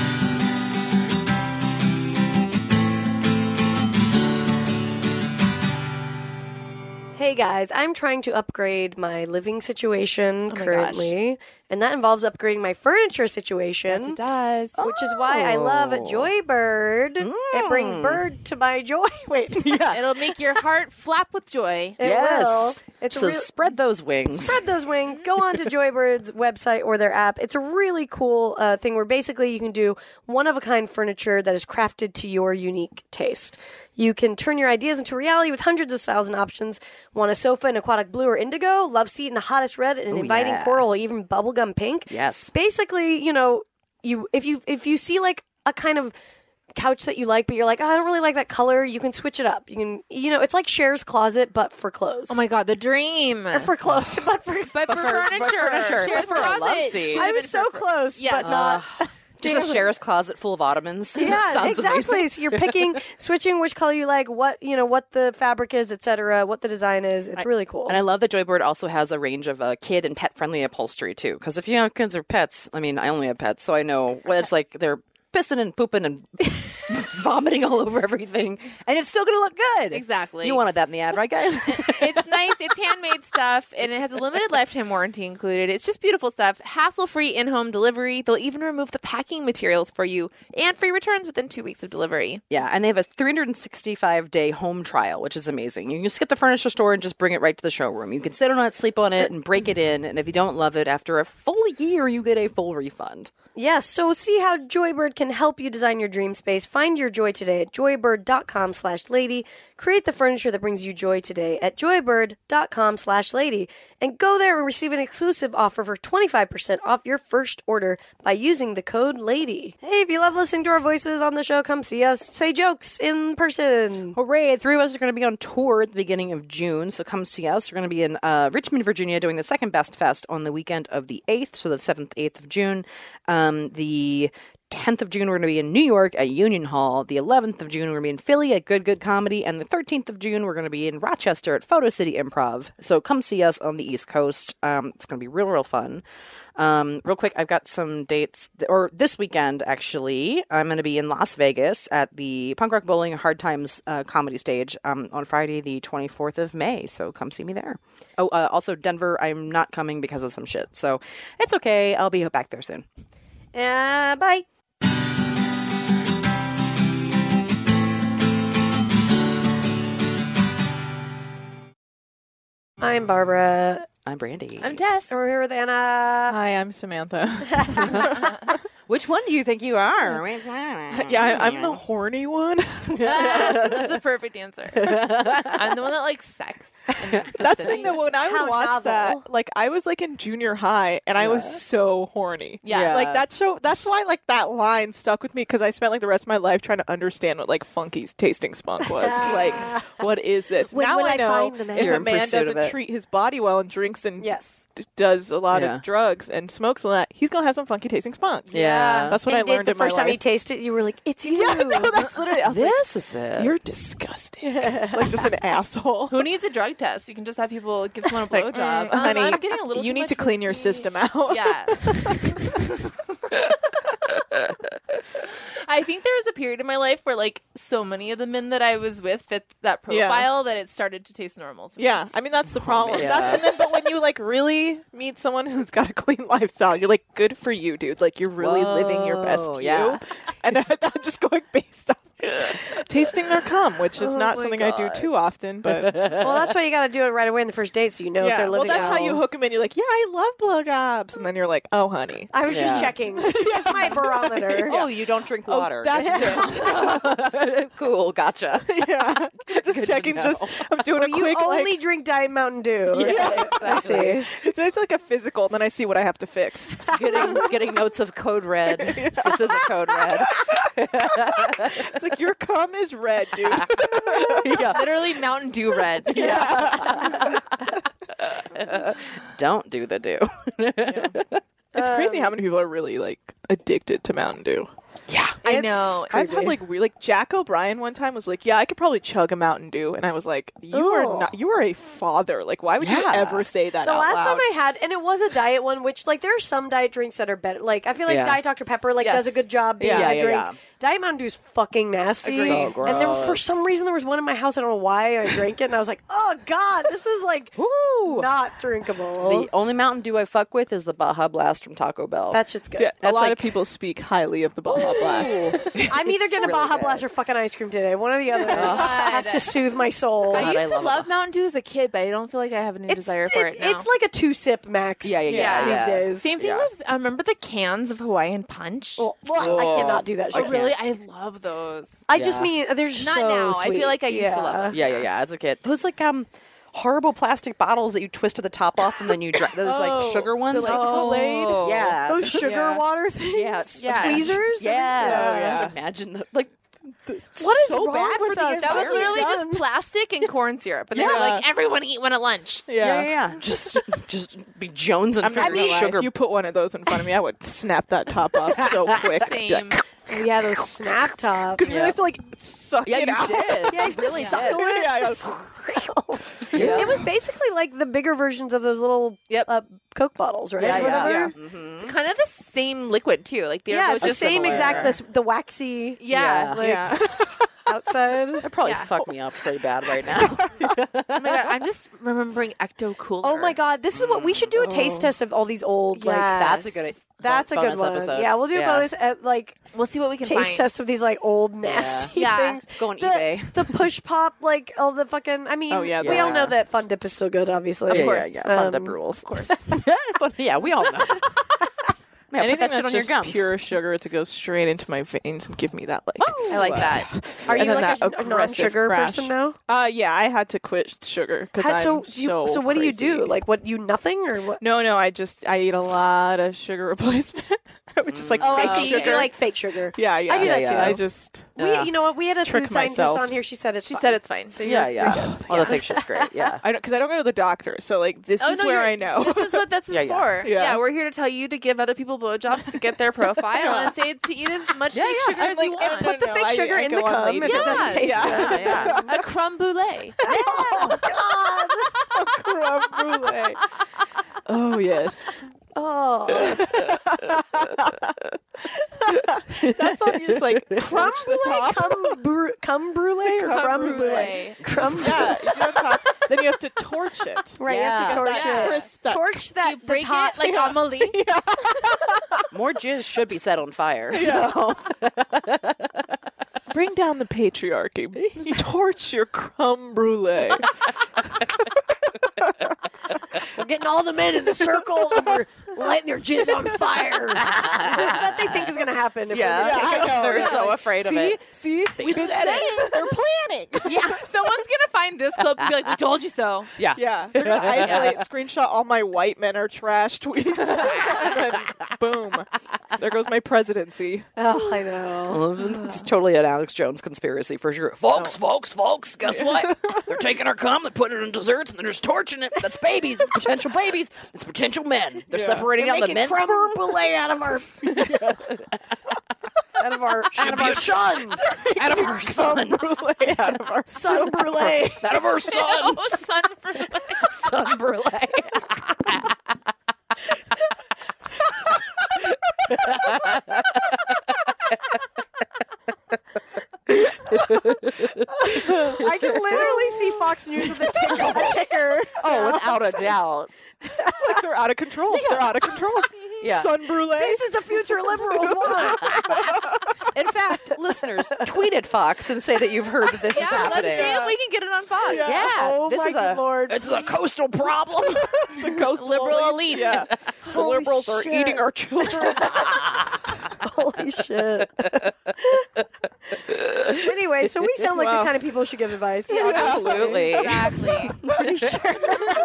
[SPEAKER 3] Hey guys, I'm trying to upgrade my living situation
[SPEAKER 5] Oh my
[SPEAKER 3] currently, and that involves upgrading my furniture situation.
[SPEAKER 5] Yes, it does.
[SPEAKER 3] Which is why I love
[SPEAKER 4] Oh.
[SPEAKER 3] Joybird. It brings
[SPEAKER 4] Mm.
[SPEAKER 3] bird to my joy. Wait,
[SPEAKER 4] Yeah.
[SPEAKER 5] It'll make your heart flap with joy.
[SPEAKER 3] it
[SPEAKER 4] yes.
[SPEAKER 3] will. It's
[SPEAKER 4] so
[SPEAKER 3] a real-
[SPEAKER 4] spread those wings.
[SPEAKER 3] spread those wings. Go on to Joybird's website or their app. It's a really cool uh, thing where basically you can do one of a kind furniture that is crafted to your unique taste. You can turn your ideas into reality with hundreds of styles and options. Want a sofa in aquatic blue or indigo? Love seat in the hottest red and an
[SPEAKER 4] Ooh,
[SPEAKER 3] inviting
[SPEAKER 4] yeah.
[SPEAKER 3] coral or even bubblegum pink?
[SPEAKER 4] Yes.
[SPEAKER 3] Basically, you know, you if you if you see like a kind of couch that you like, but you're like, oh, I don't really like that color, you can switch it up. You can, you know, it's like Cher's closet, but for clothes.
[SPEAKER 5] Oh my god, the dream.
[SPEAKER 3] Or for clothes, but for.
[SPEAKER 5] but for,
[SPEAKER 4] for-
[SPEAKER 5] furniture.
[SPEAKER 4] but furniture,
[SPEAKER 5] Share's
[SPEAKER 4] but for a love
[SPEAKER 5] closet
[SPEAKER 4] seat.
[SPEAKER 5] should
[SPEAKER 3] I
[SPEAKER 5] have
[SPEAKER 3] was
[SPEAKER 5] been
[SPEAKER 3] so
[SPEAKER 5] for-
[SPEAKER 3] close,
[SPEAKER 5] Yes.
[SPEAKER 3] but not.
[SPEAKER 4] Just a Cher's closet full of ottomans.
[SPEAKER 3] Yeah,
[SPEAKER 4] Sounds
[SPEAKER 3] exactly.
[SPEAKER 4] amazing.
[SPEAKER 3] So you're picking, switching which color you like, what you know, what the fabric is, et cetera, what the design is. It's really cool.
[SPEAKER 4] And I love that Joybird also has a range of uh, kid and pet friendly upholstery too. Because if you have kids or pets, I mean, I only have pets, so I know what it's like. They're pissing and pooping and vomiting all over everything, and it's still going to look good.
[SPEAKER 5] Exactly.
[SPEAKER 4] You wanted that in the ad, right, guys?
[SPEAKER 5] It's nice. It's handmade stuff, and it has a limited lifetime warranty included. It's just beautiful stuff. Hassle-free in-home delivery. They'll even remove the packing materials for you, and free returns within two weeks of delivery.
[SPEAKER 4] Yeah, and they have a three hundred sixty-five day home trial, which is amazing. You can skip the furniture store and just bring it right to the showroom. You can sit on it, sleep on it, and break it in. And if you don't love it, after a full year, you get a full refund.
[SPEAKER 3] Yes, so see how Joybird can help you design your dream space. Find your joy today at joybird.com slash lady. Create the furniture that brings you joy today at joybird.com slash lady. And go there and receive an exclusive offer for twenty-five percent off your first order by using the code LADY. Hey, if you love listening to our voices on the show, come see us. Say jokes in person.
[SPEAKER 4] Hooray! Three of us are going to be on tour at the beginning of June, so come see us. We're going to be in uh, Richmond, Virginia, doing the second Best Fest on the weekend of the eighth, so the seventh, eighth of June. Um, the tenth of June, we're going to be in New York at Union Hall. The eleventh of June, we're going to be in Philly at Good Good Comedy. And the thirteenth of June, we're going to be in Rochester at Photo City Improv. So come see us on the East Coast. Um, it's going to be real, real fun. Um, real quick, I've got some dates, th- or this weekend, actually. I'm going to be in Las Vegas at the Punk Rock Bowling Hard Times uh, comedy stage um, on Friday, the twenty-fourth of May. So come see me there. Oh, uh, also Denver, I'm not coming because of some shit. So it's okay. I'll be back there soon.
[SPEAKER 3] Uh, bye. I'm Barbara.
[SPEAKER 4] I'm Brandy.
[SPEAKER 5] I'm Tess.
[SPEAKER 3] And we're here with Anna.
[SPEAKER 7] hi, I'm Samantha.
[SPEAKER 4] Which one do you think you are?
[SPEAKER 7] yeah, I, I'm the horny one.
[SPEAKER 5] That's the perfect answer. I'm the one that likes sex. and
[SPEAKER 7] That's the
[SPEAKER 5] vicinity.
[SPEAKER 7] thing that when I
[SPEAKER 3] How
[SPEAKER 7] would watch
[SPEAKER 3] novel.
[SPEAKER 7] that, like I was like in junior high and I was so horny.
[SPEAKER 5] Yeah.
[SPEAKER 4] Yeah.
[SPEAKER 7] Like that show, that's why like that line stuck with me because I spent like the rest of my life trying to understand what like funky tasting spunk was. Like, what is this?
[SPEAKER 3] When
[SPEAKER 7] now
[SPEAKER 3] will
[SPEAKER 7] I
[SPEAKER 3] I
[SPEAKER 7] know
[SPEAKER 3] find the man?
[SPEAKER 7] if
[SPEAKER 4] You're
[SPEAKER 7] a
[SPEAKER 4] in
[SPEAKER 7] man
[SPEAKER 4] pursuit of
[SPEAKER 7] doesn't
[SPEAKER 4] it.
[SPEAKER 7] treat his body well and drinks and
[SPEAKER 3] Yes.
[SPEAKER 7] d- does a lot
[SPEAKER 4] Yeah.
[SPEAKER 7] of drugs and smokes a lot, he's gonna have some funky tasting spunk.
[SPEAKER 4] Yeah. Yeah.
[SPEAKER 7] That's what
[SPEAKER 3] and
[SPEAKER 7] I
[SPEAKER 3] did
[SPEAKER 7] learned
[SPEAKER 3] the
[SPEAKER 7] in my
[SPEAKER 3] first time you
[SPEAKER 7] life.
[SPEAKER 3] tasted it, you were like, "It's you."
[SPEAKER 7] Yeah, no, that's literally. I was like,
[SPEAKER 4] This is it.
[SPEAKER 7] you're disgusting. Like just an asshole.
[SPEAKER 5] Who needs a drug test? You can just have people give someone a
[SPEAKER 7] Like,
[SPEAKER 5] blowjob.
[SPEAKER 7] mm,
[SPEAKER 5] Um,
[SPEAKER 7] honey,
[SPEAKER 5] I'm getting a little
[SPEAKER 7] you
[SPEAKER 5] too
[SPEAKER 7] need
[SPEAKER 5] much
[SPEAKER 7] to clean your
[SPEAKER 5] whiskey.
[SPEAKER 7] system out.
[SPEAKER 5] Yeah. I think there was a period in my life where like so many of the men that I was with fit that
[SPEAKER 7] Yeah.
[SPEAKER 5] profile that it started to taste normal to me.
[SPEAKER 7] Yeah, I mean that's the problem.
[SPEAKER 4] man.
[SPEAKER 7] That's, and then, but when you like really meet someone who's got a clean lifestyle, you're like, good for you, dude. Like you're really living your best
[SPEAKER 4] Whoa,
[SPEAKER 7] you.
[SPEAKER 4] yeah.
[SPEAKER 7] And I, I'm just going based off tasting their cum, which is
[SPEAKER 3] Oh
[SPEAKER 7] not
[SPEAKER 3] my
[SPEAKER 7] something I do
[SPEAKER 3] God.
[SPEAKER 7] too often. But
[SPEAKER 3] Well, that's why you got to do it right away in the first date, so you know if
[SPEAKER 7] yeah,
[SPEAKER 3] they're
[SPEAKER 7] well,
[SPEAKER 3] living.
[SPEAKER 7] that's
[SPEAKER 3] at
[SPEAKER 7] how you
[SPEAKER 3] home.
[SPEAKER 7] hook them in. You're like, yeah, I love blowjobs, and then you're like, oh, honey.
[SPEAKER 3] I was
[SPEAKER 4] Yeah.
[SPEAKER 3] just checking. Just my barometer.
[SPEAKER 4] Oh, you don't drink
[SPEAKER 7] Oh,
[SPEAKER 4] water.
[SPEAKER 7] that's
[SPEAKER 4] it. Cool, gotcha.
[SPEAKER 7] Yeah, just
[SPEAKER 4] Good to
[SPEAKER 7] checking.
[SPEAKER 4] know.
[SPEAKER 7] Just I'm doing a
[SPEAKER 3] You
[SPEAKER 7] quick
[SPEAKER 3] only
[SPEAKER 7] like.
[SPEAKER 3] drink Diet Mountain Dew.
[SPEAKER 4] Yeah,
[SPEAKER 3] I see.
[SPEAKER 7] It's always like a physical, and then I see what I have to fix.
[SPEAKER 4] getting getting notes of code red. This is a code red.
[SPEAKER 7] It's like your cum is red, dude.
[SPEAKER 4] yeah.
[SPEAKER 5] Literally Mountain Dew red.
[SPEAKER 4] Don't do the do.
[SPEAKER 7] It's crazy how many people are really like addicted to Mountain Dew.
[SPEAKER 4] Yeah.
[SPEAKER 5] I
[SPEAKER 3] It's
[SPEAKER 5] know.
[SPEAKER 7] I've had like weird, like Jack O'Brien one time was like, "Yeah, I could probably chug a Mountain Dew," and I was like, "You are
[SPEAKER 3] Ugh.
[SPEAKER 7] not. You are a father. Like, why would you
[SPEAKER 4] Yeah.
[SPEAKER 7] ever say that
[SPEAKER 3] The
[SPEAKER 7] out
[SPEAKER 3] last
[SPEAKER 7] loud?"
[SPEAKER 3] time I had, and it was a diet one, which like there are some diet drinks that are better. Like I feel like
[SPEAKER 4] Yeah.
[SPEAKER 3] Diet Doctor Pepper like
[SPEAKER 5] Yes.
[SPEAKER 3] does a good job being
[SPEAKER 7] Yeah.
[SPEAKER 3] a
[SPEAKER 4] Yeah, yeah,
[SPEAKER 3] drink.
[SPEAKER 4] yeah.
[SPEAKER 3] Diet Mountain Dew is fucking nasty.
[SPEAKER 4] Agreed. So
[SPEAKER 3] And then for
[SPEAKER 4] gross.
[SPEAKER 3] some reason there was one in my house. I don't know why I drank it, and I was like, "Oh God, this is like
[SPEAKER 4] Woo.
[SPEAKER 3] not drinkable."
[SPEAKER 4] The only Mountain Dew I fuck with is the Baja Blast from Taco Bell.
[SPEAKER 3] that shit's good.
[SPEAKER 7] Yeah, a
[SPEAKER 4] That's
[SPEAKER 7] lot
[SPEAKER 4] like-
[SPEAKER 7] of people speak highly of the Baja Blast.
[SPEAKER 3] I'm either
[SPEAKER 4] It's
[SPEAKER 3] gonna
[SPEAKER 4] really
[SPEAKER 3] Baja
[SPEAKER 4] good.
[SPEAKER 3] Blast or fucking ice cream today. One or the other. Has to soothe my soul.
[SPEAKER 5] I
[SPEAKER 4] God,
[SPEAKER 5] used
[SPEAKER 4] I
[SPEAKER 5] to
[SPEAKER 4] love
[SPEAKER 5] love,
[SPEAKER 4] it.
[SPEAKER 5] Mountain Dew as a kid, but I don't feel like I have any desire for it, now.
[SPEAKER 3] It's like a two sip max.
[SPEAKER 4] Yeah, yeah, yeah,
[SPEAKER 3] These
[SPEAKER 4] yeah.
[SPEAKER 3] days.
[SPEAKER 5] Same thing
[SPEAKER 4] Yeah.
[SPEAKER 5] with. I remember the cans of Hawaiian Punch.
[SPEAKER 3] Well, well, I cannot do that.
[SPEAKER 5] oh,
[SPEAKER 3] Shit.
[SPEAKER 5] really? I love those.
[SPEAKER 3] I just
[SPEAKER 4] Yeah.
[SPEAKER 3] mean they're just
[SPEAKER 5] Not
[SPEAKER 3] so
[SPEAKER 5] now. I feel
[SPEAKER 3] sweet.
[SPEAKER 5] like I used to love
[SPEAKER 3] Yeah.
[SPEAKER 5] it.
[SPEAKER 4] yeah, yeah, yeah. As a kid, those like um horrible plastic bottles that you twisted the top off and then you drank. Those like
[SPEAKER 7] Oh,
[SPEAKER 4] sugar ones.
[SPEAKER 7] the, like,
[SPEAKER 5] Oh.
[SPEAKER 7] Kool-Aid?
[SPEAKER 4] yeah,
[SPEAKER 3] Those sugar
[SPEAKER 7] Yeah.
[SPEAKER 3] water things.
[SPEAKER 4] Yeah, yeah.
[SPEAKER 3] Squeezers.
[SPEAKER 4] Yeah,
[SPEAKER 7] Oh, yeah.
[SPEAKER 4] Just imagine the like.
[SPEAKER 3] What is
[SPEAKER 7] So
[SPEAKER 3] wrong
[SPEAKER 7] bad
[SPEAKER 3] with
[SPEAKER 7] for the
[SPEAKER 3] us?
[SPEAKER 5] That was
[SPEAKER 3] What have we
[SPEAKER 5] literally
[SPEAKER 3] done?
[SPEAKER 5] just plastic and corn syrup, and they were
[SPEAKER 7] Yeah.
[SPEAKER 5] like, "Everyone eat one at lunch."
[SPEAKER 7] Yeah.
[SPEAKER 4] Yeah, yeah, yeah. Just, just be Jones and
[SPEAKER 7] I'm not
[SPEAKER 4] figuring
[SPEAKER 7] gonna lie,
[SPEAKER 4] sugar.
[SPEAKER 7] if you put one of those in front of me, I would snap that top off so quick. I'd be
[SPEAKER 5] Same.
[SPEAKER 7] like,
[SPEAKER 3] Yeah, those snap tops.
[SPEAKER 7] because you have to like suck
[SPEAKER 4] yeah,
[SPEAKER 7] it
[SPEAKER 4] you
[SPEAKER 7] out.
[SPEAKER 4] did.
[SPEAKER 3] Yeah, you
[SPEAKER 4] you
[SPEAKER 3] have to
[SPEAKER 4] really
[SPEAKER 3] suck
[SPEAKER 4] did.
[SPEAKER 3] on it.
[SPEAKER 7] Yeah, yeah.
[SPEAKER 4] Yeah.
[SPEAKER 3] It was basically like the bigger versions of those little
[SPEAKER 5] Yep.
[SPEAKER 3] uh, Coke bottles, right?
[SPEAKER 4] Yeah,
[SPEAKER 3] Or
[SPEAKER 4] yeah.
[SPEAKER 3] whatever.
[SPEAKER 7] Yeah.
[SPEAKER 4] Mhm.
[SPEAKER 5] It's kind of the same liquid too. Like they're
[SPEAKER 3] Yeah,
[SPEAKER 5] both
[SPEAKER 3] it's the
[SPEAKER 5] just
[SPEAKER 3] same
[SPEAKER 4] similar.
[SPEAKER 3] exact, this, the waxy
[SPEAKER 5] Yeah.
[SPEAKER 3] like,
[SPEAKER 7] Yeah.
[SPEAKER 3] outside.
[SPEAKER 4] That probably
[SPEAKER 5] Yeah.
[SPEAKER 4] fucked me up pretty bad right now.
[SPEAKER 5] Oh my god, I'm just remembering Ecto Cooler.
[SPEAKER 3] Oh my God, this is what we should do a taste test of all these old like.
[SPEAKER 4] That's a good.
[SPEAKER 3] That's a
[SPEAKER 4] bonus
[SPEAKER 3] good one.
[SPEAKER 4] episode.
[SPEAKER 3] Yeah, we'll do a
[SPEAKER 4] Yeah.
[SPEAKER 3] bonus at like
[SPEAKER 5] We'll see what we can
[SPEAKER 3] taste
[SPEAKER 5] find.
[SPEAKER 3] test of these like old nasty
[SPEAKER 5] Yeah.
[SPEAKER 3] things.
[SPEAKER 4] Go on
[SPEAKER 3] the,
[SPEAKER 4] eBay.
[SPEAKER 3] The push pop, like all the fucking. I mean,
[SPEAKER 7] Oh, yeah,
[SPEAKER 3] we all
[SPEAKER 4] yeah.
[SPEAKER 3] know that Fun Dip is still good, obviously.
[SPEAKER 4] Yeah,
[SPEAKER 3] of course.
[SPEAKER 4] yeah, yeah. Fun
[SPEAKER 3] Um,
[SPEAKER 4] Dip rules, of course. Fun- yeah, we all know. Yeah, put
[SPEAKER 7] Anything
[SPEAKER 4] that shit
[SPEAKER 7] that's
[SPEAKER 4] on your
[SPEAKER 7] just
[SPEAKER 4] gums.
[SPEAKER 7] pure sugar to go straight into my veins and give me that like.
[SPEAKER 5] I like that.
[SPEAKER 3] Are
[SPEAKER 7] And
[SPEAKER 3] you
[SPEAKER 7] then
[SPEAKER 3] like
[SPEAKER 7] that
[SPEAKER 3] a, a
[SPEAKER 7] aggressive
[SPEAKER 3] non-sugar
[SPEAKER 7] crash.
[SPEAKER 3] person now?
[SPEAKER 7] Uh, yeah, I had to quit sugar because
[SPEAKER 3] How-
[SPEAKER 7] I'm
[SPEAKER 3] so,
[SPEAKER 7] so.
[SPEAKER 3] you, so what do you do?
[SPEAKER 7] crazy.
[SPEAKER 3] Like, what you nothing or what?
[SPEAKER 7] No, no, I just I eat a lot of sugar replacement, which is like
[SPEAKER 3] Oh, I
[SPEAKER 7] fake
[SPEAKER 3] see.
[SPEAKER 7] sugar.
[SPEAKER 3] You like fake sugar.
[SPEAKER 7] yeah, yeah,
[SPEAKER 3] I do
[SPEAKER 7] yeah,
[SPEAKER 3] that
[SPEAKER 7] yeah.
[SPEAKER 3] too.
[SPEAKER 7] I just
[SPEAKER 3] We,
[SPEAKER 4] Yeah.
[SPEAKER 3] you know what? We had a
[SPEAKER 7] Trick
[SPEAKER 3] food scientist
[SPEAKER 7] myself.
[SPEAKER 3] on here. She said it's.
[SPEAKER 5] She
[SPEAKER 3] fine.
[SPEAKER 5] said it's fine. So
[SPEAKER 4] Yeah,
[SPEAKER 5] you're,
[SPEAKER 4] yeah.
[SPEAKER 5] you're good.
[SPEAKER 4] All the fake shit's great. Yeah.
[SPEAKER 7] I don't because I don't go to the doctor, so like this
[SPEAKER 5] Oh,
[SPEAKER 7] is
[SPEAKER 5] no,
[SPEAKER 7] where
[SPEAKER 5] you're-
[SPEAKER 7] I know.
[SPEAKER 5] This is what this is
[SPEAKER 4] Yeah, yeah.
[SPEAKER 5] for.
[SPEAKER 7] Yeah.
[SPEAKER 5] Yeah. we're here to tell you to give other people blowjobs to get their profile and say to eat as much
[SPEAKER 4] Yeah,
[SPEAKER 5] fake
[SPEAKER 4] yeah.
[SPEAKER 5] sugar
[SPEAKER 7] I'm
[SPEAKER 5] as
[SPEAKER 7] like,
[SPEAKER 5] you
[SPEAKER 7] and
[SPEAKER 5] want.
[SPEAKER 3] Put the
[SPEAKER 7] No,
[SPEAKER 3] fake
[SPEAKER 7] I-
[SPEAKER 3] sugar
[SPEAKER 7] I
[SPEAKER 3] in
[SPEAKER 7] go
[SPEAKER 3] the
[SPEAKER 7] on
[SPEAKER 3] cum if
[SPEAKER 7] later.
[SPEAKER 3] it doesn't
[SPEAKER 5] Yes.
[SPEAKER 3] taste
[SPEAKER 7] Yeah.
[SPEAKER 3] good.
[SPEAKER 5] Yeah, yeah. A crumb brulee.
[SPEAKER 7] Creme brulee. Oh yes,
[SPEAKER 3] Oh,
[SPEAKER 7] that's on just like
[SPEAKER 3] crumb
[SPEAKER 7] crunch the
[SPEAKER 3] brulee,
[SPEAKER 7] top.
[SPEAKER 3] cum, bru- cum brulee, or crumb brulee?
[SPEAKER 5] brulee.
[SPEAKER 3] Crumb.
[SPEAKER 7] Yeah, you do on top. Then you have to torch it.
[SPEAKER 3] Right, you have to
[SPEAKER 4] Yeah.
[SPEAKER 3] torch
[SPEAKER 5] Yeah.
[SPEAKER 3] it.
[SPEAKER 7] Crisp that-
[SPEAKER 3] Torch that.
[SPEAKER 5] You
[SPEAKER 3] the
[SPEAKER 5] break
[SPEAKER 3] top.
[SPEAKER 5] it like Amelie.
[SPEAKER 4] More jizz should be set on fire. So.
[SPEAKER 7] Bring down the patriarchy. Torch your crumb brulee.
[SPEAKER 3] We're getting all the men in the circle and we're lighting their jizz on fire. This is what they think is going to happen. If
[SPEAKER 4] Yeah.
[SPEAKER 3] we're gonna take
[SPEAKER 7] I know.
[SPEAKER 4] They're
[SPEAKER 7] Yeah.
[SPEAKER 4] so afraid of
[SPEAKER 7] See,
[SPEAKER 4] it.
[SPEAKER 7] see, we've been
[SPEAKER 4] said
[SPEAKER 7] saying they're planning.
[SPEAKER 5] Yeah, someone's gonna find this clip and be like, we told you so.
[SPEAKER 4] Yeah.
[SPEAKER 7] Yeah, they're gonna isolate, screenshot all my white men are trash tweets, and then boom, there goes my presidency.
[SPEAKER 3] Oh, I know.
[SPEAKER 4] Well, it's totally an Alex Jones conspiracy for sure. Folks, folks, folks, guess what? They're taking our cum, they put it in desserts, and they're just torching it. That's babies. It's potential babies. It's potential men. They're
[SPEAKER 7] Yeah.
[SPEAKER 4] separating
[SPEAKER 3] They're
[SPEAKER 4] out the
[SPEAKER 3] making
[SPEAKER 4] men's
[SPEAKER 3] creme
[SPEAKER 4] sperm.
[SPEAKER 3] brulee out of our out of our out of
[SPEAKER 4] be
[SPEAKER 3] our
[SPEAKER 4] a-
[SPEAKER 3] sons.
[SPEAKER 4] Out of our sons.
[SPEAKER 7] Brulee out of our
[SPEAKER 3] Sun brulee.
[SPEAKER 4] Out of our son.
[SPEAKER 5] Oh, son brulee.
[SPEAKER 4] Son brulee.
[SPEAKER 3] I can literally see Fox News with a ticker. A ticker.
[SPEAKER 4] Oh, without a doubt.
[SPEAKER 7] like they're out of control. They're out of control.
[SPEAKER 4] Yeah.
[SPEAKER 7] Sun brulee.
[SPEAKER 3] This is the future liberals want.
[SPEAKER 4] In fact, listeners, tweet at Fox and say that you've heard that this
[SPEAKER 5] Yeah,
[SPEAKER 4] is
[SPEAKER 5] let's
[SPEAKER 4] happening.
[SPEAKER 5] see if we can get it on Fox.
[SPEAKER 7] Yeah.
[SPEAKER 4] Yeah,
[SPEAKER 3] Oh
[SPEAKER 4] this
[SPEAKER 3] my
[SPEAKER 4] is
[SPEAKER 3] good
[SPEAKER 4] a
[SPEAKER 3] Lord.
[SPEAKER 4] it's a coastal problem.
[SPEAKER 7] the coastal
[SPEAKER 5] Liberal elite.
[SPEAKER 7] Yeah. The
[SPEAKER 3] Holy
[SPEAKER 7] liberals are
[SPEAKER 3] shit.
[SPEAKER 7] eating our children.
[SPEAKER 3] Holy shit. Anyway, so we sound like
[SPEAKER 7] Wow.
[SPEAKER 3] the kind of people who should give advice.
[SPEAKER 4] Absolutely.
[SPEAKER 5] Exactly.
[SPEAKER 3] Pretty sure.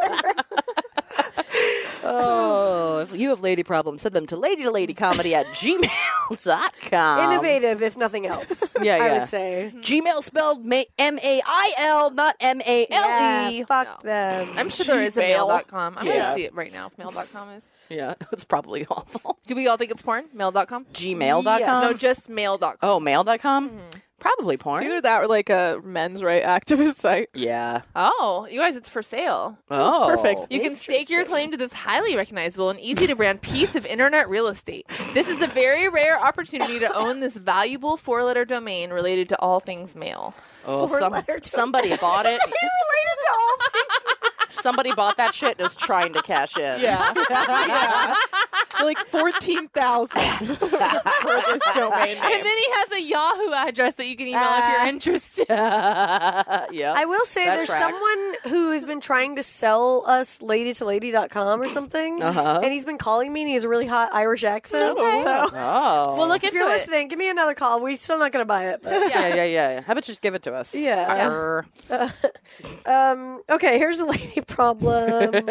[SPEAKER 4] Oh, if you have lady problems, send them to ladytoladycomedy at gmail dot com.
[SPEAKER 3] Innovative, if nothing else.
[SPEAKER 4] Yeah,
[SPEAKER 3] I
[SPEAKER 4] yeah.
[SPEAKER 3] would say.
[SPEAKER 4] Gmail spelled ma- M A I L, not M A L E.
[SPEAKER 3] Yeah, fuck them.
[SPEAKER 5] I'm sure there is a
[SPEAKER 7] Gmail.
[SPEAKER 5] mail dot com. I'm going
[SPEAKER 4] Yeah.
[SPEAKER 5] to see it right now if mail dot com is.
[SPEAKER 4] Yeah, it's probably awful.
[SPEAKER 5] Do we all think it's porn? mail dot com?
[SPEAKER 4] Gmail dot com?
[SPEAKER 3] Yes.
[SPEAKER 5] No, just mail dot com.
[SPEAKER 4] Oh, mail dot com? Probably porn.
[SPEAKER 7] It's either that or like a men's right activist site.
[SPEAKER 4] Yeah.
[SPEAKER 5] Oh, you guys, it's for sale.
[SPEAKER 4] Oh.
[SPEAKER 7] Perfect.
[SPEAKER 5] You can stake your claim to this highly recognizable and easy to brand piece of internet real estate. This is a very rare opportunity to own this valuable four letter domain related to all things mail.
[SPEAKER 4] Oh, some,
[SPEAKER 3] Four-letter
[SPEAKER 4] somebody bought it.
[SPEAKER 3] related to all things.
[SPEAKER 4] Somebody bought that shit and is trying to cash in.
[SPEAKER 7] Yeah. yeah. They're like fourteen thousand for this domain
[SPEAKER 5] And
[SPEAKER 7] name.
[SPEAKER 5] then he has a Yahoo address that you can email if you're interested.
[SPEAKER 4] yeah.
[SPEAKER 3] I will say
[SPEAKER 4] That
[SPEAKER 3] there's
[SPEAKER 4] tracks.
[SPEAKER 3] someone who has been trying to sell us lady to lady dot com or something.
[SPEAKER 4] Uh-huh.
[SPEAKER 3] And he's been calling me and he has a really hot Irish accent.
[SPEAKER 5] Okay.
[SPEAKER 3] So
[SPEAKER 4] Oh.
[SPEAKER 5] Well, look
[SPEAKER 3] if
[SPEAKER 5] into
[SPEAKER 3] you're
[SPEAKER 5] it.
[SPEAKER 3] listening, give me another call. We're still not going to buy it. But.
[SPEAKER 4] Yeah, yeah, yeah. How about you just give it to us?
[SPEAKER 3] Yeah.
[SPEAKER 4] Arr.
[SPEAKER 3] Um, okay, here's a lady problem.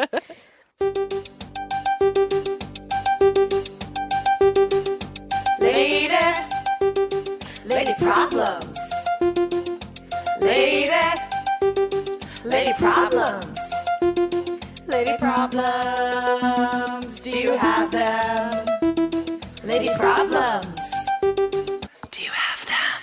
[SPEAKER 1] Lady, lady problems. Lady, lady problems. Lady problems. Do you have them? Lady problems. Do you have them?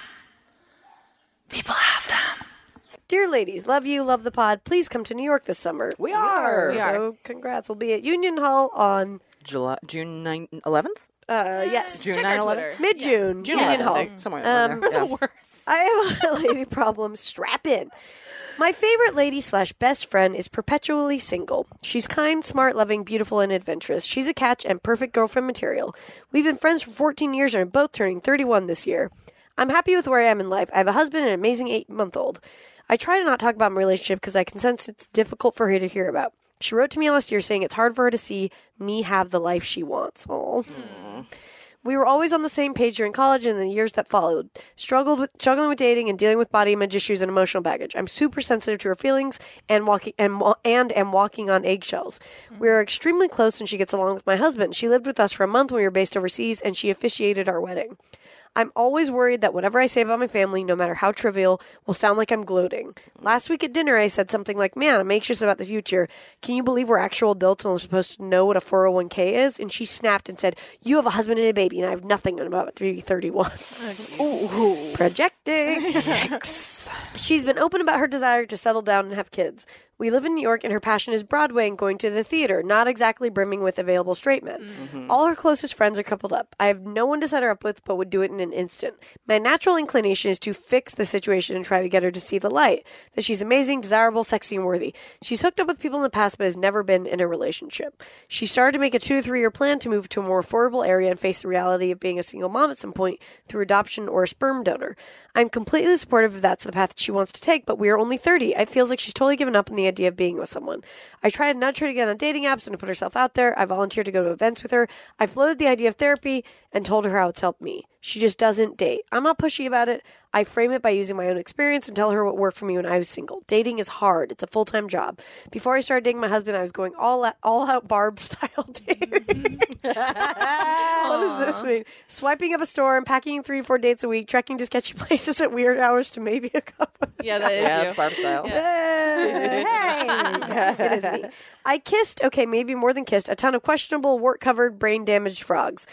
[SPEAKER 1] People have them.
[SPEAKER 3] Dear ladies, love you, love the pod. Please come to New York this summer.
[SPEAKER 4] We are.
[SPEAKER 5] We are.
[SPEAKER 3] So congrats. We'll be at Union Hall on,
[SPEAKER 4] July, June ninth, eleventh?
[SPEAKER 3] uh, yes,
[SPEAKER 4] June
[SPEAKER 5] Check our
[SPEAKER 4] ninth,
[SPEAKER 5] Twitter.
[SPEAKER 4] eleventh?
[SPEAKER 3] mid-June,
[SPEAKER 4] June
[SPEAKER 3] Union
[SPEAKER 4] eleventh,
[SPEAKER 3] Hall.
[SPEAKER 4] I think, somewhere
[SPEAKER 3] Um,
[SPEAKER 4] in there. Yeah.
[SPEAKER 5] Worse.
[SPEAKER 3] I have a lady problem. Strap in. My favorite lady slash best friend is perpetually single. She's kind, smart, loving, beautiful, and adventurous. She's a catch and perfect girlfriend material. We've been friends for fourteen years and are both turning thirty-one this year. I'm happy with where I am in life. I have a husband and an amazing eight-month-old. I try to not talk about my relationship because I can sense it's difficult for her to hear about. She wrote to me last year saying it's hard for her to see me have the life she wants. Oh. We were always on the same page during college and in the years that followed. Struggled with struggling with dating and dealing with body image issues and emotional baggage. I'm super sensitive to her feelings and walking and wa- and am walking on eggshells. We are extremely close and she gets along with my husband. She lived with us for a month when we were based overseas and she officiated our wedding. I'm always worried that whatever I say about my family, no matter how trivial, will sound like I'm gloating. Last week at dinner, I said something like, man, I'm anxious about the future. Can you believe we're actual adults and we're supposed to know what a four oh one k is? And she snapped and said, you have a husband and a baby, and I have nothing. I'm about to be thirty-one. Ooh, projecting. She's been open about her desire to settle down and have kids. We live in New York, and her passion is Broadway and going to the theater, not exactly brimming with available straight men.
[SPEAKER 4] Mm-hmm.
[SPEAKER 3] All her closest friends are coupled up. I have no one to set her up with, but would do it in an instant. My natural inclination is to fix the situation and try to get her to see the light, that she's amazing, desirable, sexy, and worthy. She's hooked up with people in the past, but has never been in a relationship. She started to make a two to three year plan to move to a more affordable area and face the reality of being a single mom at some point through adoption or a sperm donor. I'm completely supportive if that's the path that she wants to take, but we are only thirty. It feels like she's totally given up on the idea of being with someone. I tried to nudge her to get on dating apps and to put herself out there. I volunteered to go to events with her. I floated the idea of therapy and told her how it's helped me. She just doesn't date. I'm not pushy about it. I frame it by using my own experience and tell her what worked for me when I was single. Dating is hard. It's a full-time job. Before I started dating my husband, I was going all out, all out Barb style dating. What does this mean? Swiping up a store and packing three or four dates a week, trekking to sketchy places at weird hours to maybe a couple.
[SPEAKER 5] Yeah, that is
[SPEAKER 4] Yeah,
[SPEAKER 5] you.
[SPEAKER 4] that's Barb style.
[SPEAKER 3] Hey, it is me. I kissed, okay, maybe more than kissed, a ton of questionable, work-covered, brain-damaged frogs.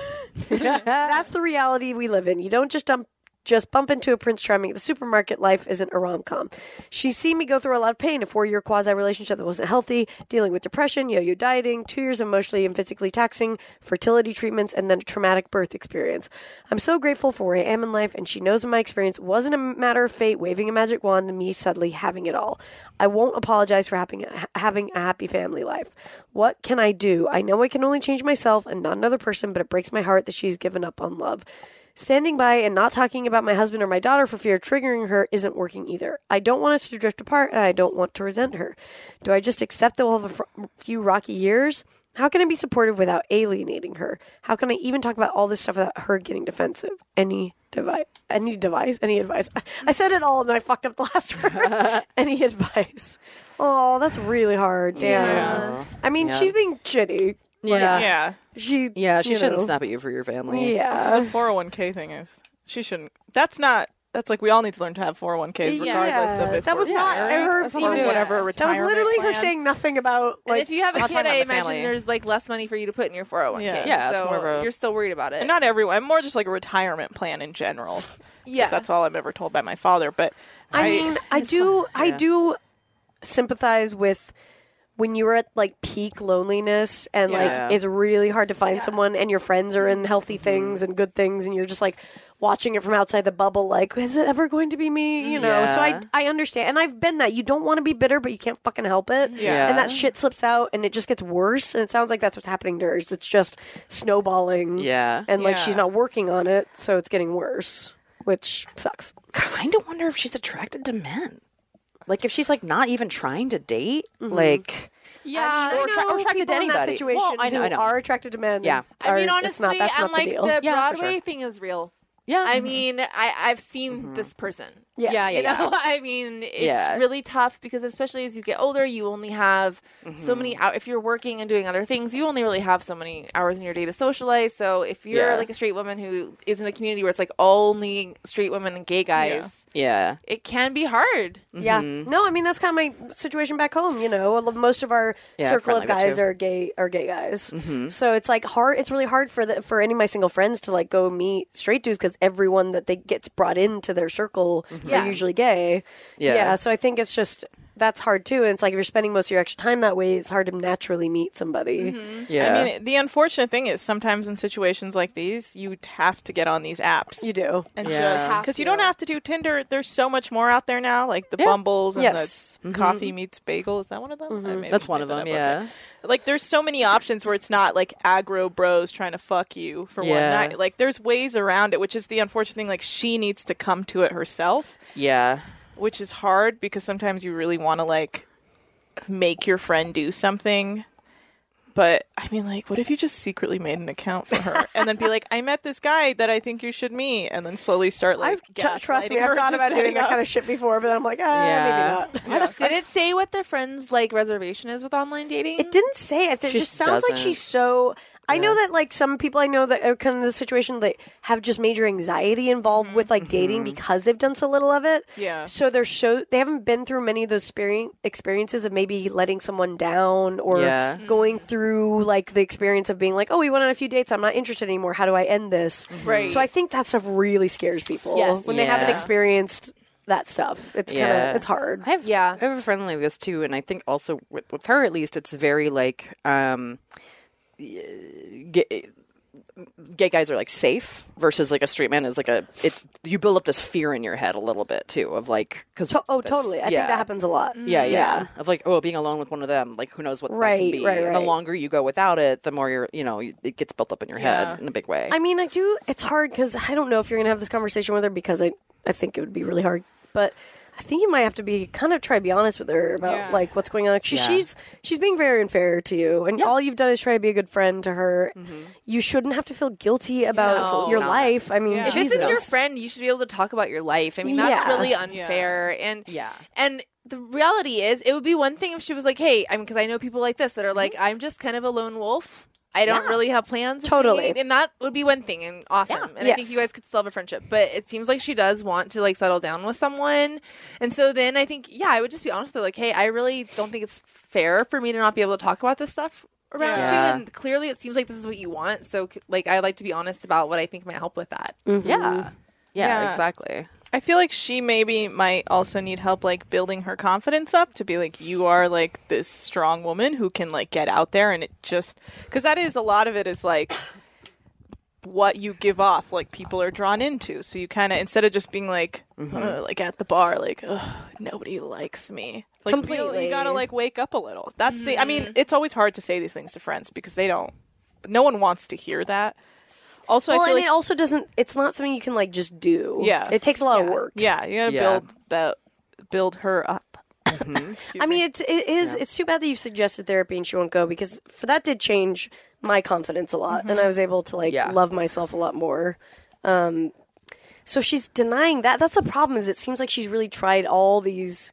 [SPEAKER 3] That's the reality we live in. You don't just dump just bump into a Prince Charming at the supermarket. Life isn't a rom-com. She's seen me go through a lot of pain, a four-year quasi-relationship that wasn't healthy, dealing with depression, yo-yo dieting, two years of emotionally and physically taxing fertility treatments, and then a traumatic birth experience. I'm so grateful for where I am in life, and she knows my experience wasn't a matter of fate waving a magic wand and me suddenly having it all. I won't apologize for having a, having a happy family life. What can I do? I know I can only change myself and not another person, but it breaks my heart that she's given up on love. Standing by and not talking about my husband or my daughter for fear of triggering her isn't working either. I don't want us to drift apart, and I don't want to resent her. Do I just accept that we'll have a fr- few rocky years? How can I be supportive without alienating her? How can I even talk about all this stuff without her getting defensive? Any device? Any device? Any advice? I said it all, and then I fucked up the last word. Any advice? Oh, that's really hard. Damn.
[SPEAKER 7] Yeah.
[SPEAKER 3] I mean,
[SPEAKER 4] Yeah.
[SPEAKER 3] she's being shitty.
[SPEAKER 4] Yeah.
[SPEAKER 7] Yeah.
[SPEAKER 3] She.
[SPEAKER 4] Yeah, she
[SPEAKER 3] you
[SPEAKER 4] shouldn't
[SPEAKER 3] know.
[SPEAKER 4] snap at you for your family.
[SPEAKER 3] Yeah.
[SPEAKER 7] The four oh one k thing is she shouldn't. That's not. That's like we all need to learn to have four oh one k's regardless of if
[SPEAKER 3] that
[SPEAKER 7] we're
[SPEAKER 3] was not
[SPEAKER 7] retiring
[SPEAKER 3] her.
[SPEAKER 7] or
[SPEAKER 3] even-
[SPEAKER 7] whatever
[SPEAKER 3] That was
[SPEAKER 7] retirement
[SPEAKER 3] literally her
[SPEAKER 7] plan.
[SPEAKER 3] saying nothing about
[SPEAKER 5] And
[SPEAKER 3] like.
[SPEAKER 5] if you have a
[SPEAKER 4] I'm not
[SPEAKER 5] kid,
[SPEAKER 4] talking
[SPEAKER 5] I
[SPEAKER 4] about the
[SPEAKER 5] imagine
[SPEAKER 4] family.
[SPEAKER 5] there's like less money for you to put in your four oh one k.
[SPEAKER 7] Yeah.
[SPEAKER 4] Yeah, it's
[SPEAKER 5] so
[SPEAKER 4] more of a-
[SPEAKER 5] you're still worried about it.
[SPEAKER 7] And not everyone. More just like a retirement plan in general. 'Cause
[SPEAKER 5] yeah.
[SPEAKER 7] that's all I'm ever told by my father. But
[SPEAKER 3] I mean, I do, I
[SPEAKER 4] Yeah.
[SPEAKER 3] do sympathize with when you're at like peak loneliness and
[SPEAKER 7] Yeah.
[SPEAKER 3] like it's really hard to find someone, and your friends are in healthy things and good things, and you're just like watching it from outside the bubble. Like, is it ever going to be me? You know. So I,
[SPEAKER 4] Yeah.
[SPEAKER 3] I understand, and I've been that. You don't want to be bitter, but you can't fucking help it.
[SPEAKER 7] Yeah.
[SPEAKER 3] And that shit slips out, and it just gets worse. And it sounds like that's what's happening to her. is It's just snowballing.
[SPEAKER 4] Yeah.
[SPEAKER 3] And like
[SPEAKER 7] Yeah.
[SPEAKER 3] she's not working on it, so it's getting worse, which sucks.
[SPEAKER 4] Kind of wonder if she's attracted to men. Like if she's like not even trying to date, like
[SPEAKER 5] yeah.
[SPEAKER 3] I
[SPEAKER 4] or attra-
[SPEAKER 3] know
[SPEAKER 4] or attracted to
[SPEAKER 3] people in that
[SPEAKER 4] anybody.
[SPEAKER 3] situation
[SPEAKER 4] Well, I know-
[SPEAKER 3] who
[SPEAKER 4] I know.
[SPEAKER 3] are attracted to men.
[SPEAKER 4] Yeah.
[SPEAKER 5] I mean,
[SPEAKER 3] are-
[SPEAKER 5] honestly,
[SPEAKER 3] it's not, that's
[SPEAKER 5] and
[SPEAKER 3] not
[SPEAKER 5] like
[SPEAKER 3] the deal.
[SPEAKER 5] the
[SPEAKER 4] Yeah, for
[SPEAKER 5] Broadway
[SPEAKER 4] sure.
[SPEAKER 5] thing is real.
[SPEAKER 4] yeah.
[SPEAKER 5] I mean, I I've seen this person.
[SPEAKER 3] Yes.
[SPEAKER 4] Yeah, yeah,
[SPEAKER 5] You
[SPEAKER 4] yeah.
[SPEAKER 5] know, I mean, it's
[SPEAKER 4] Yeah.
[SPEAKER 5] really tough because especially as you get older, you only have so many hours. If you're working and doing other things, you only really have so many hours in your day to socialize. So if you're
[SPEAKER 4] Yeah.
[SPEAKER 5] like a straight woman who is in a community where it's like only straight women and gay guys,
[SPEAKER 4] Yeah.
[SPEAKER 5] it can be hard.
[SPEAKER 3] Yeah. No, I mean that's kind of my situation back home. You know, most of our
[SPEAKER 4] Yeah,
[SPEAKER 3] circle
[SPEAKER 4] friend
[SPEAKER 3] of
[SPEAKER 4] like that
[SPEAKER 3] guys
[SPEAKER 4] too.
[SPEAKER 3] are gay are gay guys. So it's like hard. It's really hard for the for any of my single friends to like go meet straight dudes because everyone that they gets brought into their circle
[SPEAKER 5] Yeah.
[SPEAKER 3] are usually gay.
[SPEAKER 4] Yeah.
[SPEAKER 3] So I think it's just. That's hard too. And it's like if you're spending most of your extra time that way, it's hard to naturally meet somebody.
[SPEAKER 4] Yeah.
[SPEAKER 7] I mean, the unfortunate thing is sometimes in situations like these, you have to get on these apps.
[SPEAKER 3] You do.
[SPEAKER 7] and
[SPEAKER 4] Yeah.
[SPEAKER 7] just
[SPEAKER 5] Have
[SPEAKER 7] because you
[SPEAKER 5] to.
[SPEAKER 7] don't have to do Tinder. There's so much more out there now, like the
[SPEAKER 3] Yeah.
[SPEAKER 7] Bumbles and
[SPEAKER 3] Yes.
[SPEAKER 7] the Coffee Meets Bagel. Is that one of them? I maybe
[SPEAKER 4] That's one
[SPEAKER 7] made
[SPEAKER 4] of
[SPEAKER 7] that
[SPEAKER 4] them,
[SPEAKER 7] up,
[SPEAKER 4] yeah.
[SPEAKER 7] okay. Like there's so many options where it's not like aggro bros trying to fuck you for one
[SPEAKER 4] Yeah.
[SPEAKER 7] night. Like there's ways around it, which is the unfortunate thing. Like she needs to come to it herself,
[SPEAKER 4] Yeah.
[SPEAKER 7] which is hard because sometimes you really want to like make your friend do something. But I mean, like, what if you just secretly made an account for her and then be like, "I met this guy that I think you should meet," and then slowly start like,
[SPEAKER 3] I've tr- trust me,
[SPEAKER 7] gaslighting
[SPEAKER 3] I've
[SPEAKER 7] her
[SPEAKER 3] thought
[SPEAKER 7] to
[SPEAKER 3] about doing
[SPEAKER 7] setting
[SPEAKER 3] that
[SPEAKER 7] up.
[SPEAKER 3] kind of shit before, but I'm like, ah,
[SPEAKER 4] Yeah.
[SPEAKER 3] maybe not.
[SPEAKER 5] Did it say what the friends like reservation is with online dating?
[SPEAKER 3] It didn't say. It, it
[SPEAKER 4] She
[SPEAKER 3] just sounds like
[SPEAKER 4] doesn't.
[SPEAKER 3] she's so. I know that like some people I know that are kind of in the situation that have just major anxiety involved with like dating because they've done so little of it.
[SPEAKER 7] Yeah.
[SPEAKER 3] So they're so they haven't been through many of those experi- experiences of maybe letting someone down or
[SPEAKER 4] Yeah.
[SPEAKER 3] going through like the experience of being like, oh, we went on a few dates. I'm not interested anymore. How do I end this?
[SPEAKER 5] Right.
[SPEAKER 3] So I think that stuff really scares people
[SPEAKER 5] Yes.
[SPEAKER 3] when they haven't
[SPEAKER 4] Yeah.
[SPEAKER 3] experienced that stuff. It's kind of
[SPEAKER 4] Yeah.
[SPEAKER 3] it's hard.
[SPEAKER 4] I have
[SPEAKER 5] Yeah.
[SPEAKER 4] I have a friend like this too, and I think also with, with her at least, it's very like um, gay, gay guys are like safe versus like a straight man is like a it's you build up this fear in your head a little bit too of like because
[SPEAKER 3] To- oh, totally. I think that happens a lot.
[SPEAKER 4] Yeah, yeah,
[SPEAKER 3] Yeah.
[SPEAKER 4] Of like, oh, being alone with one of them, like who knows what that
[SPEAKER 3] Right,
[SPEAKER 4] can be.
[SPEAKER 3] right,
[SPEAKER 4] And the
[SPEAKER 3] right.
[SPEAKER 4] longer you go without it, the more you're, you know, you- it gets built up in your
[SPEAKER 7] Yeah.
[SPEAKER 4] head in a big way.
[SPEAKER 3] I mean, I do. It's hard because I don't know if you're going to have this conversation with her because I, I think it would be really hard. But I think you might have to be kind of try to be honest with her about
[SPEAKER 7] Yeah.
[SPEAKER 3] like what's going on. She,
[SPEAKER 4] Yeah.
[SPEAKER 3] She's she's being very unfair to you, and all you've done is try to be a good friend to her. You shouldn't have to feel guilty about
[SPEAKER 5] No.
[SPEAKER 3] your
[SPEAKER 4] No.
[SPEAKER 3] life. I mean,
[SPEAKER 7] Yeah.
[SPEAKER 5] If
[SPEAKER 3] Jesus.
[SPEAKER 5] this is your friend, you should be able to talk about your life. I mean, that's
[SPEAKER 3] Yeah.
[SPEAKER 5] really unfair. And
[SPEAKER 4] Yeah.
[SPEAKER 5] and the reality is, it would be one thing if she was like, "Hey," I mean, because I know people like this that are like, "I'm just kind of a lone wolf. I don't
[SPEAKER 4] Yeah.
[SPEAKER 5] really have plans." of
[SPEAKER 3] Totally.
[SPEAKER 5] dating," and that would be one thing and awesome.
[SPEAKER 4] Yeah.
[SPEAKER 5] And I think
[SPEAKER 3] Yes.
[SPEAKER 5] you guys could still have a friendship. But it seems like she does want to like settle down with someone, and so then I think, yeah, I would just be honest with her, like, "Hey, I really don't think it's fair for me to not be able to talk about this stuff around
[SPEAKER 4] Yeah.
[SPEAKER 5] you, and clearly it seems like this is what you want. So, like, I like to be honest about what I think might help with that."
[SPEAKER 4] Yeah. Yeah,
[SPEAKER 7] Yeah.
[SPEAKER 4] exactly.
[SPEAKER 7] I feel like she maybe might also need help like building her confidence up to be like, you are like this strong woman who can like get out there, and it just because that is a lot of it is like what you give off, like people are drawn into. So you kind of instead of just being like uh, like at the bar, like Ugh, nobody likes me. Like, feel-
[SPEAKER 3] Completely.
[SPEAKER 7] you gotta like wake up a little. That's the. I mean, it's always hard to say these things to friends because they don't. No one wants to hear that. Also,
[SPEAKER 3] well,
[SPEAKER 7] I feel
[SPEAKER 3] and
[SPEAKER 7] like
[SPEAKER 3] it also doesn't. It's not something you can like just do.
[SPEAKER 7] Yeah.
[SPEAKER 3] it takes a lot of
[SPEAKER 5] Yeah.
[SPEAKER 3] work.
[SPEAKER 7] yeah, you gotta
[SPEAKER 4] Yeah.
[SPEAKER 7] build that, build her up. Excuse
[SPEAKER 3] I
[SPEAKER 7] me.
[SPEAKER 3] mean, it's it is. It's too bad that you've suggested therapy and she won't go because for that did change my confidence a lot, and I was able to like
[SPEAKER 4] Yeah.
[SPEAKER 3] love myself a lot more. Um, so she's denying that. That's the problem. Is it seems like she's really tried all these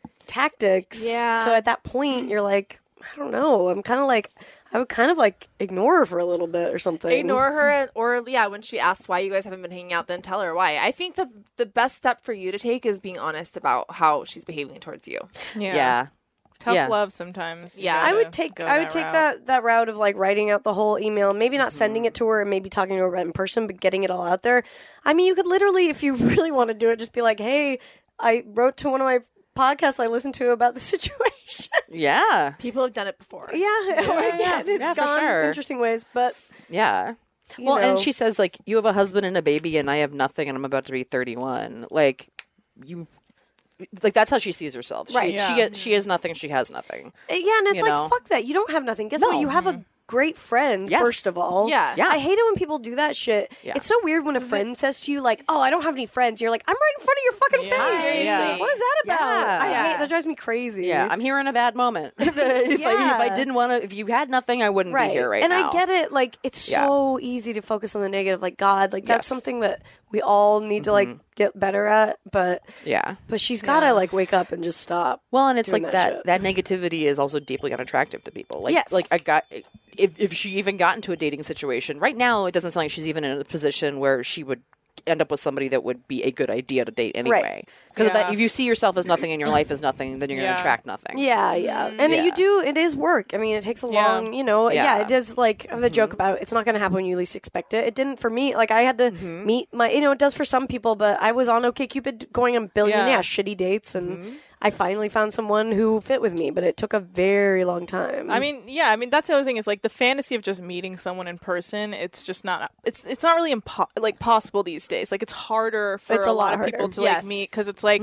[SPEAKER 3] tactics.
[SPEAKER 5] Yeah.
[SPEAKER 3] So at that point, you're like, I don't know. I'm kind of like, I would kind of like ignore her for a little bit or something.
[SPEAKER 5] Ignore her, or yeah, when she asks why you guys haven't been hanging out, then tell her why. I think the the best step for you to take is being honest about how she's behaving towards you.
[SPEAKER 7] yeah.
[SPEAKER 4] Yeah.
[SPEAKER 7] Tough
[SPEAKER 4] Yeah.
[SPEAKER 7] love sometimes. You
[SPEAKER 5] Yeah.
[SPEAKER 3] I
[SPEAKER 7] gotta
[SPEAKER 3] would take
[SPEAKER 7] go
[SPEAKER 3] I would take
[SPEAKER 7] route.
[SPEAKER 3] that that route of like writing out the whole email, maybe not sending it to her and maybe talking to her in person, but getting it all out there. I mean, you could literally, if you really want to do it, just be like, "Hey, I wrote to one of my podcasts I listened to about the situation."
[SPEAKER 4] Yeah.
[SPEAKER 5] People have done it before.
[SPEAKER 3] yeah, yeah,
[SPEAKER 4] yeah.
[SPEAKER 3] it's
[SPEAKER 4] Yeah, for
[SPEAKER 3] gone
[SPEAKER 4] sure.
[SPEAKER 3] interesting ways, but
[SPEAKER 4] Yeah.
[SPEAKER 3] you
[SPEAKER 4] Well,
[SPEAKER 3] know.
[SPEAKER 4] and she says like, you have a husband and a baby, and I have nothing, and I'm about to be thirty-one. Like, you, like that's how she sees herself. She,
[SPEAKER 3] Right.
[SPEAKER 4] She
[SPEAKER 7] Yeah.
[SPEAKER 4] she has nothing. She has nothing.
[SPEAKER 3] Uh, yeah, and it's
[SPEAKER 4] you
[SPEAKER 3] like
[SPEAKER 4] know?
[SPEAKER 3] fuck that. You don't have nothing. Guess
[SPEAKER 4] No.
[SPEAKER 3] what? You have a great friend.
[SPEAKER 4] Yes.
[SPEAKER 3] First of all,
[SPEAKER 5] Yeah.
[SPEAKER 4] Yeah.
[SPEAKER 3] I hate it when people do that shit.
[SPEAKER 4] Yeah.
[SPEAKER 3] It's so weird when a friend says to you like, "Oh, I don't have any friends." You're like, "I'm right in front of your fucking
[SPEAKER 7] Yeah.
[SPEAKER 3] face."
[SPEAKER 7] Yeah.
[SPEAKER 3] What is that about?
[SPEAKER 4] Yeah.
[SPEAKER 3] I
[SPEAKER 5] Yeah.
[SPEAKER 3] hate that. Drives me crazy.
[SPEAKER 4] Yeah, I'm here in a bad moment. if, I, if I
[SPEAKER 3] Yeah.
[SPEAKER 4] didn't want to, if you had nothing, I wouldn't
[SPEAKER 3] right.
[SPEAKER 4] be here right
[SPEAKER 3] and
[SPEAKER 4] now.
[SPEAKER 3] I get it. Like, it's
[SPEAKER 4] Yeah.
[SPEAKER 3] so easy to focus on the negative. Like, God, like that's
[SPEAKER 4] Yes.
[SPEAKER 3] something that we all need to like get better at. But
[SPEAKER 4] Yeah.
[SPEAKER 3] but she's gotta like wake up and just stop.
[SPEAKER 4] Well, and it's
[SPEAKER 3] doing
[SPEAKER 4] like
[SPEAKER 3] that
[SPEAKER 4] that.
[SPEAKER 3] shit.
[SPEAKER 4] That negativity is also deeply unattractive to people. Like,
[SPEAKER 3] Yes.
[SPEAKER 4] like a guy. If if she even got into a dating situation right now, it doesn't sound like she's even in a position where she would end up with somebody that would be a good idea to date anyway. Because
[SPEAKER 7] Yeah.
[SPEAKER 4] if you see yourself as nothing and your life is nothing, then you're going
[SPEAKER 7] Yeah.
[SPEAKER 4] to attract nothing.
[SPEAKER 3] Yeah, yeah. And
[SPEAKER 4] Yeah.
[SPEAKER 3] you do, it is work. I mean, it takes a
[SPEAKER 7] Yeah.
[SPEAKER 3] long, you know, yeah,
[SPEAKER 4] Yeah.
[SPEAKER 3] it does like the joke about it's not going to happen when you least expect it. It didn't for me. Like, I had to meet my, you know, it does for some people, but I was on OkCupid going on billion, yeah,
[SPEAKER 7] Yeah.
[SPEAKER 3] shitty dates, and I finally found someone who fit with me, but it took a very long time.
[SPEAKER 7] I mean, yeah, I mean that's the other thing is like the fantasy of just meeting someone in person. It's just not. It's it's not really impo- like possible these days. Like it's harder for
[SPEAKER 3] It's
[SPEAKER 7] a,
[SPEAKER 3] a
[SPEAKER 7] lot
[SPEAKER 3] lot
[SPEAKER 7] of people
[SPEAKER 3] harder.
[SPEAKER 7] to
[SPEAKER 5] Yes.
[SPEAKER 7] like meet because it's like.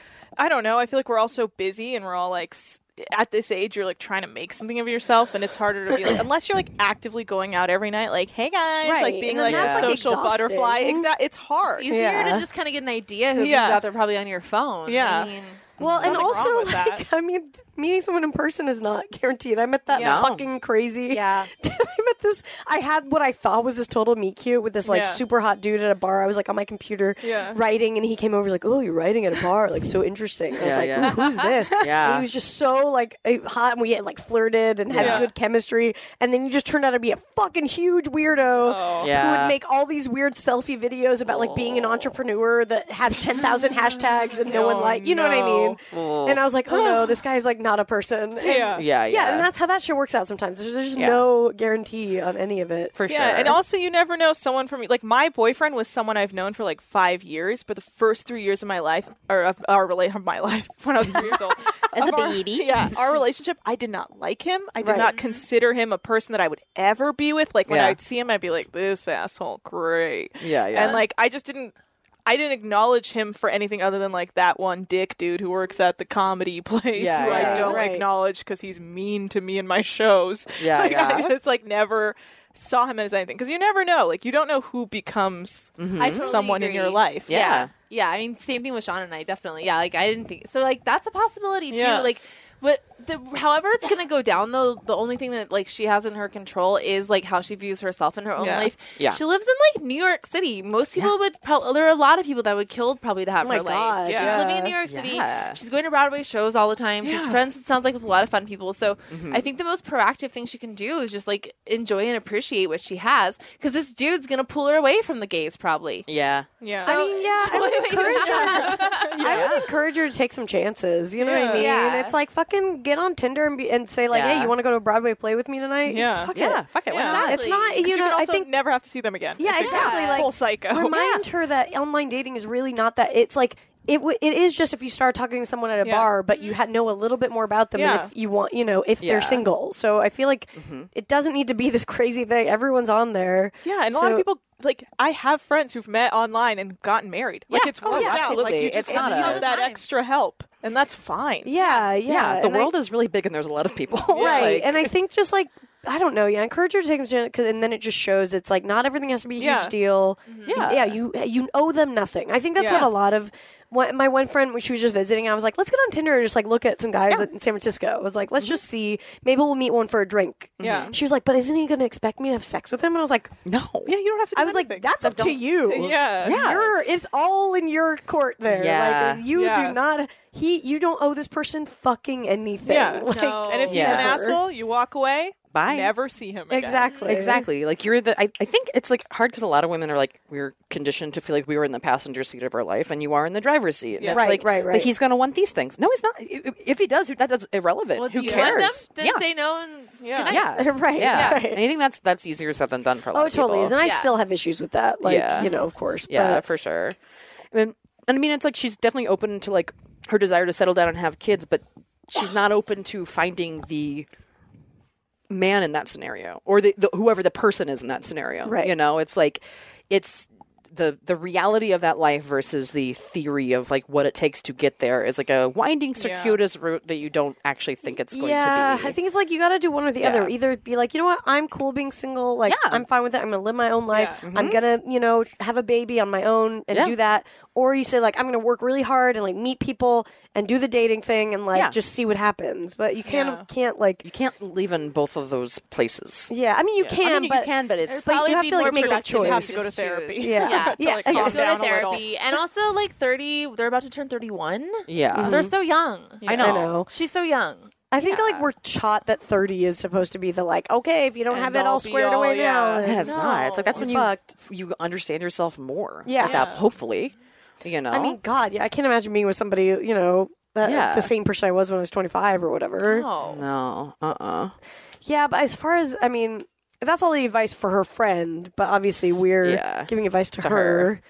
[SPEAKER 7] I don't know. I feel like we're all so busy and we're all like s- at this age you're like trying to make something of yourself and it's harder to be like unless you're like actively going out every night like hey guys
[SPEAKER 3] Right,
[SPEAKER 7] like being
[SPEAKER 3] and then
[SPEAKER 7] like a
[SPEAKER 3] that's, like,
[SPEAKER 7] social butterfly.
[SPEAKER 3] exhausting.
[SPEAKER 7] Exactly. It's hard.
[SPEAKER 5] It's easier
[SPEAKER 3] Yeah.
[SPEAKER 5] to just kind of get an idea who's
[SPEAKER 7] Yeah.
[SPEAKER 5] out there probably on your phone.
[SPEAKER 7] Yeah.
[SPEAKER 5] I mean,
[SPEAKER 3] well, and
[SPEAKER 7] nothing wrong
[SPEAKER 3] also,
[SPEAKER 7] with
[SPEAKER 3] like,
[SPEAKER 7] that.
[SPEAKER 3] I mean, meeting someone in person is not guaranteed. I met that
[SPEAKER 4] Yeah. No.
[SPEAKER 3] fucking crazy.
[SPEAKER 5] yeah.
[SPEAKER 3] I met this. I had what I thought was this total meet cute with this like
[SPEAKER 7] Yeah.
[SPEAKER 3] super hot dude at a bar. I was like on my computer
[SPEAKER 7] Yeah.
[SPEAKER 3] writing, and he came over like, "Oh, you're writing at a bar? Like so interesting." I was
[SPEAKER 4] Yeah,
[SPEAKER 3] like,
[SPEAKER 4] yeah.
[SPEAKER 3] "Ooh, "Who's this?"
[SPEAKER 4] Yeah.
[SPEAKER 3] And he was just so like eh, hot, and we had like flirted and had
[SPEAKER 7] Yeah.
[SPEAKER 3] good chemistry. And then he just turned out to be a fucking huge weirdo.
[SPEAKER 7] Oh.
[SPEAKER 3] Who
[SPEAKER 4] Yeah.
[SPEAKER 3] would make all these weird selfie videos about like being an entrepreneur that had ten thousand hashtags and no one
[SPEAKER 7] Oh,
[SPEAKER 3] liked, you know what I
[SPEAKER 7] no.
[SPEAKER 3] mean? And I was like, oh no, this guy's like not a person. And-
[SPEAKER 7] Yeah.
[SPEAKER 4] Yeah, yeah.
[SPEAKER 3] yeah, and that's how that shit works out sometimes. There's, there's just
[SPEAKER 4] Yeah.
[SPEAKER 3] no guarantee on any of it.
[SPEAKER 4] for sure.
[SPEAKER 7] Yeah, and also you never know someone from like my boyfriend was someone I've known for like five years, but the first three years of my life or of our relate of my life when I was three years old.
[SPEAKER 4] As
[SPEAKER 7] of
[SPEAKER 4] a
[SPEAKER 7] our-
[SPEAKER 4] baby.
[SPEAKER 7] Yeah, our relationship, I did not like him. I did
[SPEAKER 3] Right.
[SPEAKER 7] not consider him a person that I would ever be with. Like when
[SPEAKER 4] Yeah.
[SPEAKER 7] I'd see him, I'd be like, this asshole, great.
[SPEAKER 4] Yeah, yeah.
[SPEAKER 7] And like I just didn't I didn't acknowledge him for anything other than like that one dick dude who works at the comedy place
[SPEAKER 4] Yeah,
[SPEAKER 7] who
[SPEAKER 4] yeah.
[SPEAKER 7] I don't
[SPEAKER 3] Right.
[SPEAKER 7] acknowledge because he's mean to me in my shows.
[SPEAKER 4] Yeah,
[SPEAKER 7] like,
[SPEAKER 4] yeah.
[SPEAKER 7] I just like never saw him as anything, because you never know. Like, you don't know who becomes
[SPEAKER 5] I totally
[SPEAKER 7] someone in
[SPEAKER 5] agree.
[SPEAKER 7] your life.
[SPEAKER 4] Yeah.
[SPEAKER 5] Yeah. Yeah, I mean, same thing with Sean and I, definitely. Yeah, like, I didn't think... So, like, that's a possibility, too.
[SPEAKER 7] Yeah.
[SPEAKER 5] Like, but the, however it's going to go down, though, the only thing that, like, she has in her control is, like, how she views herself in her own
[SPEAKER 7] Yeah.
[SPEAKER 5] life.
[SPEAKER 4] Yeah.
[SPEAKER 5] She lives in, like, New York City. Most people would... Pro- there are a lot of people that would kill, probably, to have
[SPEAKER 3] Oh my
[SPEAKER 5] her life.
[SPEAKER 3] gosh,
[SPEAKER 5] She's
[SPEAKER 7] yeah.
[SPEAKER 5] living in New York City.
[SPEAKER 4] Yeah.
[SPEAKER 5] She's going to Broadway shows all the time. She's
[SPEAKER 7] Yeah.
[SPEAKER 5] friends, it sounds like, with a lot of fun people. So, I think the most proactive thing she can do is just, like, enjoy and appreciate what she has. Because this dude's going to pull her away from the gays, probably.
[SPEAKER 4] Yeah.
[SPEAKER 7] Yeah.
[SPEAKER 3] I mean, yeah, I would encourage her. I would encourage her to take some chances. You know what I
[SPEAKER 7] Yeah.
[SPEAKER 3] mean?
[SPEAKER 5] Yeah.
[SPEAKER 3] It's like fucking get on Tinder and, be, and say like,
[SPEAKER 4] Yeah.
[SPEAKER 3] hey, you want to go to a Broadway play with me tonight?
[SPEAKER 7] Yeah.
[SPEAKER 3] Fuck
[SPEAKER 4] Yeah.
[SPEAKER 3] it.
[SPEAKER 4] Fuck it. Why
[SPEAKER 7] Yeah.
[SPEAKER 4] not?
[SPEAKER 3] It's not.
[SPEAKER 5] Exactly.
[SPEAKER 3] You
[SPEAKER 7] you
[SPEAKER 3] know,
[SPEAKER 7] can
[SPEAKER 3] I
[SPEAKER 7] also
[SPEAKER 3] think.
[SPEAKER 7] never have to see them again.
[SPEAKER 3] Yeah,
[SPEAKER 7] If it's
[SPEAKER 3] exactly,
[SPEAKER 7] just
[SPEAKER 3] like,
[SPEAKER 7] full psycho.
[SPEAKER 3] Remind her that online dating is really not that. It's like it. W- it is just if you start talking to someone at a
[SPEAKER 7] Yeah.
[SPEAKER 3] bar, but you ha- know a little bit more about them,
[SPEAKER 7] Yeah.
[SPEAKER 3] and if you want, you know, if
[SPEAKER 4] Yeah.
[SPEAKER 3] they're single. So I feel like it doesn't need to be this crazy thing. Everyone's on there.
[SPEAKER 7] Yeah, and a
[SPEAKER 3] So-
[SPEAKER 7] lot of people, like, I have friends who've met online and gotten married. Like,
[SPEAKER 5] Yeah.
[SPEAKER 7] it's
[SPEAKER 5] Oh,
[SPEAKER 7] worked
[SPEAKER 3] yeah,
[SPEAKER 7] out.
[SPEAKER 4] absolutely.
[SPEAKER 7] Like, you
[SPEAKER 4] It's
[SPEAKER 7] just
[SPEAKER 4] not
[SPEAKER 7] need
[SPEAKER 4] a-
[SPEAKER 7] that
[SPEAKER 5] Time.
[SPEAKER 7] extra help, and that's fine.
[SPEAKER 3] Yeah, yeah.
[SPEAKER 4] Yeah. The
[SPEAKER 3] and I-
[SPEAKER 4] world is really big and there's a lot of people.
[SPEAKER 3] right.
[SPEAKER 4] Like-
[SPEAKER 3] and I think just like I don't know, yeah, encourage her to take some chance, 'cause- and then it just shows it's like not everything has to be a huge
[SPEAKER 7] Yeah.
[SPEAKER 3] deal.
[SPEAKER 4] Yeah.
[SPEAKER 3] yeah, you you owe them nothing. I think that's
[SPEAKER 7] Yeah.
[SPEAKER 3] what a lot of one, my one friend when she was just visiting, I was like, let's get on Tinder and just like look at some guys in San Francisco. I was like, let's just see, maybe we'll meet one for a drink.
[SPEAKER 7] Yeah.
[SPEAKER 3] She was like, but isn't he going to expect me to have sex with him? And I was like,
[SPEAKER 4] no.
[SPEAKER 7] Yeah, you don't have to do
[SPEAKER 3] I was like,
[SPEAKER 7] anything.
[SPEAKER 3] that's up to you.
[SPEAKER 7] Yeah.
[SPEAKER 4] Yeah.
[SPEAKER 3] You're, it's all in your court there.
[SPEAKER 4] Yeah.
[SPEAKER 3] Like you
[SPEAKER 7] Yeah.
[SPEAKER 3] do not. He, you don't owe this person fucking anything.
[SPEAKER 7] Yeah.
[SPEAKER 3] Like,
[SPEAKER 5] No.
[SPEAKER 7] And if he's
[SPEAKER 4] Yeah.
[SPEAKER 7] an asshole, you walk away.
[SPEAKER 4] Bye.
[SPEAKER 7] Never see him again.
[SPEAKER 3] Exactly.
[SPEAKER 4] Exactly. Like you're the. I, I think it's like hard because a lot of women are like we're conditioned to feel like we were in the passenger seat of our life and you are in the driver's seat. And
[SPEAKER 7] Yeah.
[SPEAKER 4] it's
[SPEAKER 3] Right,
[SPEAKER 4] like,
[SPEAKER 3] right,
[SPEAKER 4] But
[SPEAKER 3] right.
[SPEAKER 4] he's gonna want these things. No, he's not. If if he does, that that's irrelevant.
[SPEAKER 5] Well, do
[SPEAKER 4] Who
[SPEAKER 5] you
[SPEAKER 4] cares?
[SPEAKER 5] want them? Then
[SPEAKER 4] yeah.
[SPEAKER 5] say no and
[SPEAKER 7] Yeah.
[SPEAKER 5] good night.
[SPEAKER 4] yeah.
[SPEAKER 3] Right,
[SPEAKER 4] Yeah.
[SPEAKER 3] right.
[SPEAKER 4] And I think that's that's easier said than done for a lot
[SPEAKER 3] Oh,
[SPEAKER 4] of
[SPEAKER 3] it totally
[SPEAKER 4] people.
[SPEAKER 3] is, and I
[SPEAKER 5] Yeah.
[SPEAKER 3] still have issues with that. Like,
[SPEAKER 4] Yeah.
[SPEAKER 3] you know, of course.
[SPEAKER 4] Yeah,
[SPEAKER 3] but
[SPEAKER 4] for sure. And, and I mean, it's like she's definitely open to like her desire to settle down and have kids, but she's not open to finding the man in that scenario or the, the whoever the person is in that scenario.
[SPEAKER 3] Right.
[SPEAKER 4] You know, it's like it's the the reality of that life versus the theory of like what it takes to get there is like a winding, circuitous route that you don't actually think it's going
[SPEAKER 3] yeah,
[SPEAKER 4] to be.
[SPEAKER 3] I think it's like you got to do one or the
[SPEAKER 4] Yeah.
[SPEAKER 3] other. Either be like, you know what, I'm cool being single. Like,
[SPEAKER 4] Yeah.
[SPEAKER 3] I'm fine with it. I'm gonna live my own life.
[SPEAKER 7] Yeah.
[SPEAKER 3] I'm gonna, you know, have a baby on my own and
[SPEAKER 4] Yeah.
[SPEAKER 3] do that. Or you say like, I'm gonna work really hard and like meet people and do the dating thing and like
[SPEAKER 4] Yeah.
[SPEAKER 3] just see what happens. But you kind
[SPEAKER 7] Yeah.
[SPEAKER 3] of can't like.
[SPEAKER 4] You can't live in both of those places.
[SPEAKER 3] Yeah, I mean you
[SPEAKER 4] I
[SPEAKER 3] can,
[SPEAKER 4] mean,
[SPEAKER 3] but
[SPEAKER 4] you can, but it's
[SPEAKER 3] But you
[SPEAKER 5] Probably
[SPEAKER 3] have
[SPEAKER 5] be
[SPEAKER 3] to, like,
[SPEAKER 5] more
[SPEAKER 3] make a
[SPEAKER 5] productive
[SPEAKER 3] choice.
[SPEAKER 5] if
[SPEAKER 3] You have
[SPEAKER 7] to go to
[SPEAKER 5] choose.
[SPEAKER 7] therapy.
[SPEAKER 3] Yeah.
[SPEAKER 5] Yeah.
[SPEAKER 7] To,
[SPEAKER 3] Yeah.
[SPEAKER 7] like,
[SPEAKER 3] Yeah.
[SPEAKER 7] calm
[SPEAKER 5] Go to
[SPEAKER 7] down a little.
[SPEAKER 5] therapy. And also, like, thirty, they're about to turn thirty-one.
[SPEAKER 4] yeah.
[SPEAKER 5] They're so young.
[SPEAKER 4] I know.
[SPEAKER 3] I know.
[SPEAKER 5] She's so young.
[SPEAKER 3] I think
[SPEAKER 4] Yeah.
[SPEAKER 3] like we're taught that thirty is supposed to be the like, okay, if you don't
[SPEAKER 7] End
[SPEAKER 3] have it
[SPEAKER 7] all,
[SPEAKER 3] all
[SPEAKER 7] be
[SPEAKER 3] squared
[SPEAKER 7] all,
[SPEAKER 3] away now,
[SPEAKER 7] yeah.
[SPEAKER 3] then-
[SPEAKER 4] And it's not. It's like that's
[SPEAKER 3] You're
[SPEAKER 4] when you
[SPEAKER 3] fucked.
[SPEAKER 4] you understand yourself more.
[SPEAKER 3] Yeah.
[SPEAKER 4] At that,
[SPEAKER 7] Yeah.
[SPEAKER 4] hopefully, you know.
[SPEAKER 3] I mean, God, yeah, I can't imagine being with somebody, you know, that,
[SPEAKER 4] Yeah.
[SPEAKER 3] the same person I was when I was twenty-five or whatever.
[SPEAKER 5] Oh.
[SPEAKER 4] no. Uh. uh
[SPEAKER 3] Yeah, but as far as, I mean, that's all the advice for her friend, but obviously we're
[SPEAKER 4] Yeah.
[SPEAKER 3] giving advice to,
[SPEAKER 4] To
[SPEAKER 3] her.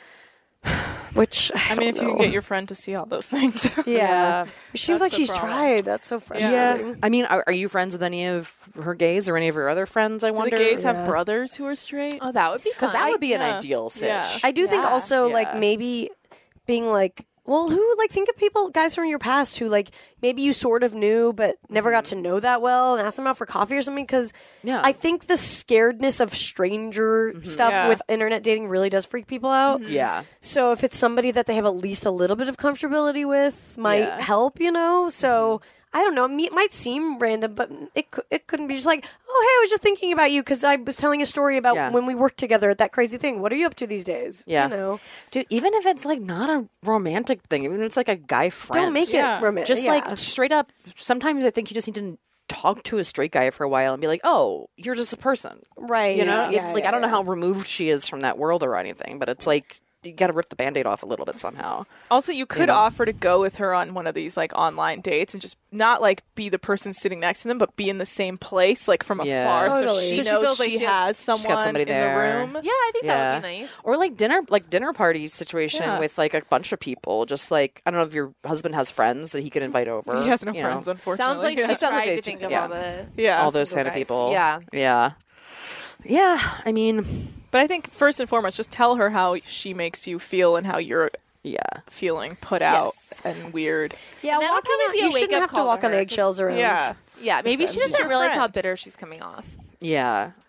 [SPEAKER 3] Which, I,
[SPEAKER 7] I mean, if
[SPEAKER 3] don't
[SPEAKER 7] you can
[SPEAKER 3] know.
[SPEAKER 7] get your friend to see all those things.
[SPEAKER 3] Yeah. It seems
[SPEAKER 7] That's
[SPEAKER 3] like
[SPEAKER 7] the
[SPEAKER 3] she's
[SPEAKER 7] problem.
[SPEAKER 3] tried. That's so frustrating.
[SPEAKER 4] Yeah. I mean, are, are you friends with any of her gays or any of your other friends? I
[SPEAKER 7] Do
[SPEAKER 4] wonder.
[SPEAKER 7] the gays
[SPEAKER 3] Yeah.
[SPEAKER 7] have brothers who are straight?
[SPEAKER 5] Oh, that would be fun.
[SPEAKER 4] Because that would be an
[SPEAKER 7] Yeah.
[SPEAKER 4] ideal sitch.
[SPEAKER 7] Yeah.
[SPEAKER 3] I do think
[SPEAKER 5] Yeah.
[SPEAKER 3] also, like,
[SPEAKER 4] Yeah.
[SPEAKER 3] maybe being like, well, who, like, think of people, guys from your past who, like, maybe you sort of knew but never got to know that well and ask them out for coffee or something. Because
[SPEAKER 4] Yeah.
[SPEAKER 3] I think the scaredness of stranger stuff
[SPEAKER 7] Yeah.
[SPEAKER 3] with internet dating really does freak people out.
[SPEAKER 4] Yeah.
[SPEAKER 3] So if it's somebody that they have at least a little bit of comfortability with, might
[SPEAKER 4] Yeah.
[SPEAKER 3] help, you know? So. I don't know. It might seem random, but it cou- it couldn't be just like, oh, hey, I was just thinking about you because I was telling a story about
[SPEAKER 4] Yeah.
[SPEAKER 3] when we worked together at that crazy thing. What are you up to these days?
[SPEAKER 4] Yeah.
[SPEAKER 3] You know,
[SPEAKER 4] Dude, even if it's like not a romantic thing, even if it's like a guy friend.
[SPEAKER 3] don't make
[SPEAKER 7] Yeah.
[SPEAKER 3] it romantic.
[SPEAKER 4] Just like straight up, sometimes I think you just need to talk to a straight guy for a while and be like, oh, you're just a person.
[SPEAKER 3] right,
[SPEAKER 4] You know,
[SPEAKER 3] yeah,
[SPEAKER 4] if like
[SPEAKER 3] yeah,
[SPEAKER 4] I don't know
[SPEAKER 3] yeah.
[SPEAKER 4] how removed she is from that world or anything, but it's like you got to rip the band-aid off a little bit somehow.
[SPEAKER 7] Also, you could
[SPEAKER 4] know?
[SPEAKER 7] offer to go with her on one of these like online dates and just not like be the person sitting next to them, but be in the same place, like from
[SPEAKER 4] Yeah.
[SPEAKER 7] afar, so
[SPEAKER 3] Totally.
[SPEAKER 7] she
[SPEAKER 5] So she
[SPEAKER 7] knows
[SPEAKER 5] feels like
[SPEAKER 7] she
[SPEAKER 5] she has-
[SPEAKER 7] has someone
[SPEAKER 4] got somebody
[SPEAKER 7] in
[SPEAKER 4] there.
[SPEAKER 7] the room.
[SPEAKER 5] Yeah, I think that
[SPEAKER 4] Yeah.
[SPEAKER 5] would be nice.
[SPEAKER 4] Or like dinner, like dinner party situation
[SPEAKER 7] Yeah.
[SPEAKER 4] with like a bunch of people. Just like I don't know if your husband has friends that he could invite over.
[SPEAKER 7] He has no
[SPEAKER 4] you know.
[SPEAKER 7] friends, unfortunately.
[SPEAKER 5] Sounds like
[SPEAKER 7] yeah.
[SPEAKER 5] she
[SPEAKER 4] It sounds like
[SPEAKER 5] tried
[SPEAKER 4] they
[SPEAKER 5] to
[SPEAKER 4] should-
[SPEAKER 5] think of
[SPEAKER 4] yeah.
[SPEAKER 5] all the
[SPEAKER 7] yeah.
[SPEAKER 4] all those kind
[SPEAKER 5] single
[SPEAKER 4] of
[SPEAKER 5] guys.
[SPEAKER 4] people.
[SPEAKER 5] Yeah.
[SPEAKER 4] yeah, yeah. I mean,
[SPEAKER 7] But I think first and foremost, just tell her how she makes you feel and how you're
[SPEAKER 4] yeah.
[SPEAKER 7] feeling put out
[SPEAKER 5] Yes.
[SPEAKER 7] and weird.
[SPEAKER 3] yeah,
[SPEAKER 5] And that'll
[SPEAKER 3] walking
[SPEAKER 5] probably
[SPEAKER 3] on-
[SPEAKER 5] be a
[SPEAKER 3] you shouldn't
[SPEAKER 5] wake-up
[SPEAKER 3] have to
[SPEAKER 5] call to
[SPEAKER 3] walk on
[SPEAKER 5] her,
[SPEAKER 3] eggshells around.
[SPEAKER 7] Yeah.
[SPEAKER 5] Yeah, maybe she
[SPEAKER 7] She's
[SPEAKER 5] doesn't
[SPEAKER 7] your
[SPEAKER 5] realize how
[SPEAKER 7] friend.
[SPEAKER 5] bitter she's coming off.
[SPEAKER 4] Yeah.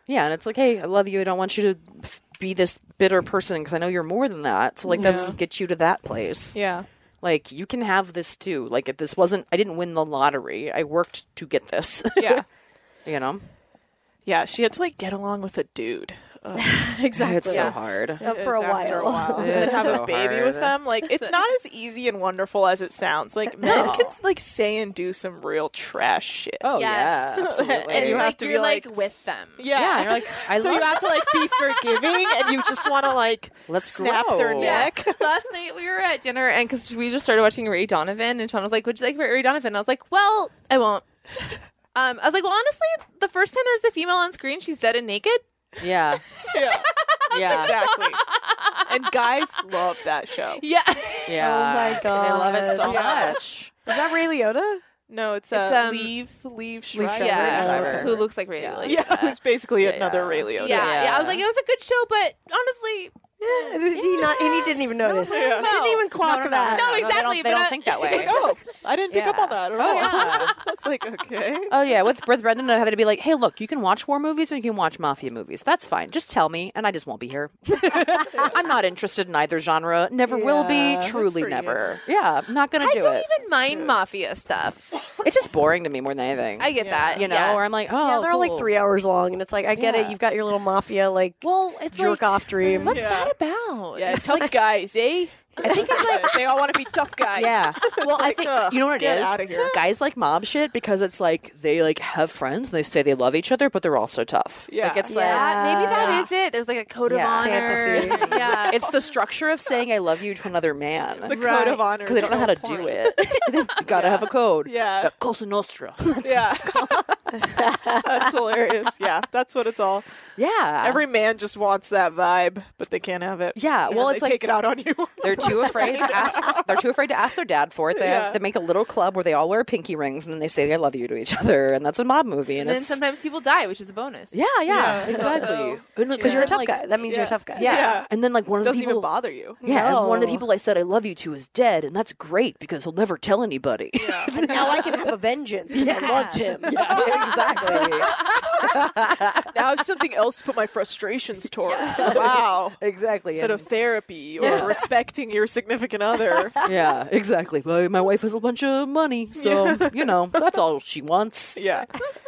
[SPEAKER 4] Yeah, and it's like, hey, I love you. I don't want you to f- be this bitter person because I know you're more than that. So like, let's get you to that place.
[SPEAKER 7] Yeah.
[SPEAKER 4] Like, you can have this too. Like, if this wasn't, I didn't win the lottery. I worked to get this.
[SPEAKER 7] Yeah.
[SPEAKER 4] You know?
[SPEAKER 7] Yeah, she had to like get along with a dude. Ugh.
[SPEAKER 3] Exactly.
[SPEAKER 4] It's so hard.
[SPEAKER 3] Uh, for a
[SPEAKER 7] After a
[SPEAKER 3] while.
[SPEAKER 7] while. and
[SPEAKER 4] It's
[SPEAKER 7] then have
[SPEAKER 4] so
[SPEAKER 7] a baby
[SPEAKER 4] hard.
[SPEAKER 7] with them. Like, it's not as easy and wonderful as it sounds. Like, men
[SPEAKER 4] No.
[SPEAKER 7] can like say and do some real trash shit.
[SPEAKER 4] Oh,
[SPEAKER 5] Yes.
[SPEAKER 4] yeah. Absolutely.
[SPEAKER 7] And you
[SPEAKER 5] You're
[SPEAKER 7] have
[SPEAKER 5] like,
[SPEAKER 7] to be
[SPEAKER 5] you're
[SPEAKER 7] like-
[SPEAKER 5] like with them.
[SPEAKER 7] Yeah.
[SPEAKER 4] Yeah, you're like, I
[SPEAKER 7] so
[SPEAKER 4] love
[SPEAKER 7] you have to like be forgiving, and you just want to like
[SPEAKER 4] Let's
[SPEAKER 7] snap
[SPEAKER 4] grow.
[SPEAKER 7] their
[SPEAKER 4] Yeah.
[SPEAKER 7] neck.
[SPEAKER 5] Last night we were at dinner and because we just started watching Ray Donovan and Sean was like, "What'd you like about Ray Donovan?" And I was like, "Well, I won't." Um, I was like, "Well, honestly, the first time there's a female on screen, she's dead and naked."
[SPEAKER 4] Yeah.
[SPEAKER 7] Yeah,
[SPEAKER 4] Yeah.
[SPEAKER 7] exactly. And guys love that show.
[SPEAKER 5] Yeah.
[SPEAKER 4] Yeah.
[SPEAKER 3] Oh my
[SPEAKER 4] And I love it so
[SPEAKER 7] God.
[SPEAKER 4] much.
[SPEAKER 3] Is that Ray Liotta?
[SPEAKER 7] No, it's, uh,
[SPEAKER 5] It's, um,
[SPEAKER 7] Leave, Leave Schreiber.
[SPEAKER 3] Schreiber.
[SPEAKER 5] Yeah.
[SPEAKER 4] Schreiber.
[SPEAKER 5] Who looks like Ray
[SPEAKER 4] Yeah.
[SPEAKER 5] Liotta.
[SPEAKER 7] Yeah, it's basically
[SPEAKER 4] Yeah,
[SPEAKER 7] another
[SPEAKER 4] yeah.
[SPEAKER 7] Ray Liotta.
[SPEAKER 5] Yeah, yeah,
[SPEAKER 4] Yeah.
[SPEAKER 5] I was like, it was a good show, but honestly,
[SPEAKER 3] Yeah, he not, and he didn't even notice.
[SPEAKER 7] Yeah.
[SPEAKER 3] Didn't even clock
[SPEAKER 4] No, no, no,
[SPEAKER 3] that.
[SPEAKER 5] No,
[SPEAKER 4] they don't-
[SPEAKER 5] exactly,
[SPEAKER 4] They
[SPEAKER 5] but
[SPEAKER 4] don't,
[SPEAKER 5] I-
[SPEAKER 4] think that way.
[SPEAKER 7] Like, oh, I didn't pick up
[SPEAKER 4] Yeah.
[SPEAKER 7] on that at
[SPEAKER 4] Oh,
[SPEAKER 7] all.
[SPEAKER 4] yeah.
[SPEAKER 7] That's like, okay.
[SPEAKER 4] Oh yeah, with with Brendan, I had to be like, "Hey, look, you can watch war movies or you can watch mafia movies. That's fine. Just tell me, and I just won't be here. I'm not interested in either genre. Never will be.
[SPEAKER 3] Yeah.
[SPEAKER 4] Truly,
[SPEAKER 7] for you.
[SPEAKER 4] never. Yeah, I'm not gonna
[SPEAKER 5] I
[SPEAKER 4] do
[SPEAKER 5] don't
[SPEAKER 4] it.
[SPEAKER 5] even mind mafia stuff.
[SPEAKER 4] It's just boring to me more than anything.
[SPEAKER 5] I get
[SPEAKER 7] Yeah.
[SPEAKER 5] that.
[SPEAKER 4] you know,
[SPEAKER 5] yeah.
[SPEAKER 4] or I'm like, oh,
[SPEAKER 3] Yeah, they're all like
[SPEAKER 4] cool.
[SPEAKER 3] three hours long, and it's like I get it.
[SPEAKER 4] Yeah.
[SPEAKER 3] You've got your little mafia like
[SPEAKER 4] Well, it's
[SPEAKER 3] jerk
[SPEAKER 4] like,
[SPEAKER 3] off dream.
[SPEAKER 5] What's
[SPEAKER 7] Yeah.
[SPEAKER 5] that about?
[SPEAKER 7] Yeah, tough guys, eh?
[SPEAKER 4] I think it's like,
[SPEAKER 7] they all want to be tough guys.
[SPEAKER 4] yeah. Well, I
[SPEAKER 7] like,
[SPEAKER 4] think
[SPEAKER 7] ugh,
[SPEAKER 4] you know what it
[SPEAKER 7] get
[SPEAKER 4] is.
[SPEAKER 7] outta here.
[SPEAKER 4] Guys like mob shit because it's like they like have friends and they say they love each other, but they're also tough.
[SPEAKER 7] Yeah.
[SPEAKER 4] Like it's
[SPEAKER 3] Yeah.
[SPEAKER 4] like.
[SPEAKER 5] That- maybe that
[SPEAKER 3] Yeah.
[SPEAKER 5] is it. There's like a code of
[SPEAKER 4] Yeah.
[SPEAKER 5] honor.
[SPEAKER 3] Fantasy.
[SPEAKER 5] Yeah.
[SPEAKER 4] It's the structure of saying "I love you" to another man
[SPEAKER 7] The
[SPEAKER 5] Right.
[SPEAKER 7] code of honor.
[SPEAKER 4] because they don't know how to do it. You gotta have a code.
[SPEAKER 7] Yeah.
[SPEAKER 4] Uh, Cosa Nostra. That's-
[SPEAKER 7] Yeah. That's hilarious. Yeah, that's what it's all.
[SPEAKER 4] yeah.
[SPEAKER 7] Every man just wants that vibe, but they can't have it.
[SPEAKER 4] Yeah,
[SPEAKER 7] And
[SPEAKER 4] well,
[SPEAKER 7] they
[SPEAKER 4] it's like-
[SPEAKER 7] take it out on you.
[SPEAKER 4] They're too afraid to ask. They're too afraid to ask their dad for it. They
[SPEAKER 7] Yeah.
[SPEAKER 4] have, they make a little club where they all wear pinky rings and then they say "I love you" to each other, and that's a mob movie. And,
[SPEAKER 5] and then
[SPEAKER 4] it's
[SPEAKER 5] sometimes people die, which is a bonus.
[SPEAKER 4] yeah, yeah,
[SPEAKER 7] Yeah.
[SPEAKER 4] exactly.
[SPEAKER 3] Because you're a tough
[SPEAKER 4] like,
[SPEAKER 3] guy. That means you're a
[SPEAKER 7] Yeah.
[SPEAKER 3] tough guy.
[SPEAKER 4] Yeah.
[SPEAKER 7] Yeah.
[SPEAKER 4] and then like one of the
[SPEAKER 7] Doesn't
[SPEAKER 4] people.
[SPEAKER 7] even bother you.
[SPEAKER 4] Yeah, and one of the
[SPEAKER 3] No.
[SPEAKER 4] people I said "I love you" to is dead, and that's great because he'll never tell anybody.
[SPEAKER 3] And now I can have a vengeance because I loved him.
[SPEAKER 4] exactly.
[SPEAKER 7] Now I have something else to put my frustrations towards. Wow.
[SPEAKER 4] Exactly.
[SPEAKER 7] Instead
[SPEAKER 4] and-
[SPEAKER 7] of therapy or
[SPEAKER 4] Yeah.
[SPEAKER 7] respecting your significant other.
[SPEAKER 4] yeah, exactly. Well, my wife has a bunch of money, so you know that's all she wants.
[SPEAKER 7] Yeah.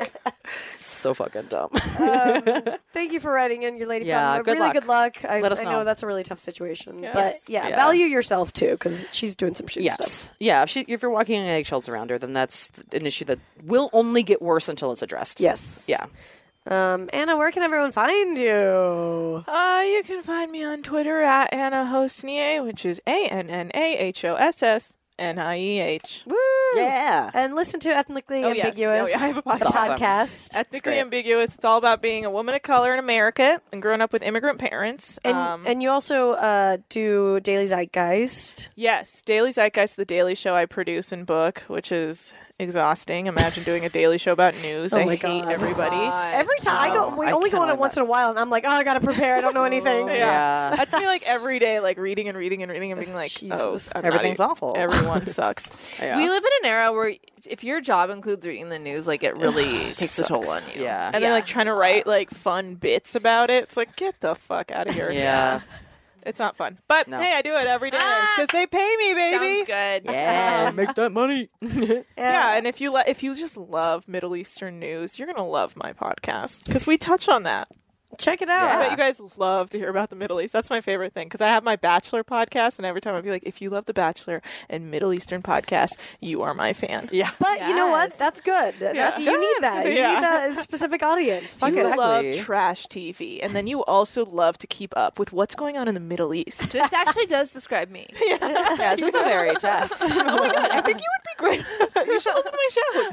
[SPEAKER 4] So fucking dumb.
[SPEAKER 3] Um, thank you for writing in your lady
[SPEAKER 4] Yeah,
[SPEAKER 3] problem.
[SPEAKER 4] good
[SPEAKER 3] really
[SPEAKER 4] luck.
[SPEAKER 3] good luck. I,
[SPEAKER 4] Let us
[SPEAKER 3] I know.
[SPEAKER 4] know.
[SPEAKER 3] that's a really tough situation,
[SPEAKER 7] Yeah.
[SPEAKER 3] but
[SPEAKER 7] Yes.
[SPEAKER 3] yeah,
[SPEAKER 4] Yeah.
[SPEAKER 3] value yourself too because she's doing some shit stuff.
[SPEAKER 4] Yes. Yeah. If she, if you're walking on eggshells around her, then that's an issue that will only get worse until it's addressed.
[SPEAKER 3] Yes.
[SPEAKER 4] Yeah.
[SPEAKER 3] Um, Anna, where can everyone find you?
[SPEAKER 7] Uh, you can find me on Twitter at Anna Hosnier, which is A N N A H O S S N I E H.
[SPEAKER 3] Woo!
[SPEAKER 4] Yeah.
[SPEAKER 3] And listen to Ethnically
[SPEAKER 7] Oh, yes.
[SPEAKER 3] Ambiguous,
[SPEAKER 7] Oh, yeah, I have a
[SPEAKER 3] the
[SPEAKER 7] podcast.
[SPEAKER 3] podcast.
[SPEAKER 7] Ethnically
[SPEAKER 4] great.
[SPEAKER 7] ambiguous. It's all about being a woman of color in America and growing up with immigrant parents.
[SPEAKER 3] And,
[SPEAKER 7] um,
[SPEAKER 3] and you also uh, do Daily Zeitgeist.
[SPEAKER 7] yes, Daily Zeitgeist, the daily show I produce and book, which is exhausting. Imagine doing a daily show about news.
[SPEAKER 3] Oh
[SPEAKER 7] I
[SPEAKER 3] my
[SPEAKER 7] hate
[SPEAKER 3] God.
[SPEAKER 7] everybody.
[SPEAKER 3] Every time I go,
[SPEAKER 4] Oh,
[SPEAKER 3] we
[SPEAKER 4] I
[SPEAKER 3] only go on
[SPEAKER 4] cannot
[SPEAKER 3] it once in a while, and I'm like, oh, I gotta prepare. I don't know anything.
[SPEAKER 7] Yeah. That's me like every day, like reading and reading and reading and being like, oh,
[SPEAKER 3] Jesus.
[SPEAKER 7] I'm not
[SPEAKER 4] Everything's
[SPEAKER 7] e-
[SPEAKER 4] awful.
[SPEAKER 7] Everyone sucks.
[SPEAKER 4] Yeah.
[SPEAKER 5] We live in an era where if your job includes reading the news, like it really takes a toll on you.
[SPEAKER 4] Yeah.
[SPEAKER 7] And then like trying to write like fun bits about it. It's like, get the fuck out of here.
[SPEAKER 4] Yeah.
[SPEAKER 7] It's not fun. But
[SPEAKER 4] No.
[SPEAKER 7] hey, I do it every day
[SPEAKER 5] Ah!
[SPEAKER 7] because they pay me, baby.
[SPEAKER 5] Sounds good.
[SPEAKER 4] Yeah. Make that money.
[SPEAKER 7] Yeah, and if you lo- if you just love Middle Eastern news, you're gonna love my podcast because we touch on that.
[SPEAKER 3] Check it
[SPEAKER 7] I
[SPEAKER 3] out.
[SPEAKER 7] bet you guys love to hear about the Middle East. That's my favorite thing because I have my Bachelor podcast, and every time I'd be like, if you love the Bachelor and Middle Eastern podcast, you are my fan.
[SPEAKER 4] Yeah.
[SPEAKER 3] But you know what?
[SPEAKER 5] Yes.
[SPEAKER 3] That's good. That's, you
[SPEAKER 7] good.
[SPEAKER 3] need that. You
[SPEAKER 7] Yeah.
[SPEAKER 3] need that specific audience. Fuck
[SPEAKER 7] You
[SPEAKER 3] it.
[SPEAKER 4] Exactly.
[SPEAKER 7] love trash T V, and then you also love to keep up with what's going on in the Middle East.
[SPEAKER 5] This actually does describe me.
[SPEAKER 4] Yeah. This is a very test.
[SPEAKER 7] Oh my god, I think you would be great. You should listen to my shows.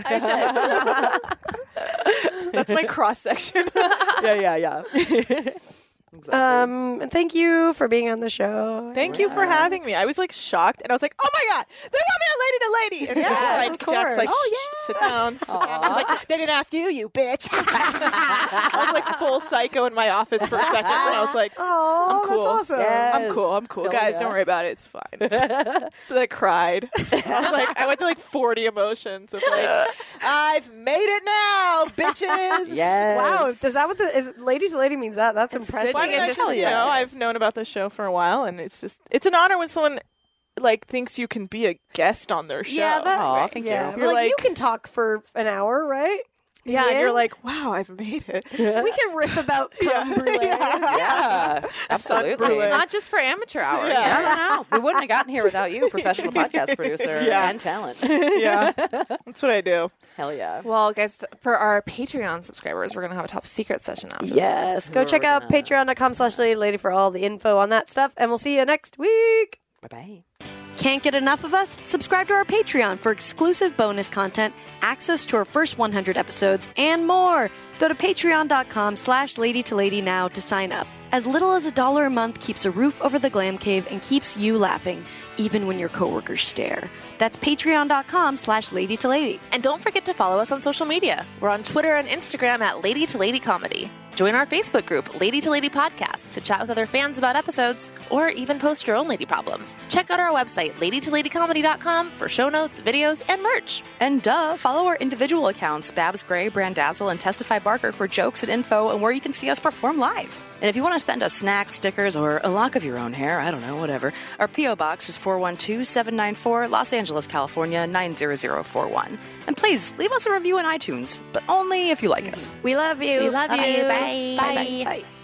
[SPEAKER 5] I should.
[SPEAKER 7] That's my cross section.
[SPEAKER 4] yeah. Yeah. Yeah. Exactly.
[SPEAKER 3] Um, and thank you for being on the show.
[SPEAKER 7] Thank you for having me. I was like shocked, and I was like, "Oh my god, they want me on Lady to Lady!" And
[SPEAKER 3] Yes,
[SPEAKER 7] like,
[SPEAKER 3] of
[SPEAKER 7] Jack's like,
[SPEAKER 3] course.
[SPEAKER 7] "Oh yeah, sit down, sit down." I was like, "They didn't ask you, you bitch." I was like full psycho in my office for a second, and I was like,
[SPEAKER 3] Oh,
[SPEAKER 7] I'm cool.
[SPEAKER 3] that's awesome.
[SPEAKER 4] Yeah.
[SPEAKER 7] I'm cool. I'm cool.
[SPEAKER 4] Hell
[SPEAKER 7] Guys,
[SPEAKER 4] yeah.
[SPEAKER 7] don't worry about it. It's fine. It's, then I cried. I was like, I went to like forty emotions of like, I've made it now, bitches.
[SPEAKER 4] Yes.
[SPEAKER 3] Wow, is that what the is lady to lady means? That that's impressive.
[SPEAKER 5] good to get this
[SPEAKER 7] Well, you know,
[SPEAKER 5] perspective.
[SPEAKER 7] I've known about the show for a while, and it's just it's an honor when someone like thinks you can be a guest on their show.
[SPEAKER 3] Yeah, that.
[SPEAKER 4] Aw, thank
[SPEAKER 3] yeah.
[SPEAKER 4] you.
[SPEAKER 3] You're
[SPEAKER 7] You're
[SPEAKER 3] like, you
[SPEAKER 7] like-
[SPEAKER 3] can talk for an hour, right?
[SPEAKER 7] yeah, and you're
[SPEAKER 3] Yeah.
[SPEAKER 7] like, wow, I've made it.
[SPEAKER 3] We can riff about creme brulee.
[SPEAKER 4] Yeah, absolutely.
[SPEAKER 7] brulee.
[SPEAKER 5] Not just for amateur hour.
[SPEAKER 7] Yeah.
[SPEAKER 5] Yeah.
[SPEAKER 4] I don't know. We wouldn't have gotten here without you, professional podcast producer
[SPEAKER 7] Yeah.
[SPEAKER 4] and talent.
[SPEAKER 7] Yeah, that's what I do.
[SPEAKER 4] Hell yeah.
[SPEAKER 5] Well, guys, for our Patreon subscribers, we're going to have a top secret session after
[SPEAKER 3] Yes. Go
[SPEAKER 4] We're
[SPEAKER 3] check out
[SPEAKER 4] gonna-
[SPEAKER 3] patreon.com slash lady lady for all the info on that stuff, and we'll see you next week.
[SPEAKER 4] Bye bye.
[SPEAKER 3] Can't get enough of us? Subscribe to our Patreon for exclusive bonus content, access to our first one hundred episodes, and more. Go to patreon.com slash lady to lady now to sign up. As little as a dollar a month keeps a roof over the glam cave and keeps you laughing, even when your coworkers stare. That's patreon.com slash lady to lady.
[SPEAKER 5] And don't forget to follow us on social media. We're on Twitter and Instagram at Lady to Lady Comedy. Join our Facebook group, Lady to Lady Podcasts, to chat with other fans about episodes, or even post your own lady problems. Check out our website, lady to lady comedy dot com, for show notes, videos, and merch.
[SPEAKER 4] And duh, follow our individual accounts, Babs Gray, Brandazzle, and Testify Barker for jokes and info and where you can see us perform live. And if you want to send us snacks, stickers, or a lock of your own hair, I don't know, whatever, our P O Box is four one two, seven nine four, Los Angeles, California, nine zero zero four one. And please, leave us a review on iTunes, but only if you like us.
[SPEAKER 3] We love you.
[SPEAKER 5] We love you.
[SPEAKER 3] Bye.
[SPEAKER 5] Bye.
[SPEAKER 3] Bye. Bye.